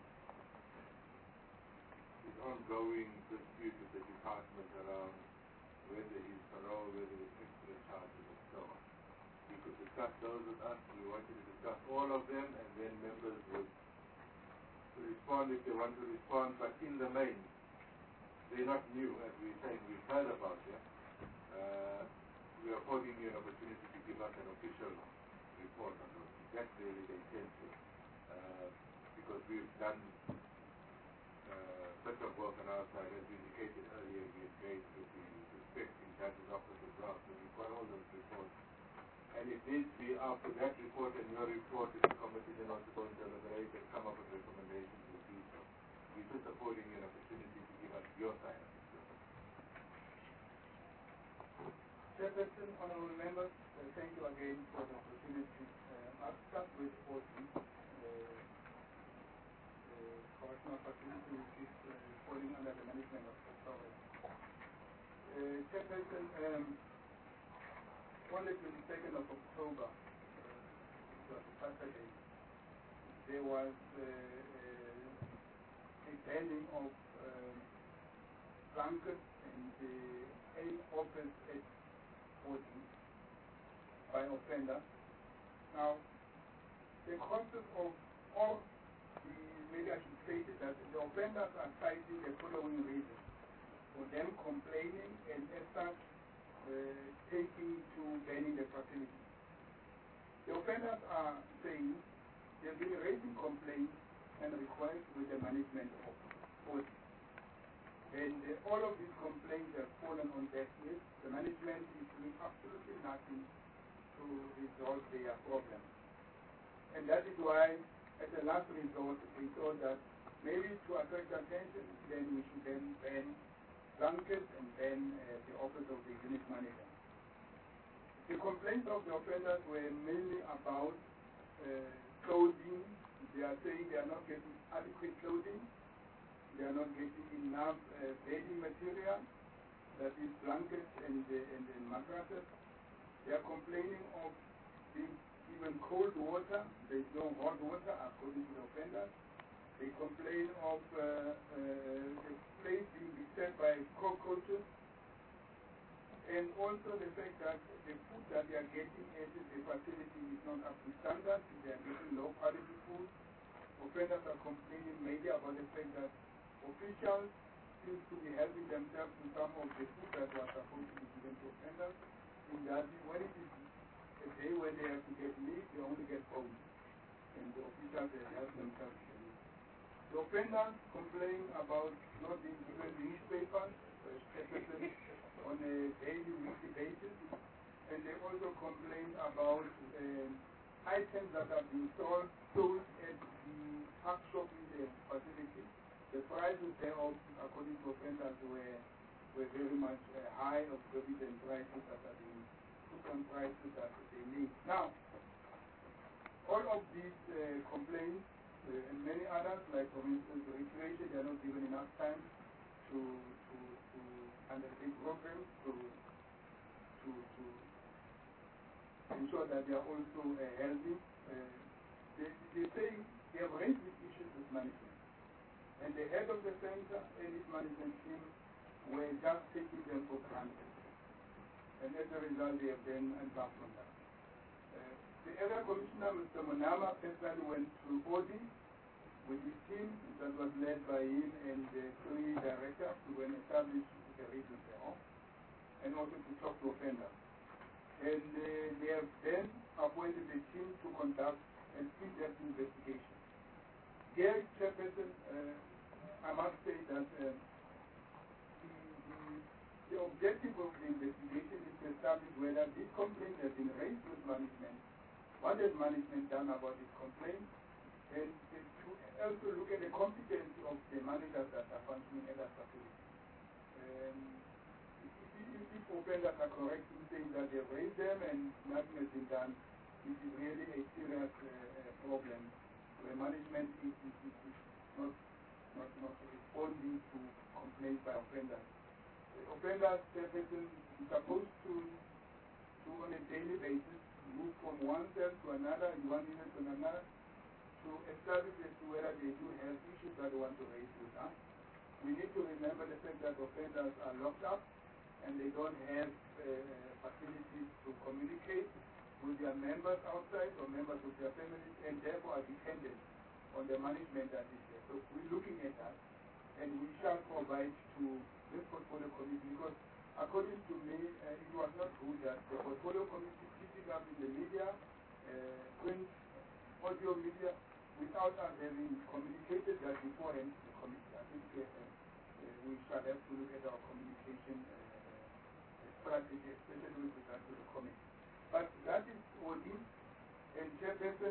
his ongoing dispute with the department around whether he's parole, whether it's extra charges and so on. You could discuss those with us. We want you to discuss all of them, and then members would respond if they want to respond, but in the main, they're not new, as we say, we've heard about them. Uh, we are affording you an opportunity to give us an official report on those. That's really the intention. Uh, because we've done uh, a bit of work on our side, as we indicated earlier, we engaged with the respecting judge's office as well, so we've got all those reports. And it needs to be after that report and your report, if the committee then also go and deliberate and come up with recommendations in do so. We're just affording you an opportunity to give us your side of it. Chairperson, honorable members, uh, thank you again for the opportunity. Uh, I'll start with O D, uh, uh, correctional facility, which is uh, falling under the management of Pretoria. Uh, Chairperson, um, on the twenty-second of October, uh, it was a Saturday, there was uh, uh, a banning of um, blankets and uh, a offense at by offender. Now, the concept of all the, maybe I should state it, that the offenders are citing the following reasons for them complaining and as such uh, taking to banning the facility. The offenders are saying they've been raising raising complaints and requests with the management of O D. And uh, all of these complaints have fallen on deaf ears. The management is doing absolutely nothing to resolve their problem. And that is why, as a last resort, we thought that maybe to attract attention, then we should then ban blankets and ban uh, the office of the unit manager. The complaints of the offenders were mainly about uh, clothing. They are saying they are not getting adequate clothing. They are not getting enough uh, bedding material, that is blankets and, uh, and, and mattresses. They are complaining of being given cold water. There is no hot water according to the offenders. They complain of uh, uh, the place being disturbed by cockroaches, and also the fact that the food that they are getting at the facility is not up to standard. They are getting low quality food. Offenders are complaining mainly about the fact that officials seem to be helping themselves to some of the food that was supposed to be given to offenders, in that when it is a day when they have to get meat, they only get bones, and the officials they help themselves to meat. The offenders complain about not being given newspapers on a daily, weekly basis, and they also complain about um, items that are being sold, sold at the tuck shop in the facility. The prices thereof, according to offenders, were, were very much uh, high, of exorbitant prices that are being put on prices that they need. Now, all of these uh, complaints uh, and many others, like for instance, recreation, they are not given enough time to, to, to undertake programs to, to, to ensure that they are also uh, healthy. Uh, they, they say they have raised these issues with management. And the head of the center and his management team were just taking them for granted. And as a result, they have then embarked on that. Uh, the area commissioner, Mister Monama, personally went to O D with his team that was led by him and the three directors who were established the region thereof, and also to talk to offenders. And uh, they have then appointed a team to conduct an in-depth investigation. Dear Chairperson, uh, I must say that uh, the, the, the objective of the investigation is to establish whether these complaints have been raised with management, what has management done about these complaints, and uh, to also look at the competency of the managers that are functioning at that facility. Um, if, if offenders are correct in saying that they have raised them and nothing has been done, it is really a serious uh, uh, problem where management is, is, is, is not, not, not responding to complaints by offenders. The offenders, Chairperson, is supposed to, to, on a daily basis, move from one cell to another, in one unit to another, to establish as to whether they do have issues that they want to raise with us. We need to remember the fact that offenders are locked up and they don't have uh, facilities to communicate with their members outside or members of their families, and therefore are dependent on the management that is there. So we're looking at that, and we shall provide to this portfolio committee, because according to me, uh, it was not good that the portfolio committee picking up in the media, uh, print, audio media, without us having communicated that beforehand to the committee. I think uh, uh, we shall have to look at our communication uh, strategy, especially with regard to the committee. But that is O D, and Chairperson,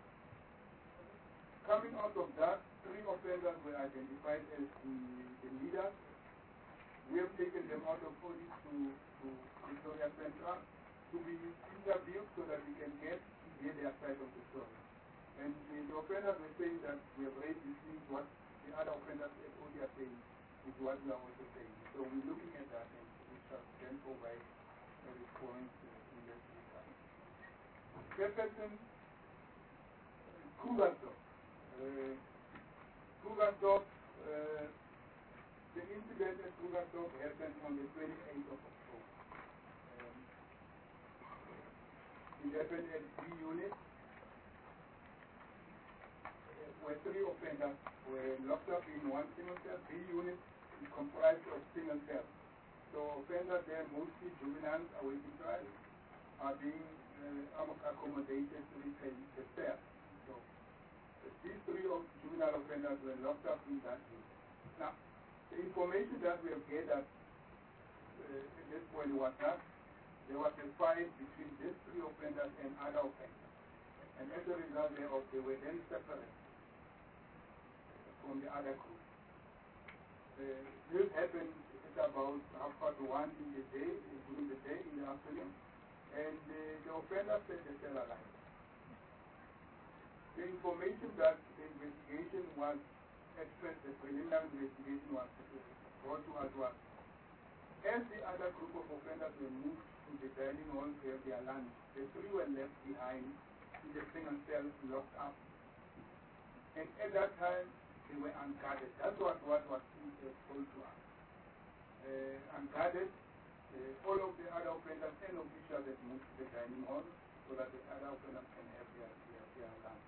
coming out of that, three offenders were identified as the, the leaders. We have taken them out of O D to, to Victoria Central to be interviewed so that we can get hear their side of the story. And the, the offenders were saying that we have raised these things, what the other offenders at O D are saying is what we are also saying. So we're looking at that, and we shall then provide a response uh, in that regard. Chairperson, Krugersdorp. Uh, Krugersdorp, uh, the incident at Krugersdorp happened on the twenty-eighth of October. Um, it happened at B unit, uh, where three offenders were locked up in one single cell. B unit is comprised of single cells. So offenders there, mostly juveniles awaiting trial, are being uh, accommodated to the, the cell. So the of juvenile offenders were locked up in that unit. Now, the information that we have gathered uh, at this point was that there was a fight between these three offenders and other offenders. And as a result thereof, they were then separated from the other group. Uh, this happened at about half past one in the day, during the day, in the afternoon, and uh, the offender said they still alive. The information that the investigation was, at first the preliminary investigation was uh, brought to us was, as the other group of offenders were moved to the dining hall to have their lunch, the three were left behind in the single cell locked up. And at that time, they were unguarded. That's what, what was told to us. Uh, unguarded, uh, all of the other offenders and officials had moved to the dining hall so that the other offenders can have their, their, their lunch.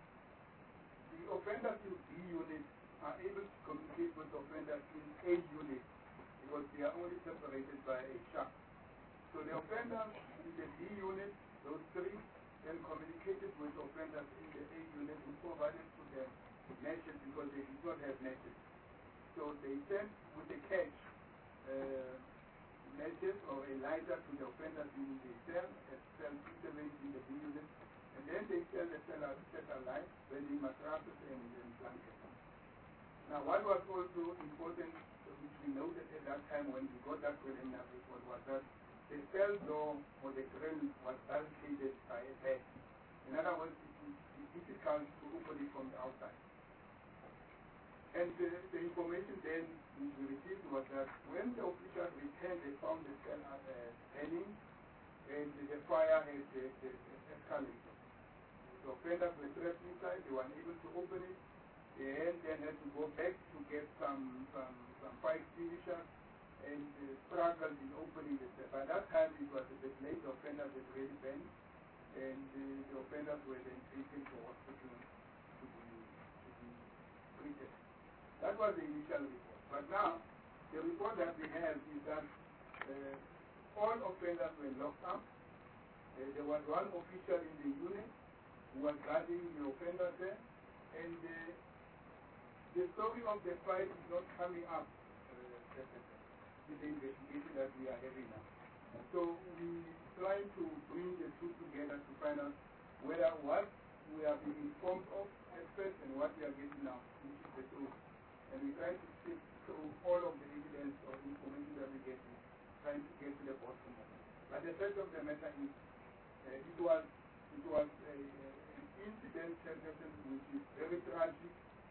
The offenders in B unit are able to communicate with offenders in A unit because they are only separated by a shaft. So the offenders in the B unit, those three, then communicated with offenders in the A unit who provided to them matches because they did not have matches. So they sent with a catch uh, matches or a lighter to the offenders in the cell, at cell two seventy in the B unit, and then they tell the cell set alight when the mattresses and, and blankets. Now what was also important, which we noted at that time when we got that preliminary report, was that the cell door or the grill was barricaded by a bed. In other words, it would be difficult to open it from the outside. And the, the information then which we received was that when the officers returned, they found the cell uh, burning and the fire had uh, uh, escalated. The offenders were trapped inside, they were unable to open it. They then had to go back to get some, some, some fire extinguishers and uh, struggled in opening the cell. By that time it was a bit late, the offenders had already burned, and uh, the offenders were then taken to hospital to be, to be treated. That was the initial report. But now, the report that we have is that uh, all offenders were locked up. Uh, there was one official in the unit who was guarding the offenders there, and uh, the story of the fight is not coming up uh, with the investigation that we are having now. So we try to bring the two together to find out whether what we are being informed of at first and what we are getting now, which is the truth. And we try to sift through all of the evidence or information that we get, trying to get to the bottom of it. But the fact of the matter is, uh, it was it was a, a, an incident which is very tragic,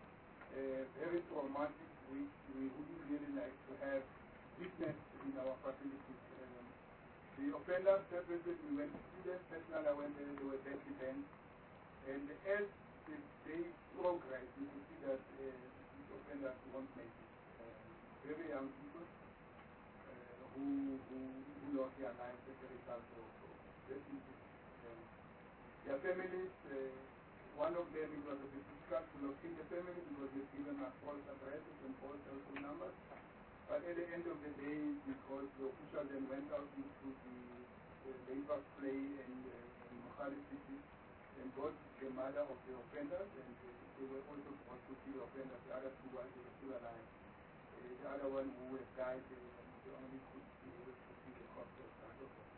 uh, very traumatic, which we wouldn't really like to have witnessed in our facilities. Um, the offenders separated, we went to see them, personally I went there, they were badly bent, and as the day progressed, you could see that uh, these offenders won't make it. Uh, very young people uh, who, who, who lost their lives as a result of this incident. Um, their families, uh, one of them, it was a bit difficult to locate the family because they've given us false addresses and false telephone numbers. But at the end of the day, because the officials then went out into the uh, labor play and uh, Mohali city and got the mother of the offenders, and uh, they were also supposed to see the offenders, the other two while they were still alive. Uh, the other one who had died, they, they only could be able to see the corpse of the other one.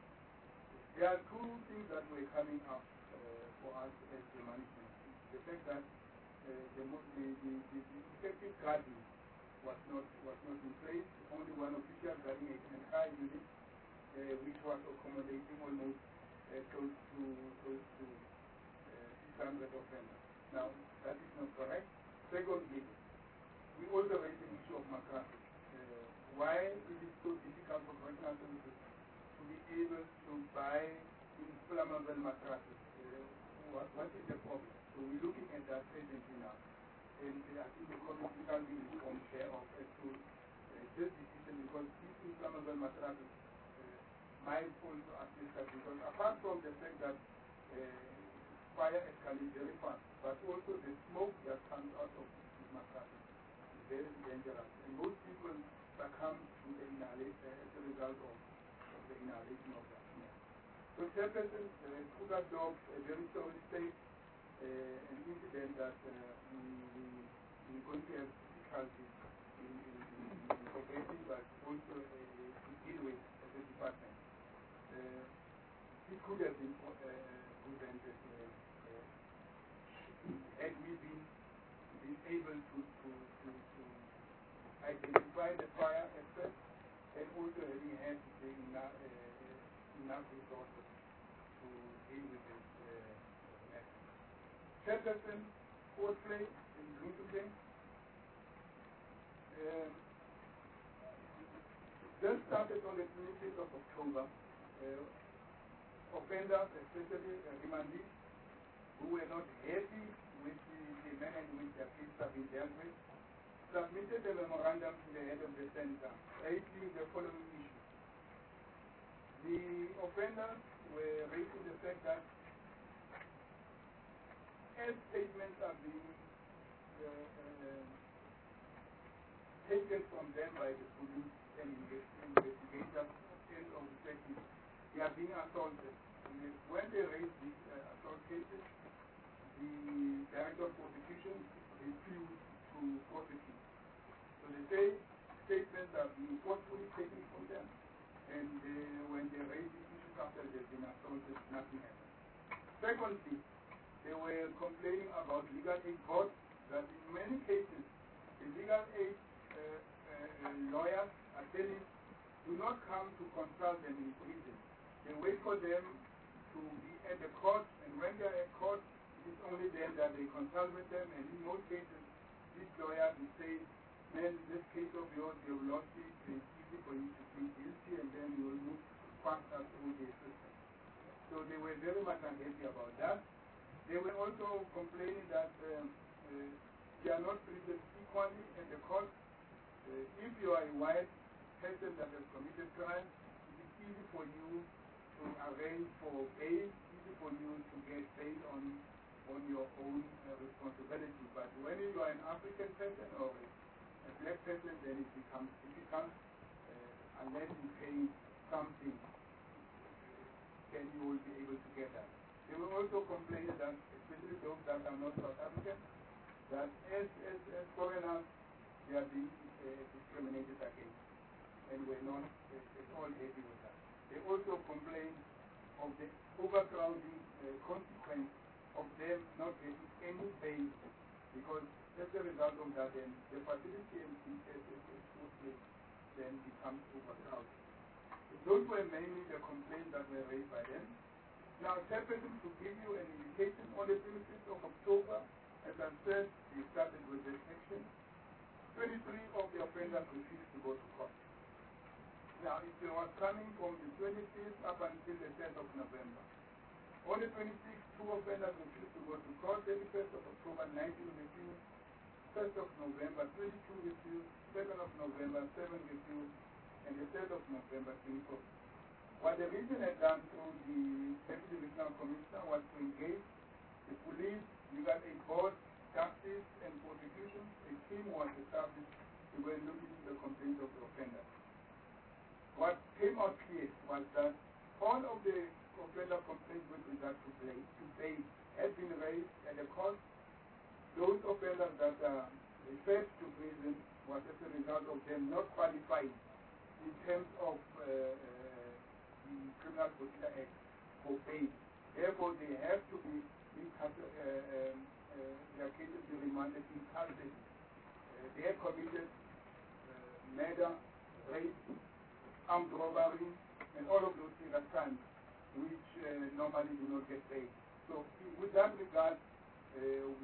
There are two things that were coming up uh, for us as the management. The fact that uh, the, the, the, the, the effective guarding was not was not in place. Only one official guarding an entire unit, uh, which was accommodating almost uh, close to close to uh, six hundred offenders. Now that is not correct. Secondly, we also raised the issue of mattresses. Uh, why is it so difficult for correctional services to be able to buy inflammable mattresses? Uh, what, what is the problem? So we're looking at that urgently now. And uh, I think the committee can be informed there of as to uh, this decision, because these inflammable mattresses uh, might also assist us, because apart from the fact that uh, fire escalates very fast, but also the smoke that comes out of these mattresses is very dangerous, and most people succumb to the inhalation uh, as a result of, of the inhalation of that smell. So chairperson, uh, put that job a very sorry state. uh, an incident that uh, we, we, we're going to have difficulty in, in, in, in progressing, but also uh, to deal with as a department. Uh, it could have been uh, prevented uh, uh, had we been, been able to, to, to, to identify the fire at first, and also having had the enough, uh, enough resources to deal with this uh, matter. Chairperson, Coldplay in Bloemfontein. Um, just started on the twenty-fifth of October. Uh, offenders, especially uh, remandees, who were not happy with the, the manner in which their cases have been dealt with, submitted a memorandum to the head of the center, raising the following issues. The offenders were raising the fact that as statements are being uh, uh, taken from them by the police and investigators and of the second, they are being assaulted. And when they raise these uh, assault cases, the Director of Prosecution refused to prosecute. So they say statements are being forcefully taken from them, and uh, when they raise these issues after they've been assaulted, nothing happens. Secondly, they were complaining about legal aid boards, that in many cases, the legal aid uh, uh, lawyers, attorneys, do not come to consult them in prison. They wait for them to be at the court, and when they are at court, it's only then that they consult with them, and in most cases, this lawyer will say, man, this case of yours, you've lost it, it's easy for you to plead guilty, and then you will move faster through the system. So they were very much unhappy about that. They were also complaining that um, uh, they are not treated equally in the court. Uh, if you are a white person that has committed crime, it is easy for you to arrange for bail, easy for you to get bail on, on your own uh, responsibility. But when you are an African person or a, a black person, then it becomes difficult uh, unless you pay something, then you will be able to get that. They will also complain that, especially those that are not South African, that as, as, as foreigners, they are being uh, discriminated against, and we're not uh, at all happy with that. They also complain of the overcrowding uh, consequence of them not getting any bail, because as a result of that, then the facility and the then becomes overcrowded. So those were mainly the complaints that were raised by them. Now, Chairperson, to give you an indication, on the twenty-fifth of October, as I said, we started with this action. twenty-three of the offenders refused to go to court. Now, it was coming from the twenty-fifth up until the tenth of November. On the twenty-sixth, two offenders refused to go to court. thirty-first of October, nineteen refused. first of November, twenty-two refused. second of November, seven refused. And the third of November, twenty-four. What the region had done through the Deputy Regional Commissioner was to engage the police, legal aid board, justice, and prosecution. A team was established to go and look into the complaints of the offenders. What came out clear was that all of the offender complaints with regard to bail, to bail had been raised at the court. Those offenders that are referred to prison was as a result of them not qualifying in terms of uh, uh, the Criminal Procedure Act for bail. Therefore, they have to be in uh, um, uh, their cases be remanded in custody. Uh, they have committed uh, murder, rape, armed robbery, and all of those serious crimes which uh, normally do not get paid. So with that regard, uh,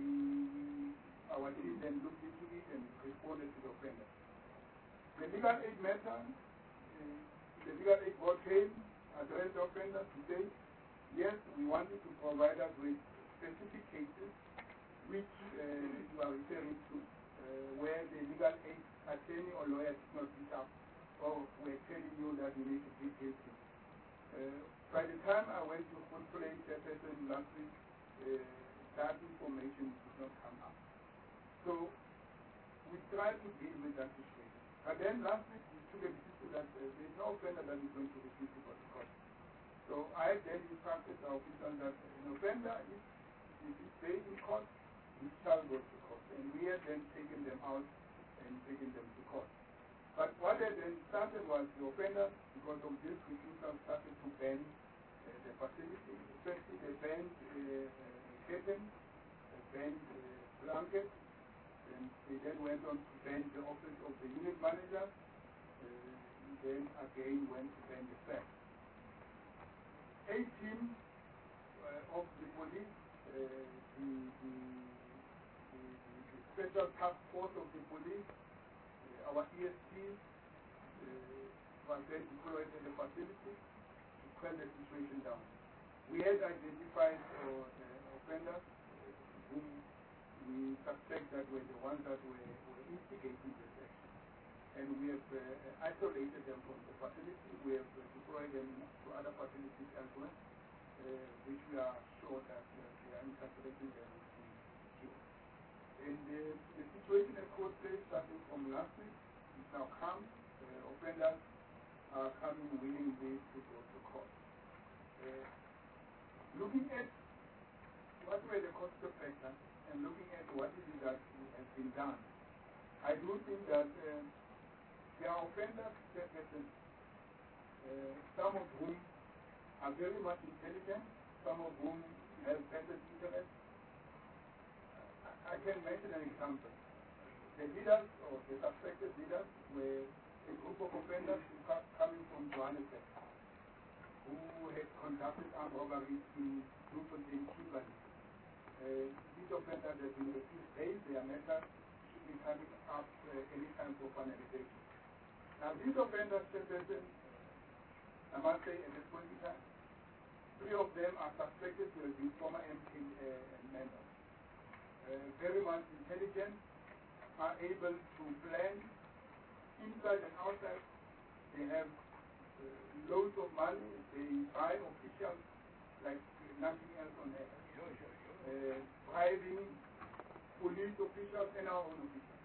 we, our team then looked into it and responded to the offender. The legal aid matter, uh, the legal aid board came, addressed the offender to say, yes, we want you to provide us with specific cases which uh, you are referring to, uh, where the legal aid attorney or lawyer did not pick up, or we're telling you that you need to plead guilty. Uh, by the time I went to Coldplay Chairperson last week, uh, that information did not come up. So we tried to deal with that situation. But then last week we took a decision that uh, there is no offender that is going to refuse to go to court. So I then instructed the official that an offender, if if they in court, we shall go to court. And we had then taken them out and taken them to court. But what had then started was the offenders, because of this refusal, started to ban uh, the facility. Especially they banned uh, uh, curtains, they banned uh, blankets, and they then went on to ban the office of the unit manager, uh, then again went to ban the staff. eighteen uh, of the police, uh, the, the, the, the special task force of the police, uh, our E S P, uh, was then deployed in the facility to quell the situation down. We had identified uh, the offenders uh, whom we suspect that were the ones that were, were instigating this action. And we have uh, isolated them from the facility. We have uh, deployed them to other facilities elsewhere, uh, which we are sure that uh, they are incarcerating them in jail. And uh, the situation at court place, starting from last week, is now calm. Uh, offenders are coming willingly to go to court. Uh, looking at what were the cost factors and looking at what it is that has been done, I do think that uh, there are offenders, uh, some of whom are very much intelligent, some of whom have vested interest. I, I can mention an example. The leaders or the suspected leaders were a group of offenders coming from Johannesburg who had conducted armed robberies in Bloemfontein, Kimberley. Uh, these offenders have been refused bail. Their matter should be coming up uh, anytime for finalization. Now, these offenders, Chairperson, I must say at this point in time, three of them are suspected to have been former M K uh, members. Uh, very much intelligent, are able to plan inside and outside. They have uh, loads of money. They buy officials like nothing else on earth. Uh, bribing police officials and our own officials.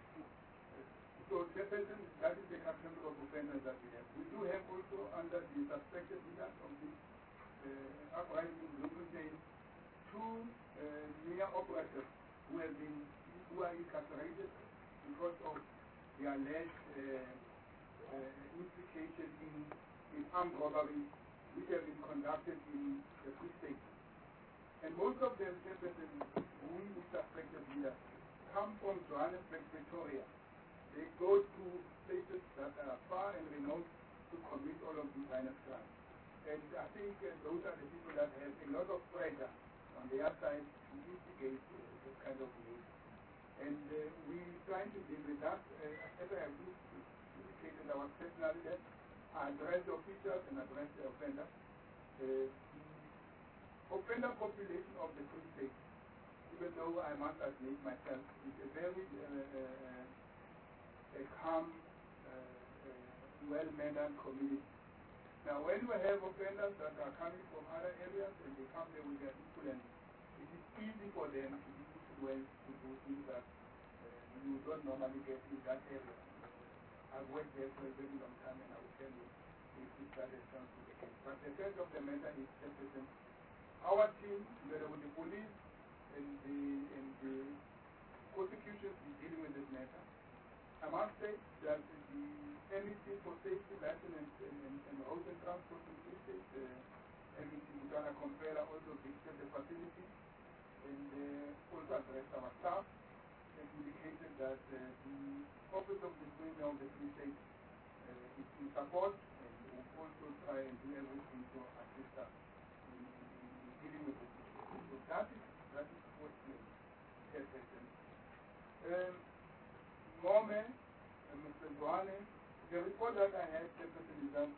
So that is the category of offenders that we have. We do have also under the suspected leaders of this uh, uprising in Bloemfontein two uh, near operators who have been who are incarcerated because of their alleged uh, uh, implication in, in armed robberies which have been conducted in the Free State. And most of them, whom we suspected leaders, come from Johannesburg, Pretoria. They go to places that are far and remote to commit all of these kind of crimes. And I think uh, those are the people that have a lot of pressure on their side to instigate uh, this kind of behavior. And uh, we trying to deal with that. Uh, as I have indicated, our personal that address the officials and address the offenders. Uh, the offender population of the Free State, even though I must admit myself, is a very uh, uh, a calm, uh, uh, well-mannered community. Now, when we have offenders that are coming from other areas and they come there with their influence, it is easy for them to be influenced to do things that uh, you don't normally get in that area. Uh, I've worked there for a very long time, and I will tell you if it's that has come to the case. But the fact of the matter is that our team, together with the police and the, and the prosecution, is dealing with this matter. I must say that the M E C for Safety, License and, and, and Road and Transport in the State, uh, M E C Butana Compera also visited the facility and uh, also addressed our staff and indicated that uh, the Office of the Premier of the Free State uh, is in support and will also try and do everything to assist us in, in, in dealing with this issue. So that is, that is what we have taken. Um, Moment, uh, Mister Duane, the report that I had is that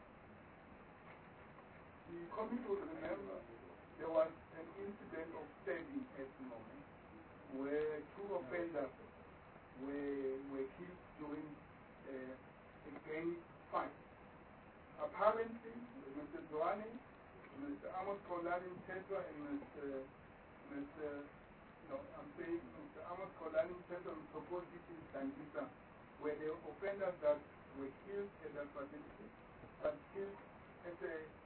the committee will remember there was an incident of stabbing at the moment where two offenders were, were killed during uh, a gang fight. Apparently, Mister Duane, Mister Amos Kolani Tetra, and Mister Mister No, I'm saying Mister Amos Kolani Tetra will propose this in Sangisa, where the offenders that were killed at that facility, but killed as a,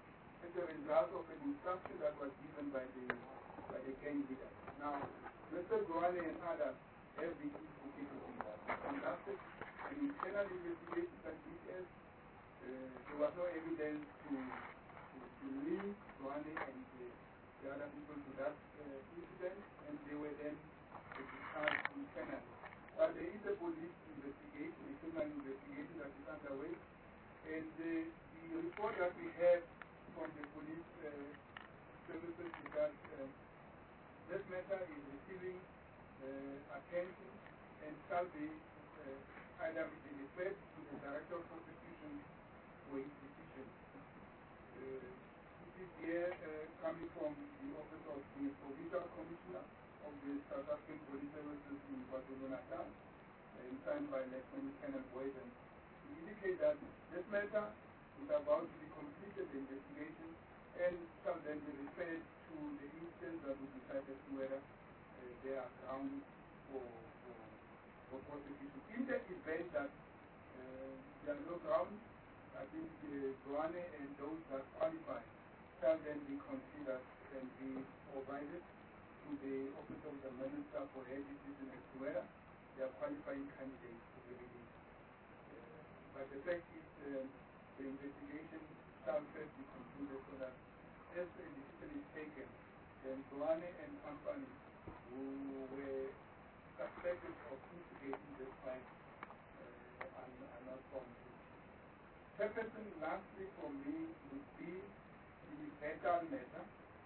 as a result of an instruction that was given by the by the gang leader. Now, Mister Goane and others have been implicated in that. We conducted an internal investigation at D S. Uh, there was no evidence to, to, to link Goane and the, the other people to that uh, incident, and they were then discussed internally. But there is a police investigation, a criminal investigation that is underway, and the, the report that we have from the police uh, services is that uh, this matter is receiving uh, attention and shall be uh, either be referred to the Director of Prosecution for his decision. Uh, it is here uh, coming from the office of the Provincial Commissioner of the South African Police Services in KwaZulu-Natal, and signed by Lieutenant Colonel Boyden, to indicate that this matter is about to be completed, the investigation, and shall then be referred to the instance that will decide as to whether uh, there are grounds for, for, for prosecution. In the event that uh, there are no grounds, I think uh, Goane and those that qualify shall then be considered and be provided to the Office of the Minister for her decision as to whether they are qualifying candidates to be released. Uh, but the fact is, uh, the investigation shall first be concluded so that as a decision is taken, then Goane and company who were suspected of instigating this crime uh, are, are not found. Purpose lastly for me would be the Betal matter.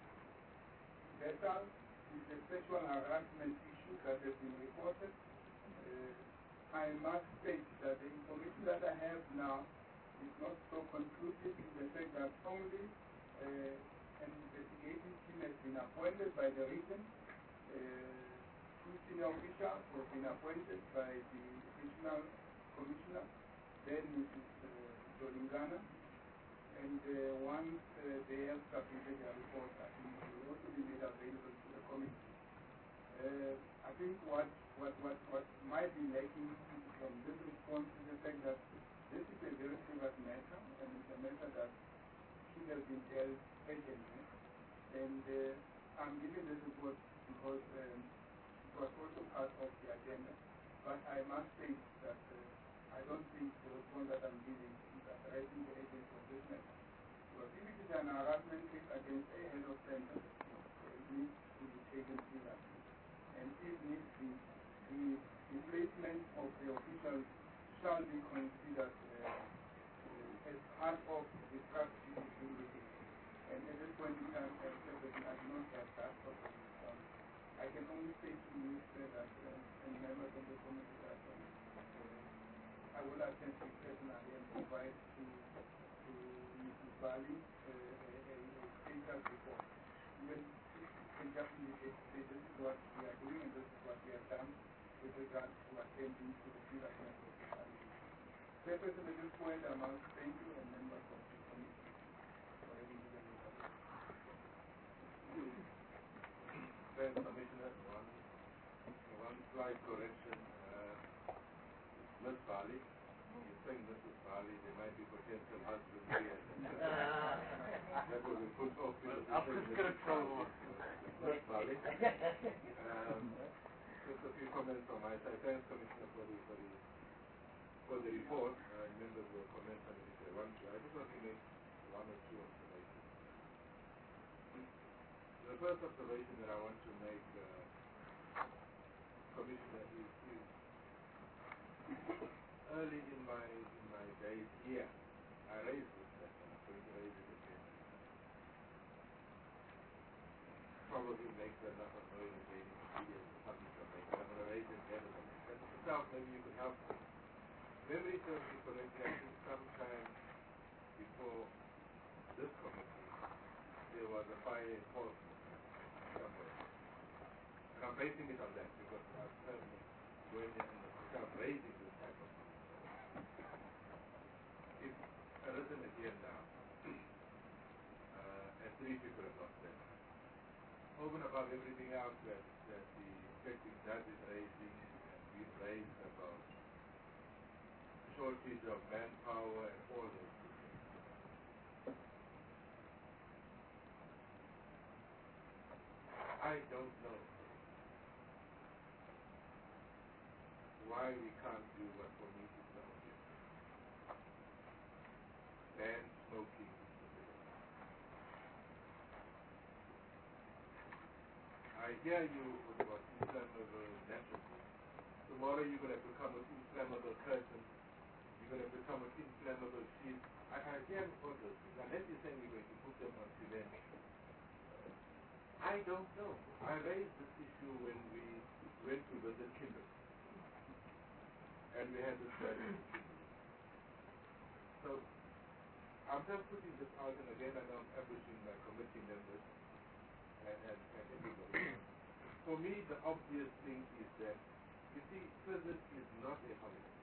Betal is a sexual harassment issue that has been reported. Uh, I must state that the information that I have now is not so conclusive in the fact that only uh, an investigating team has been appointed by the region. Uh, two senior officials have been appointed by the regional commissioner, then Missus Uh, Dolingana, and uh, once uh, they have submitted their report, I think it will also be made available to the committee. Uh, I think what, what, what, what might be lacking from this response is the fact that this is a very serious matter, and it's a matter that should have been dealt urgently. And uh, I'm giving this report because um, it was also part of the agenda. But I must say that uh, I don't think the response that I'm giving is addressing the agency of this matter. Because if it is an harassment case against a head of center, it needs to be taken seriously. And if needs be, the replacement of the officials shall be considered uh, uh, as part of the strategy between the two. And at this point in time, uh, I do not have that sort of response. I can only say to you sir, that uh, and members of the committee that uh, I will attend to personally and provide to, to Missus Bali uh, a, a, a status report. Even can just indicate say this is what we are doing and this is what we have done with regard to attending to the seriousness of the challenge. Chairperson, at this point, I must thank you and members of the committee for having given me that. Then, Commissioner, one, one slight correction. Uh, Miz Bali, you saying Missus Bali, there might be potential husbands here. That was a put off. Up to script for Miz Bali. Um, just a few comments from my side. Thanks, Commissioner, for the, for the, for the report. I remember the comments on it. I want to, I just want to make one or two observations. The first observation that I want to make, uh, Commissioner, is, is early in my in my days here, I raised this matter. I'm going to raise it again. Probably makes enough of noise again in the media and the public domain, but I'm going to raise it again. And yourself, maybe you could help me. Memory serves me correctly, I think sometime before this committee, there was a fire enforcement somewhere. And I'm basing it on that because I've heard Gwenya and myself raising this type of thing. It's arisen again now. uh, and three people have lost their lives. Over and above everything else that, that the inspecting judge is raising, and we've raised about shortage of manpower and all those things. I don't know why we can't do what for me is the obvious. Ban smoking. I hear you with about inflammable mattress. Tomorrow you're going to become an inflammable curtain. You're going to become an inflammable sheet. I, I hear all those things. Unless you're saying you're going to put them on cement. I don't know. I raised this issue when we went to visit Kimber. And we had this burning in Kimber. So, I'm just putting this out, and again, I know I'm ambushing my committee members and, and, and everybody. For me, the obvious thing is that, you see, prison is not a holiday.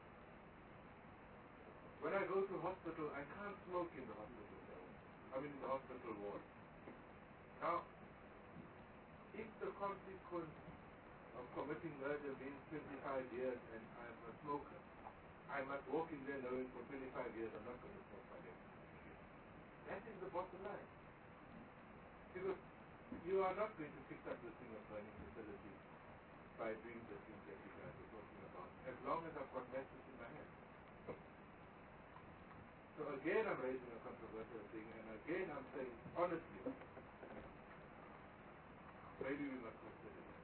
When I go to hospital, I can't smoke in the hospital cell. I mean, in the hospital ward. Now, if the consequence of committing murder means twenty-five years and I'm a smoker, I must walk in there knowing for twenty-five years I'm not going to smoke again. That is the bottom line. Because you are not going to fix up this thing of burning facilities by doing the things that you guys are talking about, as long as I've got matches in my hand. So again, I'm raising a controversial thing, and again, I'm saying, honestly, maybe we must consider it.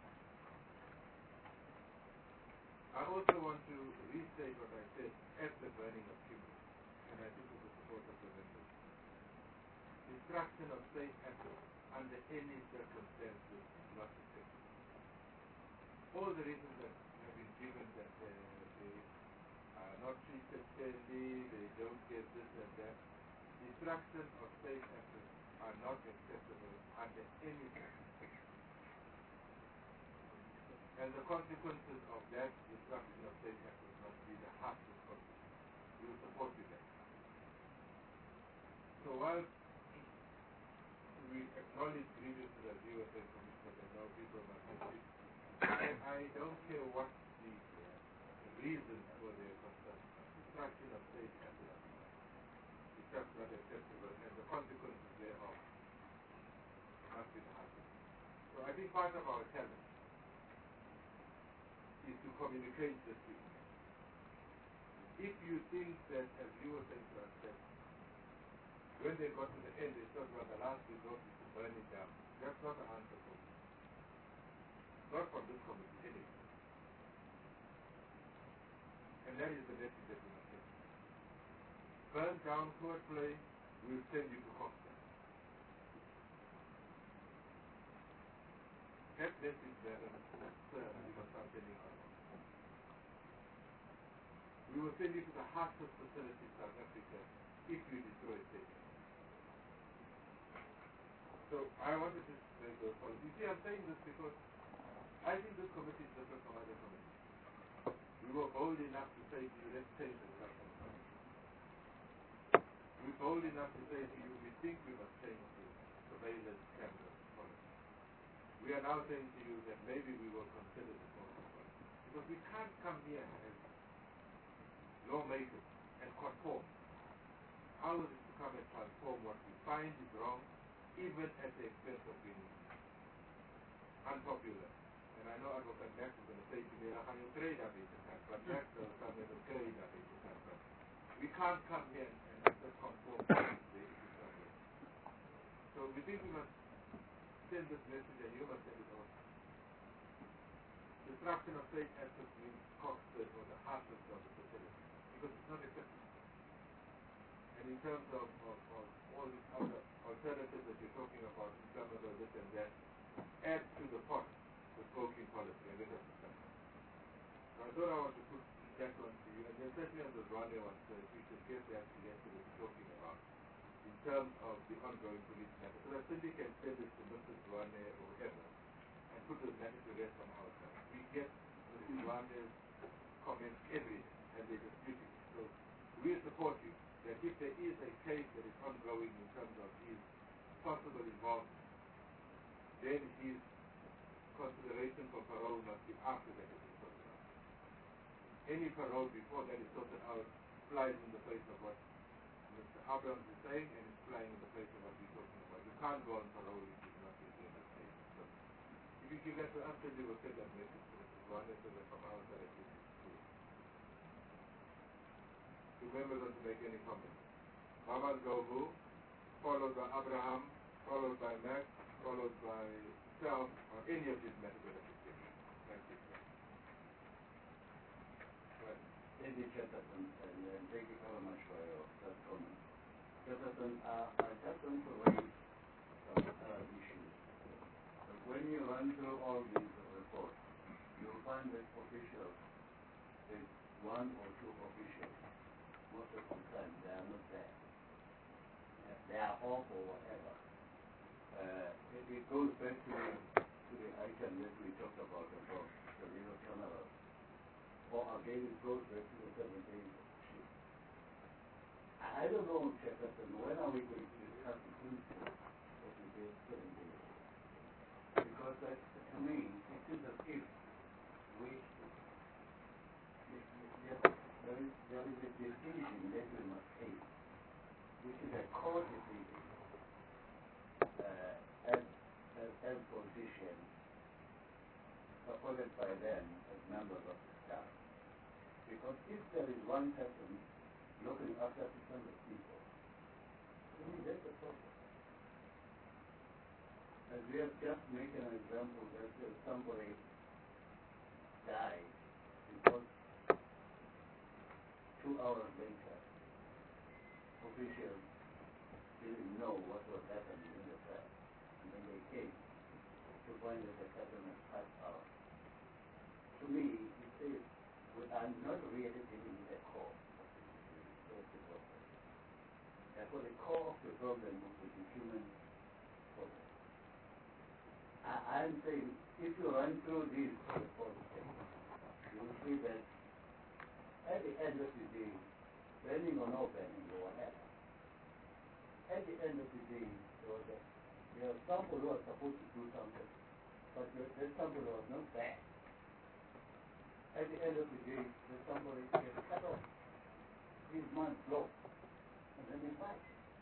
I also want to restate what I said at the burning of Kimberley, and I think with the support of the members. Destruction of state assets under any circumstances is not acceptable. All the reasons that have been given that uh, they are not treated fairly, they don't get this and that. Destruction of state assets are not acceptable under any circumstances. And the consequences of that destruction of state assets must be the harshest consequences. We will support you there. So while we acknowledge grievances as you were saying, Commissioner, that no people must be I, I don't care what the uh, reasons for their concern. Destruction of state assets is just not acceptable, and the consequences thereof must be the harshest. So I think part of our challenge is to communicate this to you. If you think that, as you were saying to us, that when they got to the end, they thought, well, the last resort is to burn it down. That's not the answer for me. Not from this committee, anyway. And that is the message that we must send. Burn down, poor play, we'll send you to Coxton. That message, Madam Sir, we must start sending out. We will send you to the harshest facility in South Africa if you destroy state. So I wanted to make those points. You see, I'm saying this because I think this committee is different from other committees. We were bold enough to say to you, let's change the structure of government. We were bold enough to say to you, we think we must change the surveillance camera policy. We are now saying to you that maybe we will consider the smoking policy. Because we can't come here as lawmakers and conform. Ours is to come and transform what we find is wrong, even at the expense of being unpopular. And I know Advocate Max is going to say to me, but Max will come and say but we can't come here and, and just conform to the issues somewhere. So we think we must send this message, and you must send it also. Destruction of state assets means Coxton or the harshest of the facility, because it's not acceptable. And in terms of, of, of all these other alternatives that you're talking about, inflammable this and that, add to the pot the smoking policy, and let us discuss that. So I thought I want to put that one to you, and then certainly on the Rwanda one, so if we should get back to that what we're talking about, in terms of the ongoing police matter. So that Cindy can send this to Missus Rwanda or whoever, and put this matter to rest on our side. We get Missus Rwanda's comments every day, and they dispute it. So we support you, that if there is a case that is ongoing in terms of his possible involvement, then his consideration for parole must be after that it is sorted out. Any parole before that is sorted out flies in the face of what Mister Abrams is saying, and it's flying in the face of what we're talking about. You can't go on parole if you've not been given a case. So If you give that to us, then they will send that message to Missus Wanda so that from our side it is clear. Remember not to make any comments. Maman Gogu, followed by Abraham, followed by Max, followed by self, or any of these methods that you give. Thank you. Right. Thank you, Jefferson, and uh, thank you very much for your first comment. Jefferson, uh, I just want to raise some uh, issues. But when you run through all these reports, you'll find that officials, there's one or two officials, most of the time they are not there. Uh, they are off or whatever. Uh, it, it goes back to, to the item that we talked about, about the little cameras. Or again, it goes back to the seven days of shift. I don't know, Jefferson, when are we going to discuss the issue of the day, seven days? Because that, to me, it is as if we, there, there, is, there is a decision that we must take, which is a core decision, uh, as, as, as position, supported by them as members of the staff. Because if there is one person looking after six hundred people, to me that's a problem. As we have just made an example that uh, somebody died because two hours later, officials didn't know what was happening in the press, and then they came to find that the person had passed out. To me, it says, we are not really dealing with the core of the problem. Therefore, the core of the problem will be the human problem. I, I'm saying, if you run through these reports, you will see that at the end of the day, burning or no burning or whatever, at the end of the day, there was a, there was somebody who was supposed to do something, but that somebody was not there. At the end of the day, there's somebody gets cut off. His mind blows. And then they fight.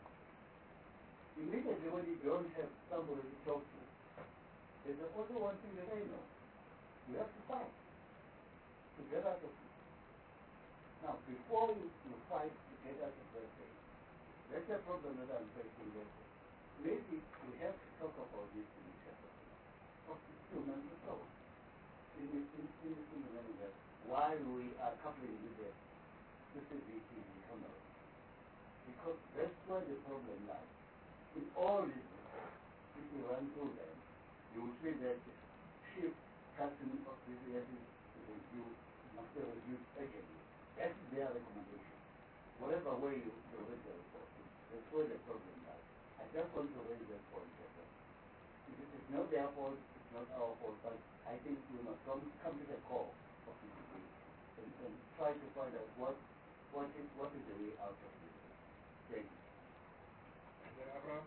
Immediately when you don't have somebody to talk to, there's also one thing that I know. You have to fight to get out of it. Now, before you, you fight to get out of that thing, that's a problem that I'm facing there. Maybe we have to talk about this in each other. Of the human resource. In the, in, in, in the manner that why we are coupling with the specificity in camera. Because that's where the problem lies. In all these reports, if you run through them, you will see that shift cutting of the resources to reduce, must be reduced urgently. That's their recommendation. Whatever way you, you read the report, that's where the problem lies. I just want to raise that point. It is not their fault, it's not our fault, but I think we must come, come to the core of the debate and, and try to find out what, what, is, what is the way out of this. Thank you. Meneer Abraham?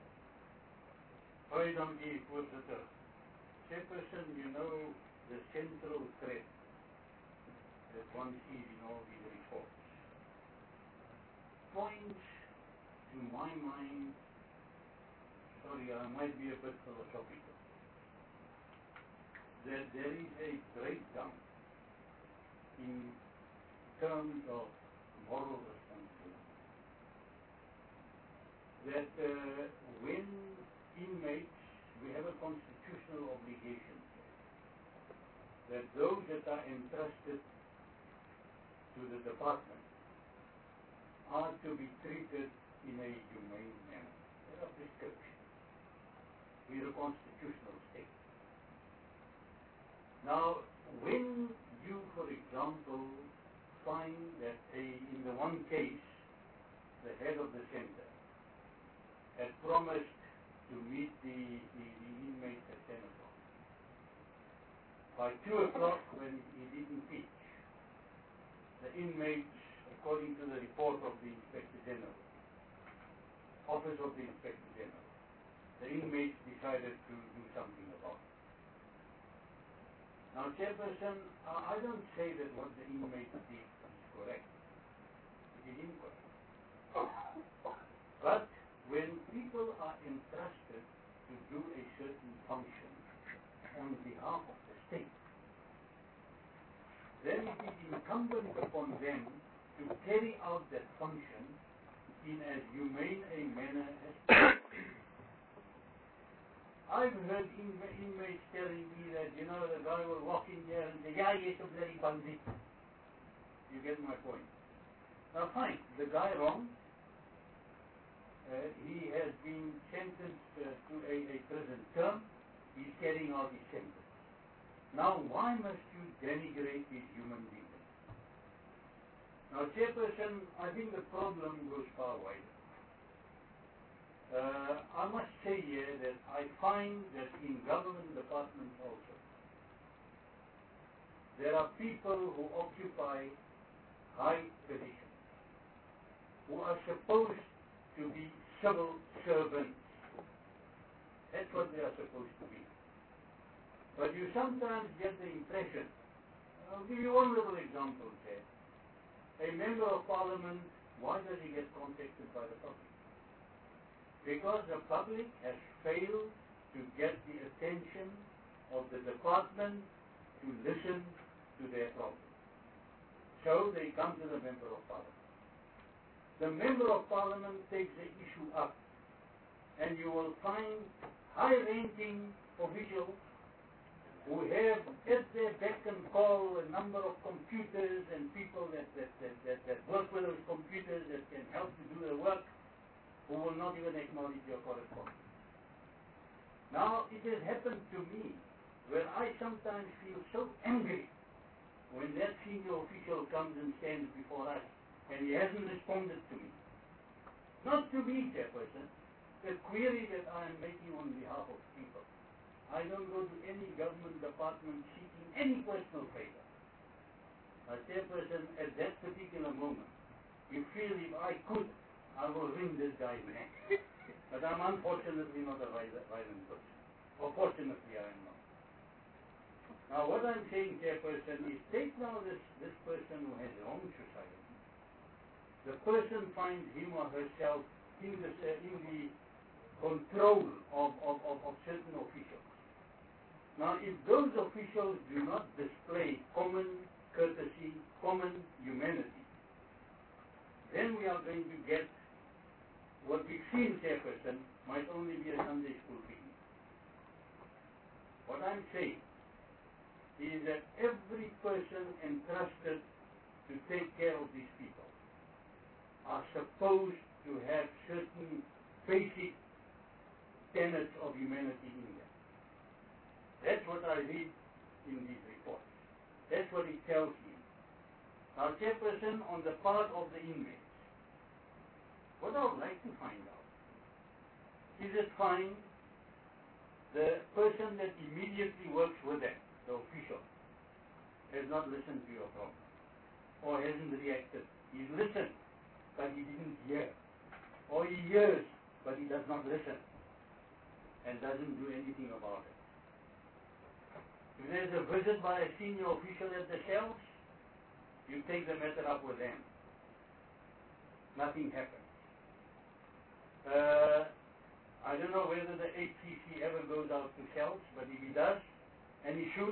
Baie dankie, voorzitter. Chairperson, you know the central thread that one sees in all these reports points to my mind, sorry, I might be a bit philosophical, that there is a breakdown in terms of moral responsibility. That uh, when inmates, we have a constitutional obligation that those that are entrusted to the department are to be treated in a humane manner. There are prescriptions. We are a constitutional state. Now, when you, for example, find that a, in the one case, the head of the center had promised to meet the, the, the inmate at ten o'clock. By two o'clock, when he didn't teach, the inmates, according to the report of the Inspector General, Office of the Inspector General, the inmates decided to do something about it. Now, Chairperson, uh, I don't say that what the inmates did is correct. It is incorrect. But when people are entrusted to do a certain function, on behalf of the state, then it is incumbent upon them to carry out that function in as humane a manner as possible. I've heard inma- inmates telling me that, you know, the guy will walk in there and say, yeah, he's a bloody bandit. You get my point? Now fine, the guy wrong. Uh, he has been sentenced uh, to a, a prison term. He's carrying out his sentence. Now why must you denigrate his human being? Now, Chairperson, I think the problem goes far wider. Uh, I must say here that I find that in government departments also, there are people who occupy high positions, who are supposed to be civil servants. That's what they are supposed to be. But you sometimes get the impression, I'll give you one little example here. A member of parliament, why does he get contacted by the public? Because the public has failed to get the attention of the department to listen to their problem. So they come to the member of parliament. The member of parliament takes the issue up, and you will find high-ranking officials who have at their beck and call a number of computers and people that, that, that, that, that work with those computers that can help to do the work, who will not even acknowledge your correspondence. Now, it has happened to me where I sometimes feel so angry when that senior official comes and stands before us and he hasn't responded to me. Not to me, Chairperson, the query that I am making on behalf of people. I don't go to any government department seeking any personal favor. As Chairperson, at that particular moment, you feel if I could, I will wring this guy's neck. But I'm unfortunately not a violent person. Or fortunately I am not. Now what I'm saying, Chairperson, is take now this, this person who has wronged society. The person finds him or herself in the, uh, in the control of, of, of, of certain officials. Now if those officials do not display common courtesy, common humanity, then we are going to get what we've seen, Chairperson, might only be a Sunday school picnic. What I'm saying is that every person entrusted to take care of these people are supposed to have certain basic tenets of humanity in them. That's what I read in these reports. That's what it tells me. Now, Chairperson, on the part of the inmates, what I would like to find out, is it fine the person that immediately works with them, the official, has not listened to your problem, or hasn't reacted? He's listened, but he didn't hear. Or he hears, but he does not listen, and doesn't do anything about it. If there's a visit by a senior official at the cells, you take the matter up with them. Nothing happens. Uh, I don't know whether the H C C ever goes out to cells, but if he does, and he should,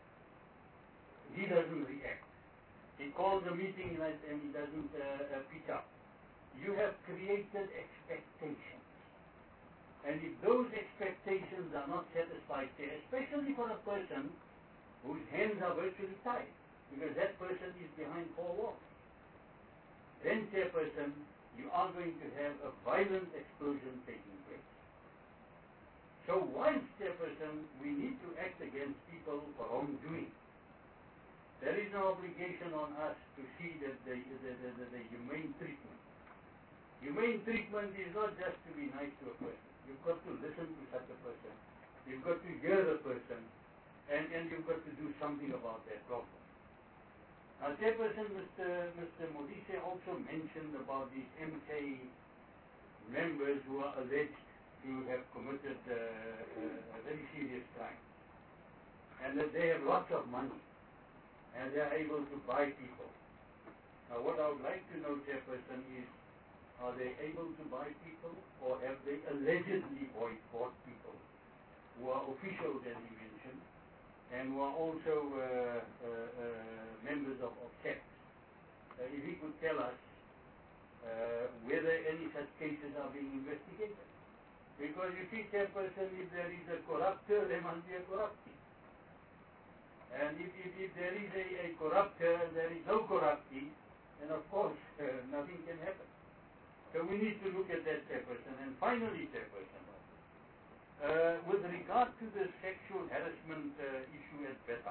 he doesn't react. He calls a meeting and he doesn't uh, uh, pick up. You have created expectations. And if those expectations are not satisfied, especially for a person whose hands are virtually tied, because that person is behind four walls, then, Chairperson, you are going to have a violent explosion taking place. So whilst, Chairperson, we need to act against people for wrongdoing, there is no obligation on us to see that the, the, the, the, the humane treatment. Humane treatment is not just to be nice to a person. You've got to listen to such a person. You've got to hear the person, and, and you've got to do something about their problem. Now, Chairperson, Mister Mister Modise also mentioned about these M K members who are alleged to have committed uh, uh, a very serious crime, and that they have lots of money, and they are able to buy people. Now, what I would like to know, Chairperson, is are they able to buy people, or have they allegedly bought people who are officials, as he mentioned, and who are also uh, uh, uh, members of, of sects. Uh, if he could tell us uh, whether any such cases are being investigated. Because you see, Chairperson, if there is a corrupter, there must be a corruptee. And if, if, if there is a, a corrupter, there is no corruptee, then of course uh, nothing can happen. So we need to look at that, Chairperson. And finally, Chairperson, uh, with regard to the sexual harassment uh, issue at Beta,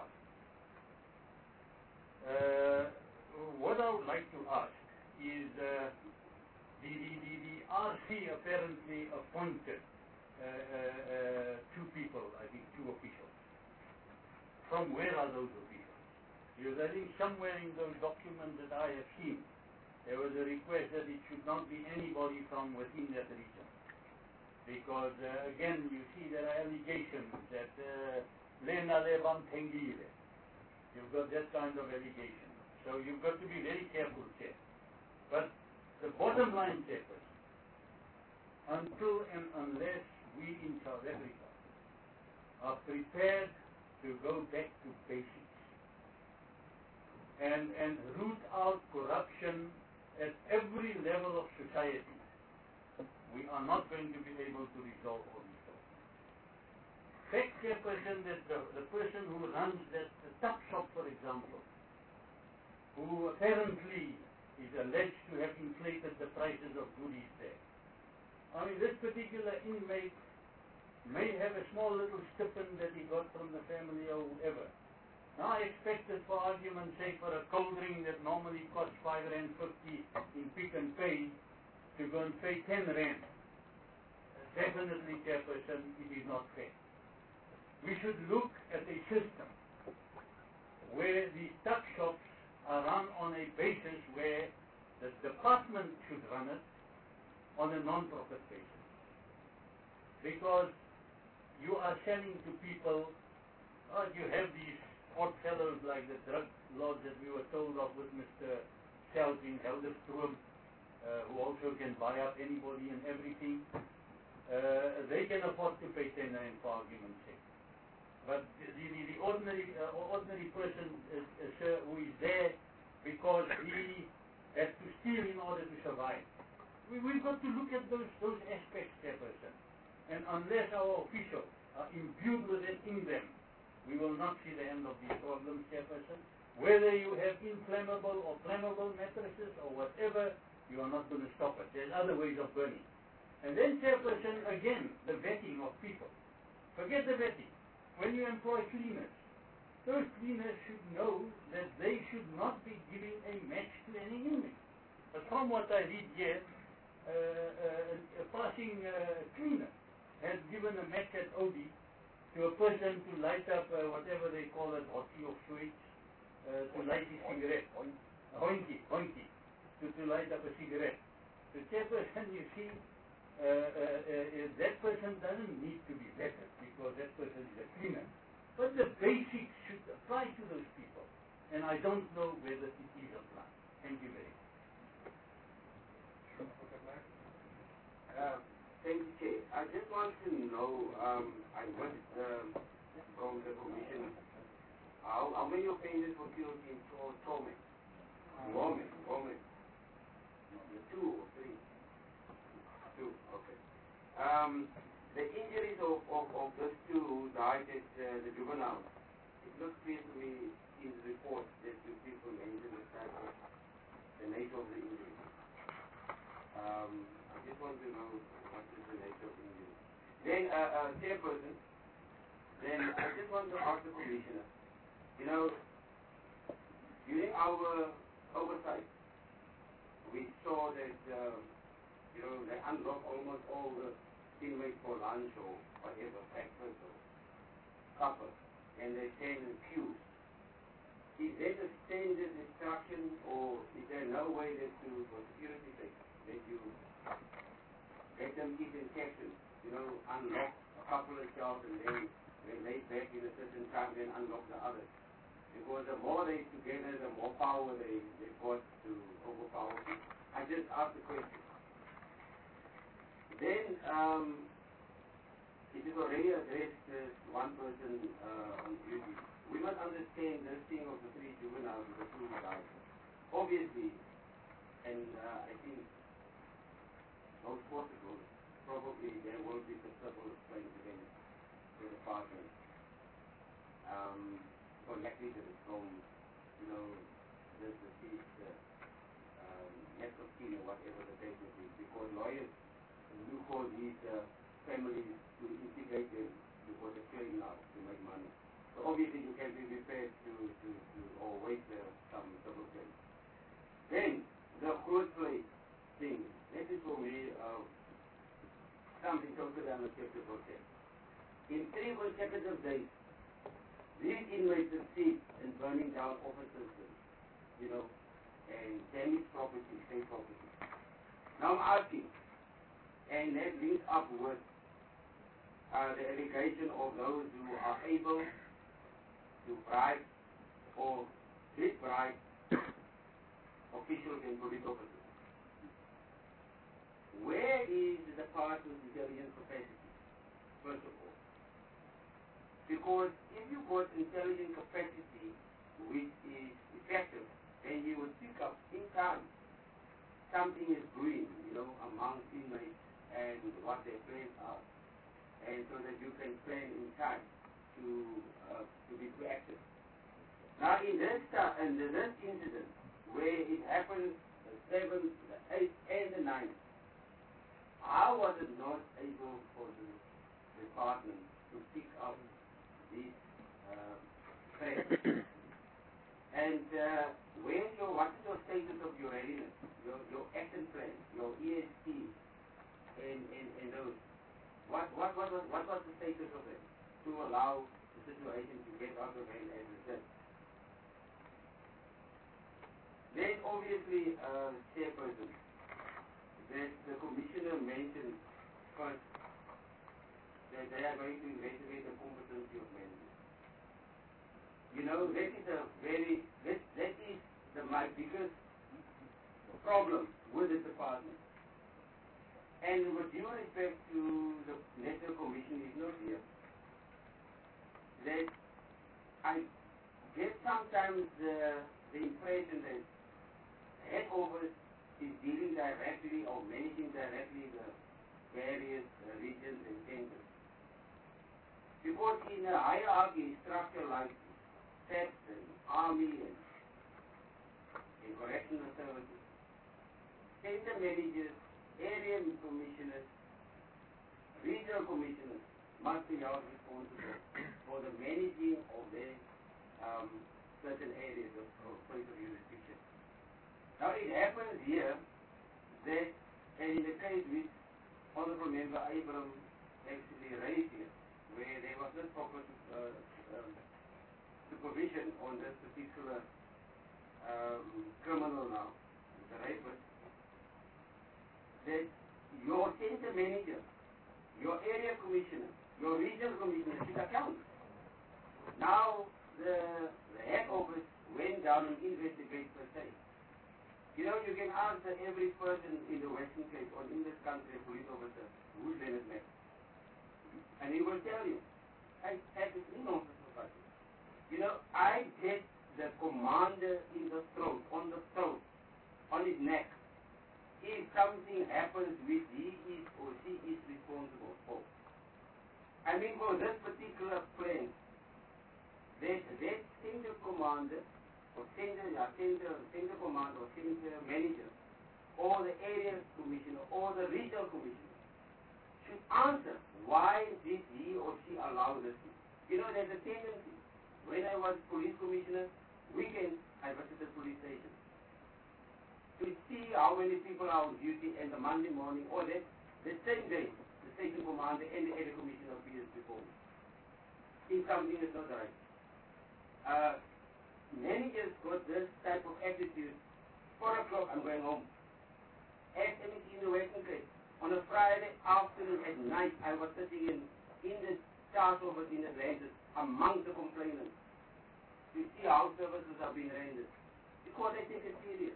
uh, what I would like to ask is uh, the, the, the, the R C apparently appointed uh, uh, uh, two people, I think two officials. From where are those officials? Because I think somewhere in those documents that I have seen, there was a request that it should not be anybody from within that region. Because uh, again, you see there are allegations that Lena Levan Tengile, you've got that kind of allegation. So you've got to be very careful here. But the bottom line, Chairperson, until and unless we in South Africa are prepared to go back to basics and, and root out corruption at every level of society, we are not going to be able to resolve all these problems. Fact, Chairperson, that the, the person who runs that the tuck shop, for example, who apparently is alleged to have inflated the prices of goodies there. I mean, this particular inmate may have a small little stipend that he got from the family or whoever. Now I expected, for argument's sake, for a cold drink that normally costs five rand fifty in Pick and Pay to go and pay ten rand. Definitely, Chairperson, it is not fair. We should look at a system where these tuck shops are run on a basis where the department should run it on a non-profit basis. Because you are selling to people, oh, you have these odd fellows like the drug lords that we were told of with Mister Sells in Helderstroom, uh, who also can buy up anybody and everything. Uh, they can afford to pay ten rand for argument's sake. But the, the, the ordinary uh, ordinary person, uh, uh, sir, who is there because he has to steal in order to survive. We, we've got to look at those, those aspects, Chairperson. And unless our officials are imbued with it in them, we will not see the end of these problems, Chairperson. Whether you have inflammable or flammable mattresses or whatever, you are not going to stop it. There's other ways of burning. And then, Chairperson, again, the vetting of people. Forget the vetting. When you employ cleaners, those cleaners should know that they should not be giving a match to any inmate. But from what I read here, uh, uh, a passing uh, cleaner has given a match at Odi to a person to light up uh, whatever they call it, hockey or switch, uh, to light a cigarette. Hoinky, hoinky, to, to light up a cigarette. So, Chairperson, you see, Uh, uh, uh, that person doesn't need to be vetted because that person is a cleaner. But the basics should apply to those people. And I don't know whether it is applied. Thank you very much. Uh, thank you, Chair. I just want to know, um, I missed um, from the commission, how, how many offenders were killed in Tome? Women, women. Two or three? Two, okay. Um, the injuries of, of, of those two who died at uh, the juvenile, it looks clear to me in the report that you people mentioned the type of the nature of the injury. Um, I just want to know what is the nature of the injury. Then, uh, uh, Chairperson, then I just want to ask the Commissioner, you know, during our oversight, we saw that uh, you know, they unlock almost all the inmates for lunch or whatever, breakfast or supper, and they stand in queues. Is that a standard instruction, or is there no way that to, for security sake, that you let them eat in sections, you know, unlock a couple of shelves and then they lay back in a certain time, then unlock the others? Because the more they together, the more power they, they got to overpower people. I just asked the question. Then, um, it is already addressed as one person uh, on duty. We must understand this thing of the three juveniles with the two guys. Obviously, and uh, I think most possible, probably there will be some civil claims against the department. Um, for negligence from, you know, the deceased, uh, um, next of kin or whatever the case may be, because lawyers do call these uh, families to instigate them because they're killing now to make money. So obviously you can be prepared to, to, to or wait uh, some civil claims. Then, the close play thing, this is for me uh, something totally unacceptable. In three consecutive days, these inmates succeed in burning down offices, you know, and damage property, state property. Now I'm asking, and that links up with uh, the allegation of those who are able to bribe or did bribe officials and police officers. Where is the Department's intelligence capacity, first of all? Because if you got intelligent capacity which is effective, then you would pick up in time something is brewing, you know, among inmates and what their plans are, and so that you can plan in time to uh, to be proactive. Now in this uh, in this incident where it happened the seventh, the eighth, and the ninth, I was not able for the department to pick up these uh, threats. And uh, where's your, what is your status of your readiness, your, your action plan, your E S P, and, and, and those? What, what, what, was, what was the status of it to allow the situation to get out of hand as it did? Then obviously, uh, chairperson, that the commissioner mentioned first that they are going to investigate the competency of managers. You know, that is a very, that, that is the, my biggest problem with the department. And with due respect to the National Commission is not here, that I get sometimes the, the impression that head office is dealing directly or managing directly the various uh, regions and centers. Because in a hierarchy structure like S A P and Army and, and correctional services, center managers, area commissioners, regional commissioners must be held responsible for the managing of their um, certain areas of, of place of jurisdiction. Now it happens here that, and in the case which Honorable Member Abraham actually raised here, where there was not proper uh, um, supervision on this particular um, criminal now, the rapist, that your center manager, your area commissioner, your regional commissioner should account. Now the, the head office went down and investigated per se. You know, you can answer every person in the Western Cape or in this country, a police officer, who's Leonard Mack. And he will tell you, I had this in-office society. You know, I get the commander in the throat, on the throat, on his neck, if something happens which he is or she is responsible for. I mean, for this particular plan, that, that single commander, or center, uh, center, center commander, or center manager, or the area commissioner, or the regional commissioner, should answer why did he or she allow this. You know, there's a tendency. When I was police commissioner, weekends I visited police station to see how many people are on duty, and the Monday morning, or that the same day, the station commander and the area commissioner appears before me. Think something is not right. Uh, managers got this type of attitude. Four o'clock, I'm going home. As M E T in the Western Cape, on a Friday afternoon at night, I was sitting in, in the charge office in Atlantis among the complainants to see how services are being rendered. Because they take it serious.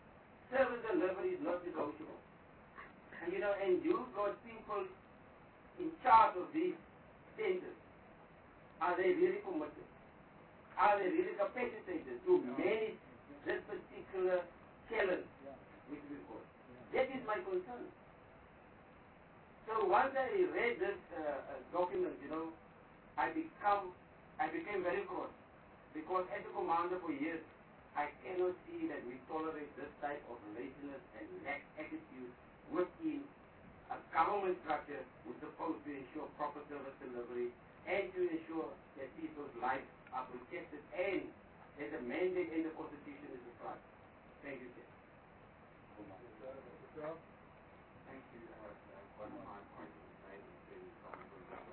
Service delivery is not negotiable. And you know, and you've got people in charge of these centers, are they really committed? Are they really capacitated to manage this particular challenge which we got? That is my concern. So once I read this uh, uh, document, you know, I become, I became very cross, because as a commander for years, I cannot see that we tolerate this type of laziness and lack attitude within a government structure which is supposed to ensure proper service delivery and to ensure that people's lives are protected and that the mandate in the Constitution is applied. Thank you, sir. Thank you. Uh, uh, one of my points was made in the comment was about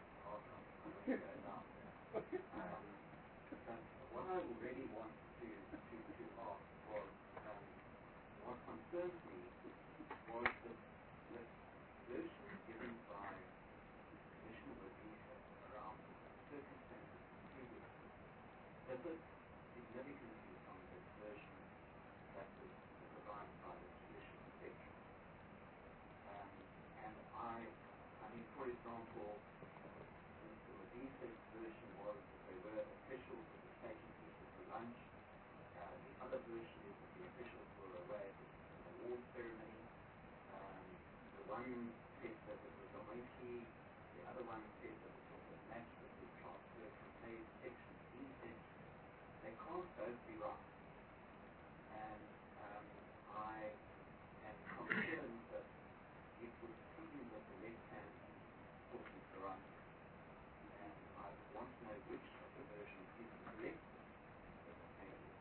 um, but what I really want to, to, to ask was, um, what concerns me was the, the version given by Commissioner Badisa around the circumstances previously differed significantly from the version that was provided by the traditional section. Um, and I, I mean, for example, Mister Badisa's version was that they were officials that were taking people for lunch. Uh, the other version is that the officials were away at the award ceremony. Um, the one said that it was a monkey. The other one said that it was a match that was transferred from A section to B section. They can't both be right. And um, I am concerned that it would seem that the left hand thought was the right. And I want to know which of the versions is correct. Thank you.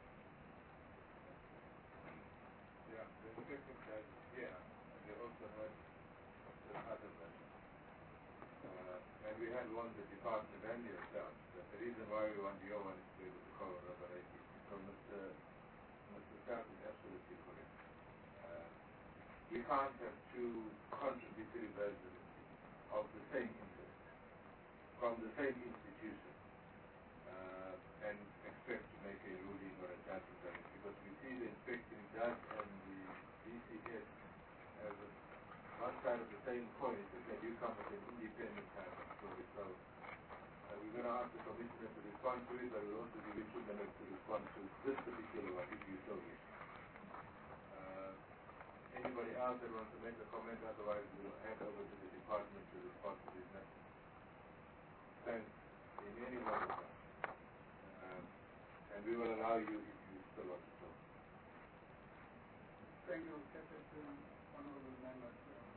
Yeah, the second judge is here, and they also had the other version. Uh, and we had one the department and yourself. But the reason why we want your one is to be able to cover other eighty. So Mister Mister Scott is absolutely correct. Uh, we can't have two contradictory versions of the same incident from the same institution uh, and expect to make a ruling or a judgment on it, because we see the inspecting judge and the D C S as a, one side of the same coin. It's that you come with an independent kind of story. So uh, we're going to ask the commissioner to respond to it, but we'll also give you two minutes to respond to this particular one if you so wish. Uh, anybody else that wants to make a comment? Otherwise, we'll hand over to the department to respond to this matter. Thanks in any one of them. Uh, and we will allow you if you still want to talk. Thank you, Captain, honorable members.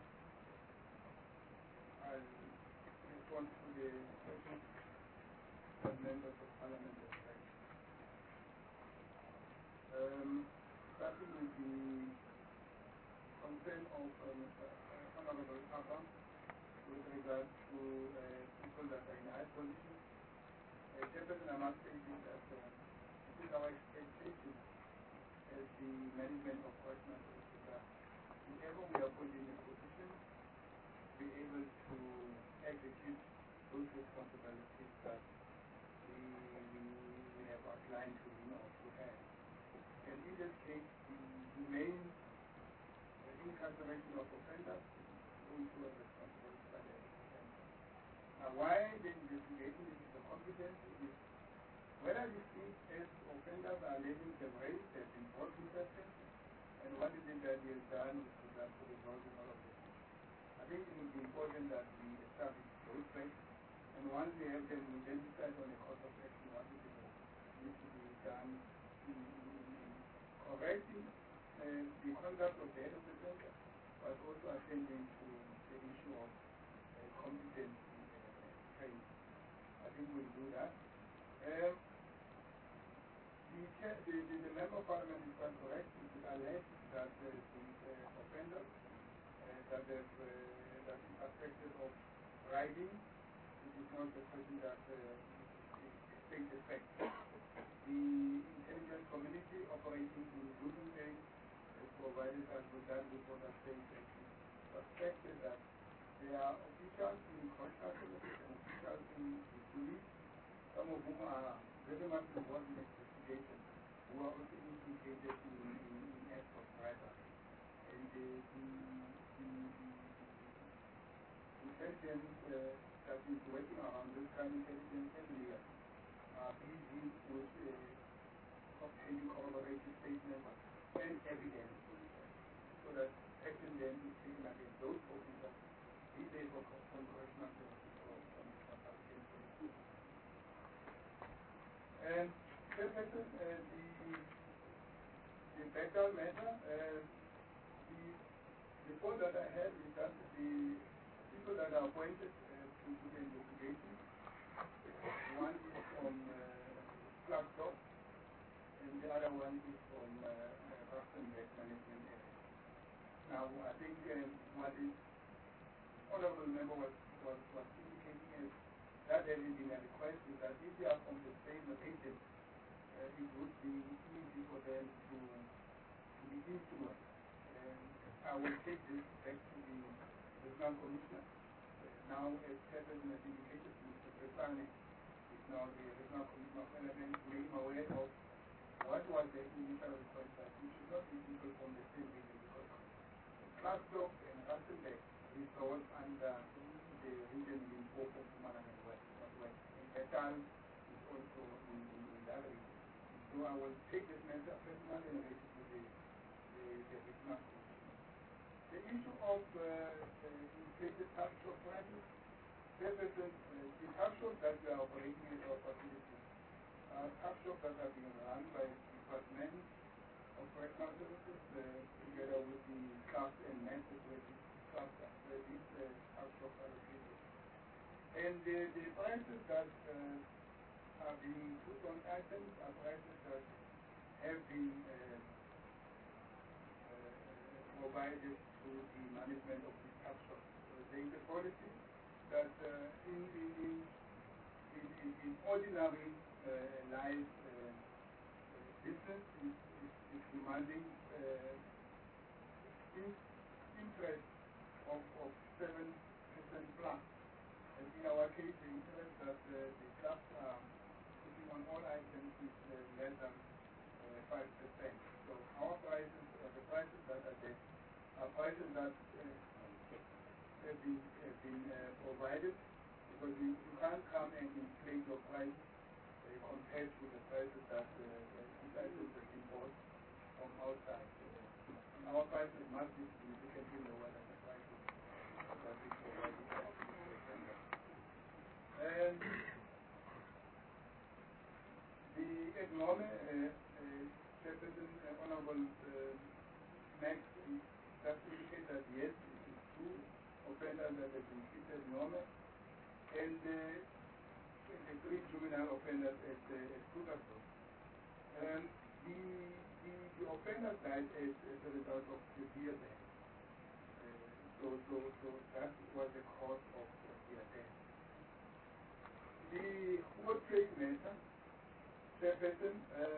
I respond to the questions that members of parliament have raised. Um, starting with the concern of uh, Mister Uh, Honorable Abba with regard to uh, people that are in high position. Uh, Chairperson, I must say this that uh, it is our expectation as the management of Western Services that whoever we are put in a position, be able to execute those responsibilities that we, we, we have outlined to him or to her. And in this case, the, the main uh, incarceration of offenders also was responsible by the offender. Now, why the investigation is the competence is whether the state as offenders are alleging the race has been brought to person, and what is it that he has done with regard to resolving all of this. I think it would be important that we establish those facts, and once we have them, we then decide on the course of action what is it that needs to be done in, in, in correcting uh, the conduct of the head of the center, but also attending to the issue of uh, competency uh, training. I think we'll do that. Um, the, the, the, the member of parliament is quite correct. It is alleged that uh, the uh, offenders uh, that have uh, that is suspected of riding. It is not a person that uh, is state effect. The intelligence community operating in Golden Bay has provided us with that report that says that it is suspected that there are officials in contract and officials in the police, some of whom are very much involved in investigation, who are also implicated in, in, in acts of bribery. And uh, the, the, the, the intelligence uh, that is working around this crime intelligence and legal are busy with uh, obtaining corroborated statements and evidence so that action then is taken against those officers, be they for from correctional services or from consulting services. And Chairperson, uh, the, the background matter, uh, the report that I have is that the people that are appointed uh, to do the investigation, one is from uh, Clarksdorp, and the other one is from uh, uh, Rustenburg Management Area. Now, I think um, what the honorable member was, was, was indicating is that there has been a request is that if they are from the same location, uh, it would be easy for them to, to be influenced. And I will take this back to the Regional Commissioner. Uh, now, as Chairperson has indicated, Mister Presane is now the Regional Commissioner of Element, made him aware of what was the initial request that we should not be people from the same region because Clarksdorp and Rustenburg is all under the region in Limpopo, Mpumalanga and West, Northwest. And Betal is also in, in, in that region. So I will take this matter personally and raise it to the, the, the Regional Commissioner. The issue of uh, uh, inflated tax shop prices, Chairperson, uh, the tax shops that we are operating at our facilities are tax shops that are being run by the Department of Correctional Services uh, together with the staff and nurses where these staff where these uh, tax shops are located. And the, the prices that uh, are being put on items are prices that have been uh, uh, provided to the management of these tax shops. So there is a policy that uh, in, in, in, in, in ordinary uh, life uh, business is, is, is demanding uh, in, interest of, of seven percent plus. And in our case, the interest that uh, the clubs are putting on all items is uh, less than uh, five percent. So our prices, uh, the prices that are there, are prices that uh, have been, have been uh, provided because you, you can't come and inflate your price uh, compared to the prices that uh, these items have been bought from outside. Uh, our prices must be significantly lower than the prices that we provided to the vendor. And the economic uh, uh, Chairperson, uh, Honorable uh, Max, just indicate that yes, it is true, offenders that have been treated normal, and uh, the three juvenile offenders at, uh, at Krugersdorp. Um, the, the, the offenders died as, as a result of severe death. Uh, so, so, so that was the cause of, of their death. The World Trade Matter, Chairperson, um,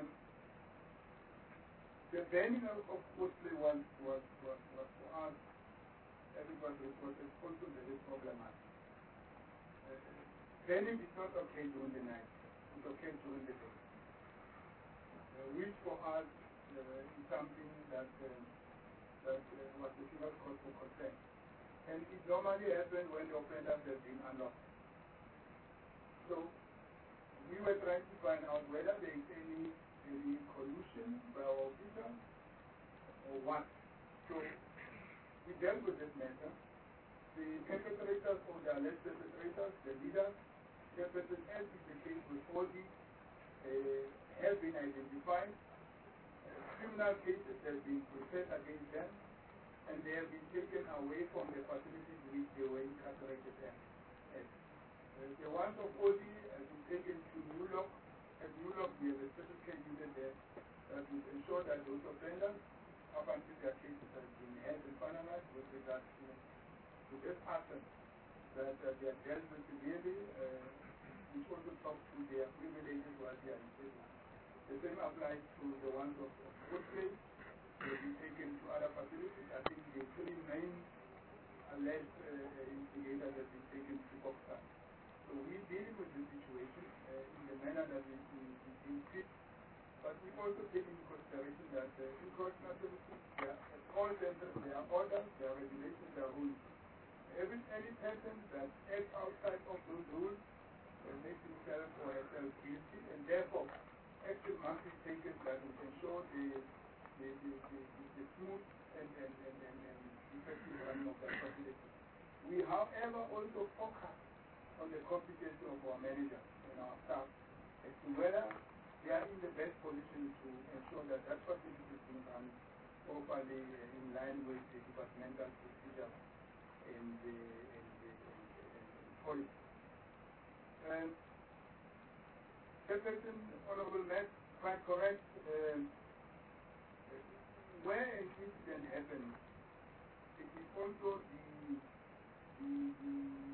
the banning of, of cosplay was, was, was, was for us, as it was reported, also very problematic. Uh, banning is not okay during the night, it's okay during the day. Uh, which for us uh, is something that, uh, that uh, was the serious cause for concern. And it normally happens when the offenders have been unlocked. So we were trying to find out whether there is any, any collusion by our officers or what. So we dealt with this matter. The perpetrators or the alleged perpetrators, the leaders, Chairperson, as is the case with all these, uh, have been identified. Uh, criminal cases have been prepared against them, and they have been taken away from the facilities which they were incarcerated at. Uh, the ones of Odi have been taken to New Lock. At New Lock, we have a special care unit there that will ensure that those offenders, up until their cases have been held and finalized with regard to, to this action, that uh, they are dealt with severely, uh, which also talks to their privileges while they are in prison. The same applies to the ones of, of Woodplay. They have been taken to other facilities. I think the three main alleged uh, instigators have been taken to Boxer. So we deal with the situation uh, in the manner that we, we, we deem fit, but we also take into consideration that uh, in correctional services, there are, at all centers, there are orders, there are regulations, there are rules. every, any person that acts outside of those rules will make himself or herself guilty, and therefore action must be taken that will ensure the, the, the, the, the, the smooth and, and, and, and, and effective running of that facility. We, however, also focus on the competency of our managers and our staff as to whether they are in the best position to ensure that that facility is being run properly in line with the departmental procedures and the, and the, and the, and the policy. Um, Chairperson, Honorable Matt, quite correct. Um, where an incident happens, it is also the, the, the,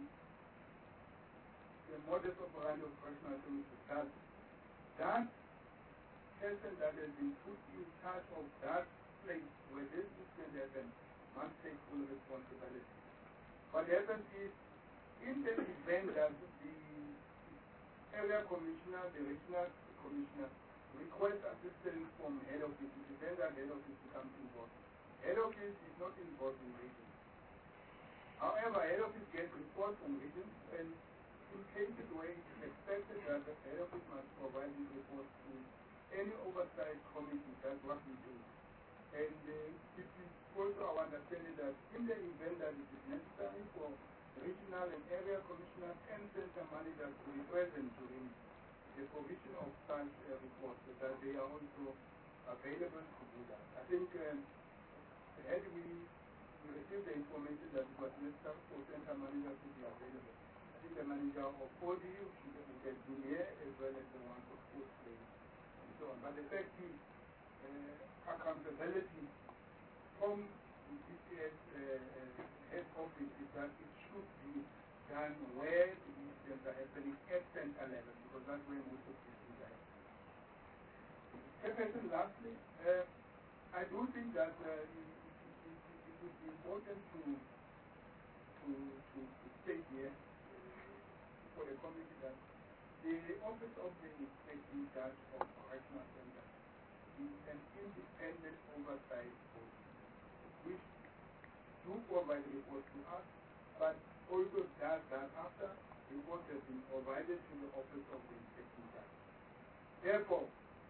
the modus operandi of correctional services that that person that has been put in charge of that place where this incident happened must take full responsibility. What happens is, in the event that the area commissioner, the regional commissioner, requests assistance from head office, it is then that head office becomes involved. Head office is not involved in regions. However, head office gets reports from regions, and in cases where it is expected that the head office must provide these reports to any oversight committee, that's what we do. And uh, it is also our understanding that in the event that it is necessary for regional and area commissioners and center managers to be present during the provision of such uh, reports, so that they are also available to do that. I think um, had we, we received the information that it was necessary for center managers to be available, I think the manager of O D U should have been here as well as the ones of Port Place and so on. But the fact is, uh, accountability from the C C S uh, uh, head office is that it should be done where the incidents are happening at center level, because that's where most of these things are happening. Chairperson, lastly, uh, I do think that uh, it, it, it, it would be important to, to, to, to state here for the committee that the Office of the Inspecting Judge of Correctional Centers is an independent oversight body, which do provide reports to us, but also does that after reports have been provided to the Office of the Inspecting Judge. Therefore,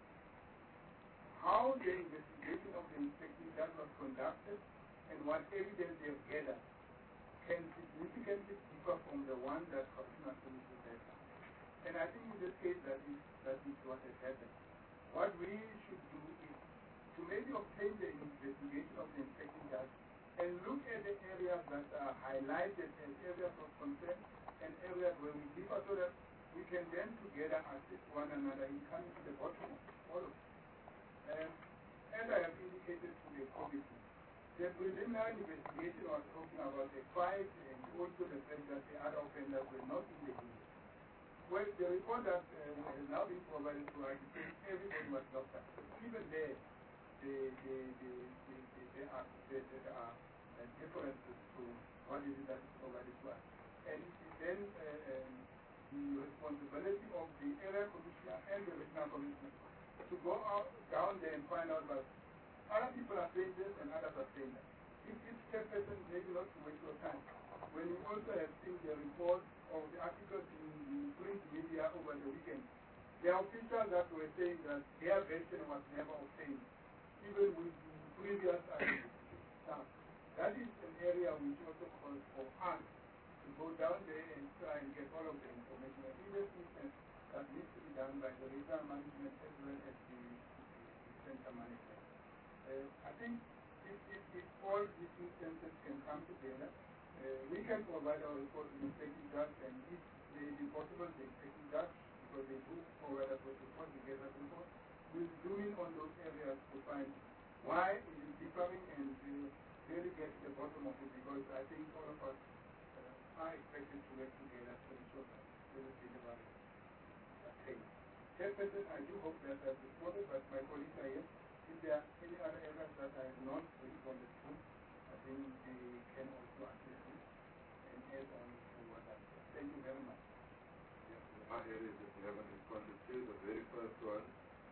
how the investigation of the Inspecting Judge was conducted and what evidence they have gathered can significantly differ from the one that Correctional Services has done. And I think in this case that is, that is what has happened. What we should do is to maybe obtain the investigation of the Inspecting Judge and look at the areas that are highlighted as areas of concern and areas where we differ, so that we can then together assist one another in coming to the bottom of all of it. Um, as I have indicated to the committee, the preliminary investigation was talking about the fight and also the fact that the other offenders were not in the unit. Well, the report that uh, has now been provided to us says everybody was locked up. Even there, the, the, the, the, the, there are, there, there are uh, differences to what is it that is provided to us. And it is then uh, um, the responsibility of the area commissioner and the regional commissioner to go out down there and find out that other people are saying this and others are saying that. If each chairperson, maybe not to waste your time, when you also have seen the report of the articles in the print media over the weekend, there are officials that were saying that their version was never obtained, even with the previous articles. Now, that is an area which also calls for us to go down there and try and get all of the information. And in this instance, that needs to be done by the regional management as well as the, the, the center management. Uh, I think if, if, if all these instances can come together, uh, we can provide our report to the Inspecting Judge, and if may be possible, the Inspecting Judge, because they do provide us with report, we get that report, we'll zoom in on those areas to find why it is differing and uh, really get to the bottom of it, because I think all of us uh, are expected to work together to ensure that this is delivery. Okay. Chairperson, I do hope that I've responded, but my colleagues are here. If there are any other areas that I have not responded to, I think they can also assist me and add on to what I've said. Thank you very much. Yeah, there are areas that we haven't responded to. The very first one,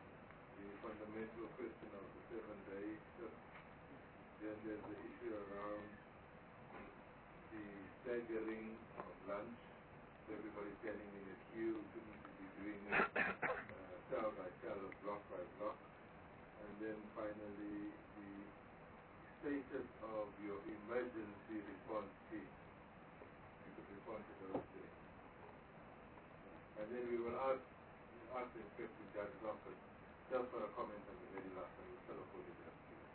the fundamental question of the seven-day shift. Then there's the issue around the staggering of lunch, everybody standing in a queue, shouldn't be doing it uh, cell by cell, block by block. And then finally, the status of your emergency response team. You could respond to those things. And then we will ask, ask the Inspector Judge's office just for a comment on the very last one. We'll sort of hold it up to you.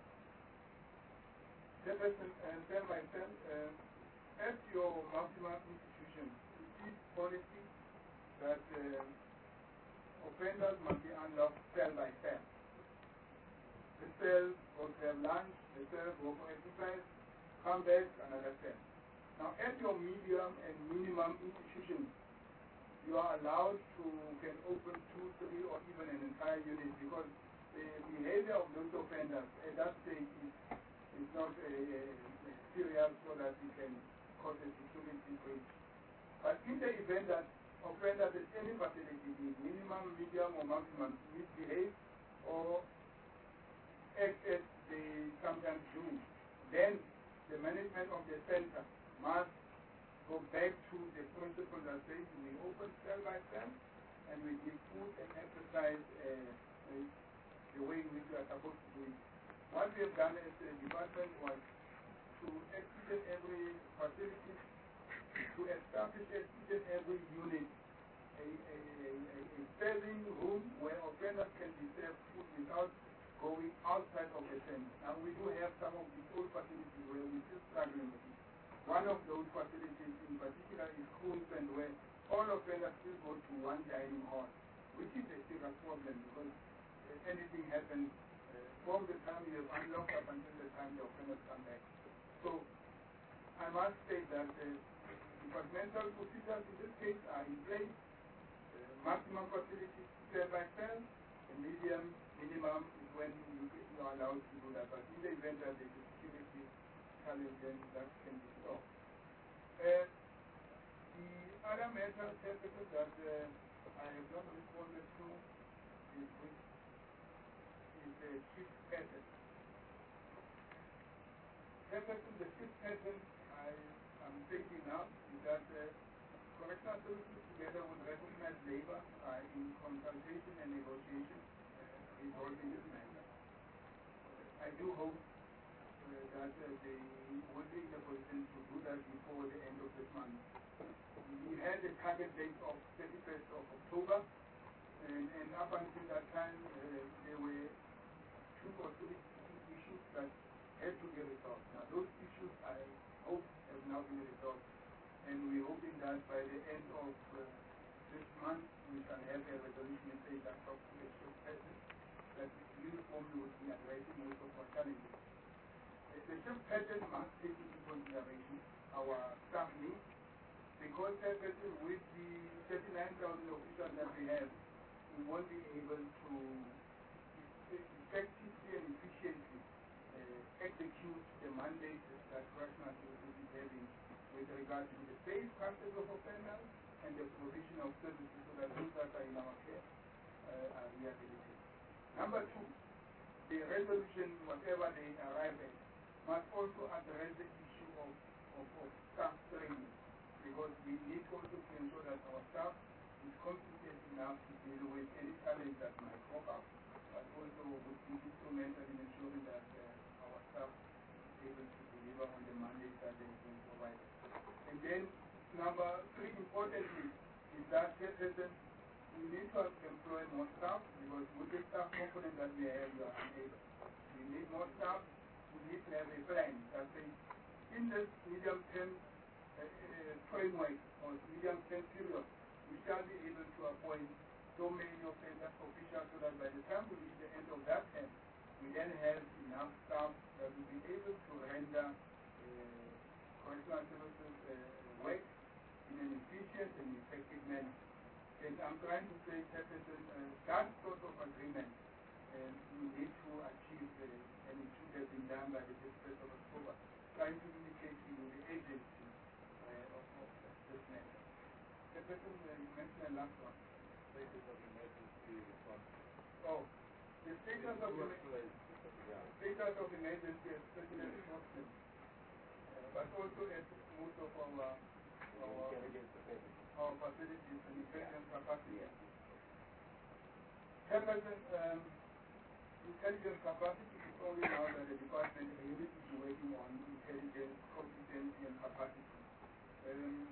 Chairperson, and tell myself, uh, at your maximum institution, it is policy that uh, offenders must be unlocked cell by cell. The cell goes to have lunch, the cell go for exercise, come back, another cell. Now, at your medium and minimum institutions, you are allowed to can open two, three, or even an entire unit because the behavior of those offenders at that stage is, is not a, a, a serious so that it can cause a security breach. But in the event that offenders at any facility, be minimum, medium, or maximum, misbehave or act as they sometimes do, then the management of the center must go back to the principle that says we open cell by cell and we give food and exercise uh, uh, the way in which we are supposed to do it. What we have done as a department was to each and every facility, to establish at each and every unit a, a, a, a serving room where offenders can be served food without going outside of the center. Now we do have some of these old facilities where we're still struggling with it. One of those facilities in particular is Kroonstand, where all offenders still go to one dining hall, which is a serious problem because uh, anything happens uh, from the time you have unlocked up until the time the offenders come back. So I must say that uh, departmental procedures in this case are in place. Uh, maximum facilities cell by cell, the medium, minimum is when you, you are allowed to do that. But in the event that there is a security challenge, then that can be stopped. Uh, the other matter that uh, I have not responded to is, which is the shift pattern. Chairperson, the shift pattern I am thinking now is that uh, correctional services together with recognized labor are in consultation and negotiation uh, resolving this matter. Uh, I do hope uh, that uh, they will be in a position to do that before the end of this month. We had a target date of thirty-first of October, and, and up until that time uh, there were two or three issues that had to be resolved. Now those issues I hope have now been resolved, and we're hoping that by the end of uh, this month we shall have a resolution in place that talks to the shift pattern that uniformly would be addressing most of our challenges. Uh, the shift pattern must take into consideration our staff needs, because Chairperson, with the thirty-nine thousand officials that we have, we won't be able to effectively and efficiently uh, execute the mandate that correctional services is having with regard to the safe practice of offenders and the provision of services so that those that are in our care uh, are rehabilitated. Number two, the resolution, whatever they arrive at, must also address the issue of, of, of staff training, because we need also to ensure that our staff is competent enough to deal with any challenge that might crop up, but also would be instrumental in ensuring that uh, our staff is able to deliver on the mandate that they have been provided. And then number three, importantly, is that Chairperson, we need to employ more staff, because with the staff component that we have, we are unable. We need more staff. We need to have a plan that says, in this medium-term uh, uh, framework or medium-term period, we shall be able to appoint so many offender officials so that by the time we reach the end of that term, we then have enough staff that will be able to render uh, correctional services uh, work in an efficient and effective manner. And I'm trying to say, Chairperson, uh, that sort of agreement uh, we need to achieve, uh, and it should have been done by the thirty-first of October, trying to indicate to you the agency uh, of, of this matter. Chairperson, uh, you mentioned the last one. Status of emergency response. Oh, the status of, the, yeah. status of emergency, especially enforcement. Uh, but also at most of our our, our facilities and intelligence capacity. Chairperson, um, intelligence capacity is only now that the department is working on intelligence, competency, and capacity. Um,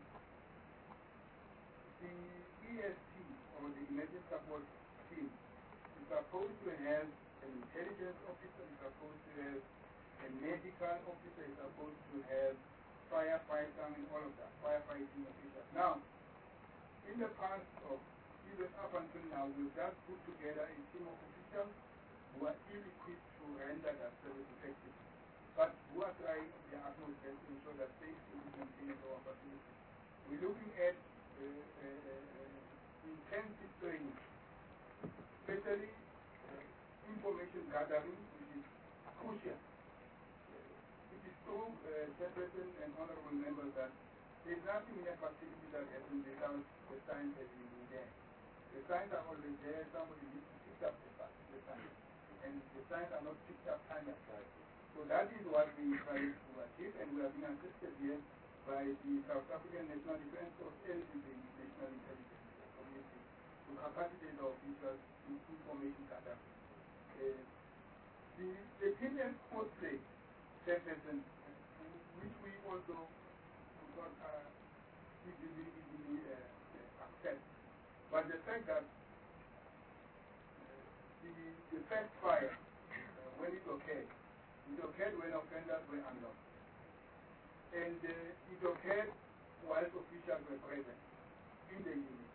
the E S T, or the Emergency Support Team, is supposed to have an intelligence officer, is supposed to have a medical officer, is supposed to have firefighter and all of that, firefighting officers. Now, in the past, of even up until now, we've just put together a team of officials who are ill-equipped to render that service effectively, but who are trying their utmost best to ensure that safety is maintained at our facilities. We're looking at uh, uh, uh, intensive training, especially uh, information gathering, which is crucial. It is true, uh, Chairperson and honorable members, that there is nothing in a facility that happens without the science having been there. The signs are always there, somebody needs to pick up the, the signs. And the signs are not picked up time at time. So that is what we try to achieve, and we have been assisted here by the South African National Defense Force and the National Intelligence Community to capacitate our officials in information gathering. Uh, the, the team and post play, Chairperson, which we also could not uh, easily, easily uh, uh, accept. But the fact that uh, the, the first fire, uh, when it occurred, it occurred when offenders were unlocked. And uh, it occurred while officials were present in the unit.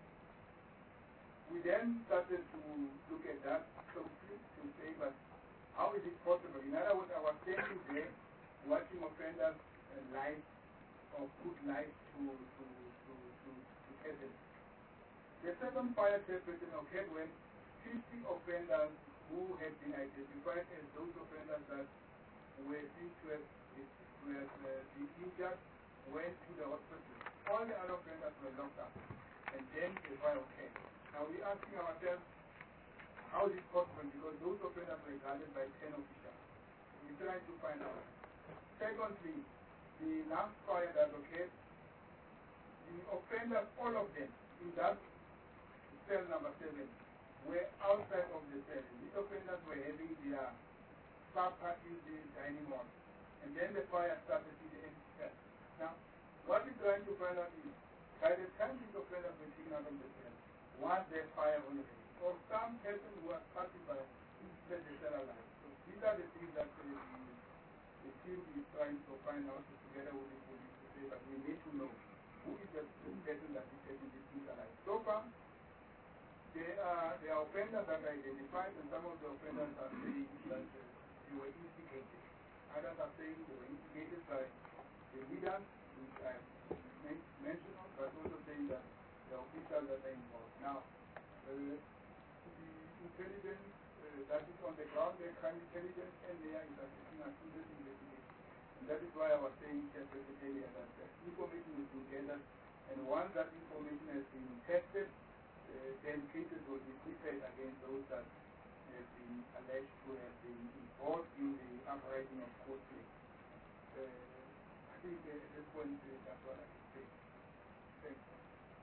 We then started to look at that closely to say, but how is it possible? In other words, I was standing there watching offenders uh, live or put life to, to, to, to, to heaven. The second fire Chairperson occurred when fifty offenders who had been identified as those offenders that were seen to have, to have uh, been injured went to the hospital. All the other offenders were locked up, and then the fire occurred. Now we're asking ourselves, how is it possible? Because those offenders were guarded by ten officials. We're trying to find out. Secondly, the last fire that occurred, the offenders, all of them, in that cell number seven, were outside of the cell. These offenders were having their supper in the dining hall. And then the fire started in the empty cell. Now, what we're trying to find out is, by the time these offenders were taken out of the cell, was there fire on the cell? Or some person who was passing by let the cell alive. So these are the things that uh, the, the team is trying to find out together with the police to say that we need to know who is the person that is taking these things alive. So far, There are, there are offenders that are identified, and some of the offenders are saying that uh, they were instigated. Others are saying they were instigated by the leaders, which I mentioned, but also saying that the officials that are involved. Now, uh, the intelligence uh, that is on the ground, the crime intelligence, and they are assisting us in this investigation. And that is why I was saying, Chairperson, earlier that uh, information is being gathered, and once that information has been tested, Uh, then cases will be prepared against those that have been alleged to have been involved in the uprising of Coldplay. Uh, I think uh, at this point uh, that's what I can say. Thank you.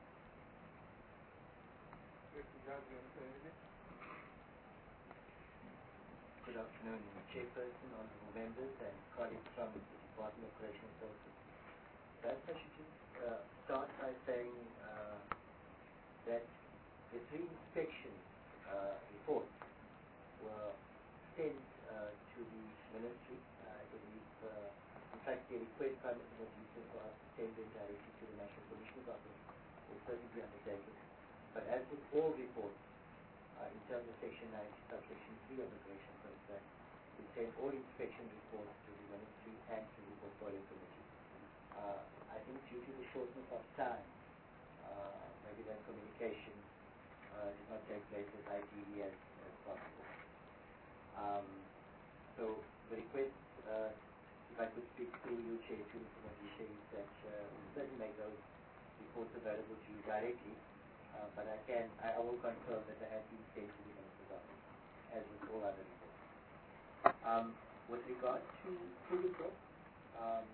Good afternoon, Chairperson, honorable members, and colleagues from the Department of Correctional Services. Perhaps I should just uh, start by saying uh, that the three inspection uh, reports were sent uh, to the ministry. Uh, I believe, uh, in fact, the request by Mister Modise for us to send them directly to the National Commissioner's Office will certainly be undertaken. But as with all reports, uh, in terms of Section ninety, subsection three of the Correctional Code Act, we send all inspection reports to the ministry and to the portfolio committee. Uh, I think due to the shortness of time, uh, maybe that communication Uh, did not take place as ideally as, as possible. Um, so the request, uh, if I could speak through you, Chair, to Mister Modise, is that uh, we certainly make those reports available to you directly, uh, but I can, I, I will confirm that they have been sent to the Minister's Office, as with all other reports. Um, with regard to Kruger, um,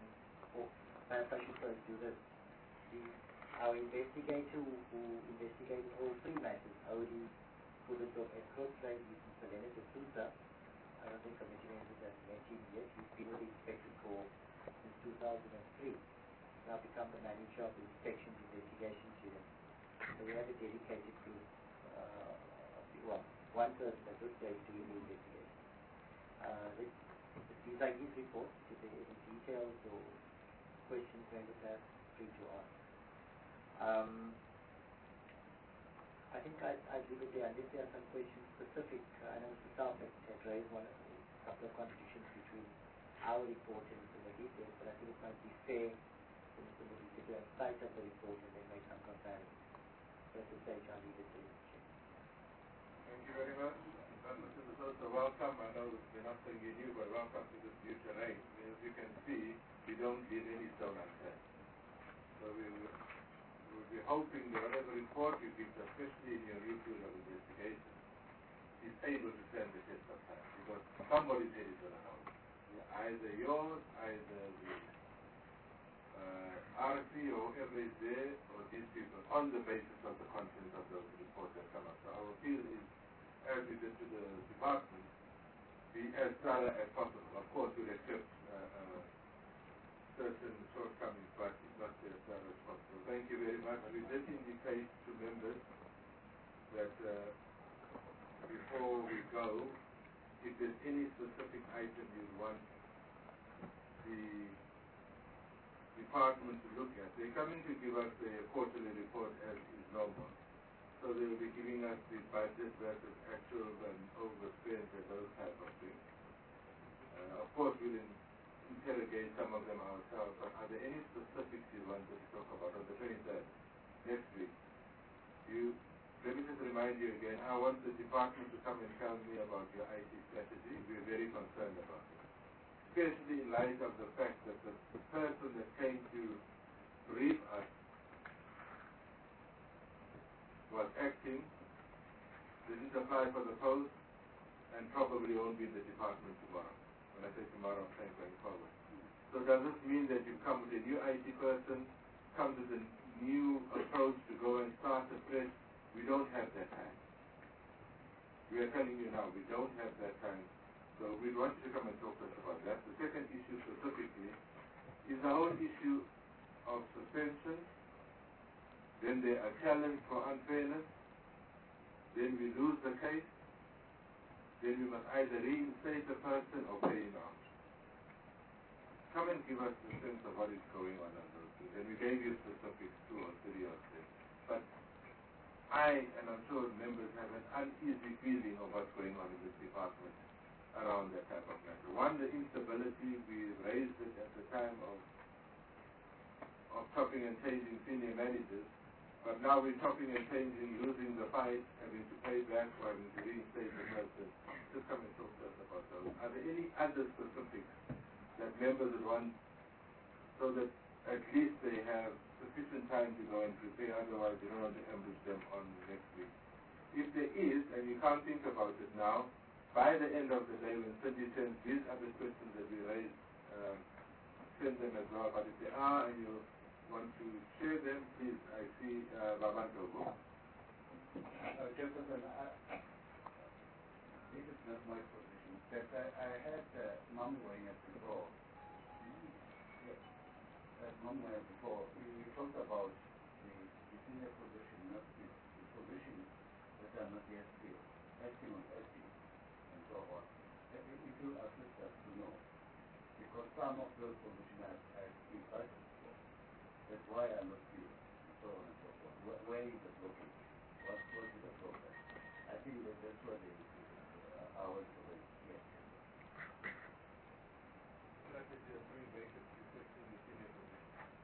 or perhaps I should first do this. The, our investigator who, who investigated all three matters, Audi, Fullerton, and Crossland, Mister Leonard de Souza, I don't think committee members have met him yet. He's been with the inspector for since two thousand three. He's now become the manager of the Inspections Investigations Unit. So we have a dedicated group, uh, well, one person at this stage doing the investigation. Uh, this, these are his reports. If there are any details or questions members have, free to ask. Um, I think I'd, I'd leave it there unless there are some questions specific. Uh, I know Mister South had, had raised one, a couple of contradictions between our report and Mister Modise, but I think it might be fair for Mister Modise to cite up the report and then make some comparisons. So at this stage, I'll leave it there. Thank you very much. Uh, Mister De Souza, welcome. I know we're not saying you new, but welcome to this new terrain. As you can see, we don't leave any stone unturned. So we will we'll be hoping that whatever report you give, especially in your review of investigation, is able to stand the test of time. Because somebody's head is going to hold. Either yours, either the uh, R C or whoever is there, or these people, on the basis of the contents of those reports that come up. So our appeal is, as we did to the department, be as thorough as possible. Of course, we'll accept uh, uh, certain shortcomings, but not as thorough as possible. Thank you very much. We did indicate to members that uh, before we go, if there's any specific item you want the department to look at, they're coming to give us a quarterly report as is normal. So they will be giving us the budget versus actual and overspend and those type of things. Uh, of course, we'll in, interrogate some of them ourselves, but are there any specifics you want to talk about on the twenty-third, next week? You, let me just remind you again, I want the department to come and tell me about your I T strategy. We're very concerned about it, especially in light of the fact that the person that came to brief us was acting, didn't apply for the post, and probably won't be in the department tomorrow. When I say tomorrow, I'm saying going forward. So does this mean that you come with a new I T person, come with a new approach to go and start afresh? We don't have that time. We are telling you now, we don't have that time. So we want you to come and talk to us about that. The second issue specifically is the whole issue of suspension. Then they are challenged for unfairness. Then we lose the case. Then we must either reinstate the person or pay him out. Come and give us the sense of what is going on on those things. And we gave you specifics, two or three or three. But I, and I'm sure members, have an uneasy feeling of what's going on in this department around that type of matter. One, the instability, we raised it at the time of of chopping and changing senior managers, but now we're chopping and changing, losing the fight, having to pay back, or having to reinstate the person. Just come and talk to us about those. Are there any other specifics that members would want, so that at least they have sufficient time to go and prepare, otherwise you don't want to ambush them on next week? If there is, and you can't think about it now, by the end of the day, when Cindy sends these other questions that we raised, uh, send them as well. But if there are and you want to share them, please, I see uh, Babanto. Uh, Jefferson, I, this is not my position. But I, I had uh, Mamwaya before. Yes. At Mamwaya before, we talked about the, the senior position, not the, the positions that are not yet filled, acting on acting, and so on. If if you assist us to know, because some of those positions are, are in budget for. That's why I'm not filled, and so on and so forth. Where, where is the blockage? What, what is the problem? I think that that's what the, uh, our problem is. Yes. Strategy of three vacancies, fifteen the senior position.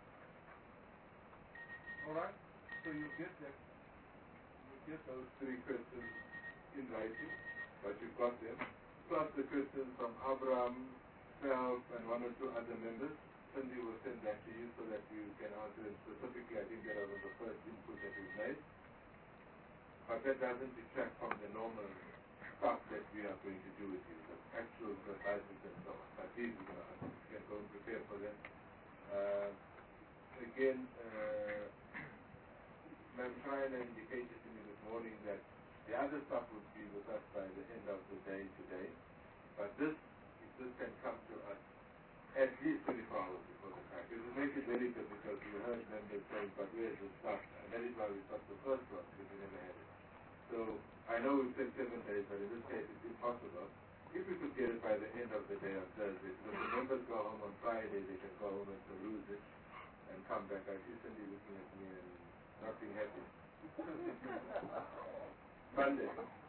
All right. So you get that. You get those three questions in writing, but you've got them. Plus the questions from Abraham, self, and one or two other members. Cindy will send that to you so that you can answer it specifically. I think that was the first input that we made. But that doesn't detract from the normal stuff that we are going to do with you, the actual advices and so on. But these, you know, you can go and prepare for them. Uh, again, uh, Ma'am Schreiner indicated to me this morning that the other stuff would be with us by the end of the day today. But this, if this can come to us at least twenty-four hours before the crack, it will make it very difficult. We heard members saying, but where's the stuff? And that is why we got the first one, because we never had it. So I know we've said seven days, but in this case it's impossible. If we could get it by the end of the day on Thursday, so if the members go home on Friday, they can go home and peruse it and come back. I see Cindy looking at me and not being happy. Monday.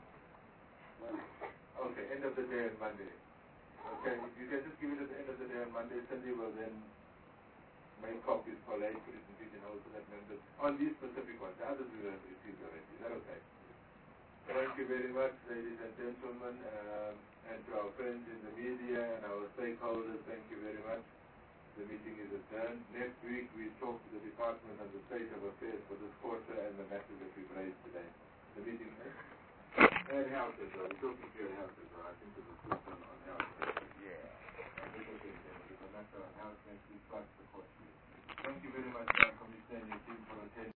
Okay, end of the day on Monday. Okay, if you can just give it at the end of the day on Monday, Cindy will then make copies, collate, put it in pigeonholes so that members, on these specific ones, the others we will have received already. Is that okay? Thank you very much, ladies and gentlemen, um, and to our friends in the media and our stakeholders, thank you very much. The meeting is adjourned. Next week we talk to the department on the state of affairs for this quarter and the matters that we've raised today. The meeting is and health as well. We're talking to your health as well. I think there's a system on health. Yeah. And this is the matter on health next week plus the court. Thank you very much, Commissioner and your team, for attending.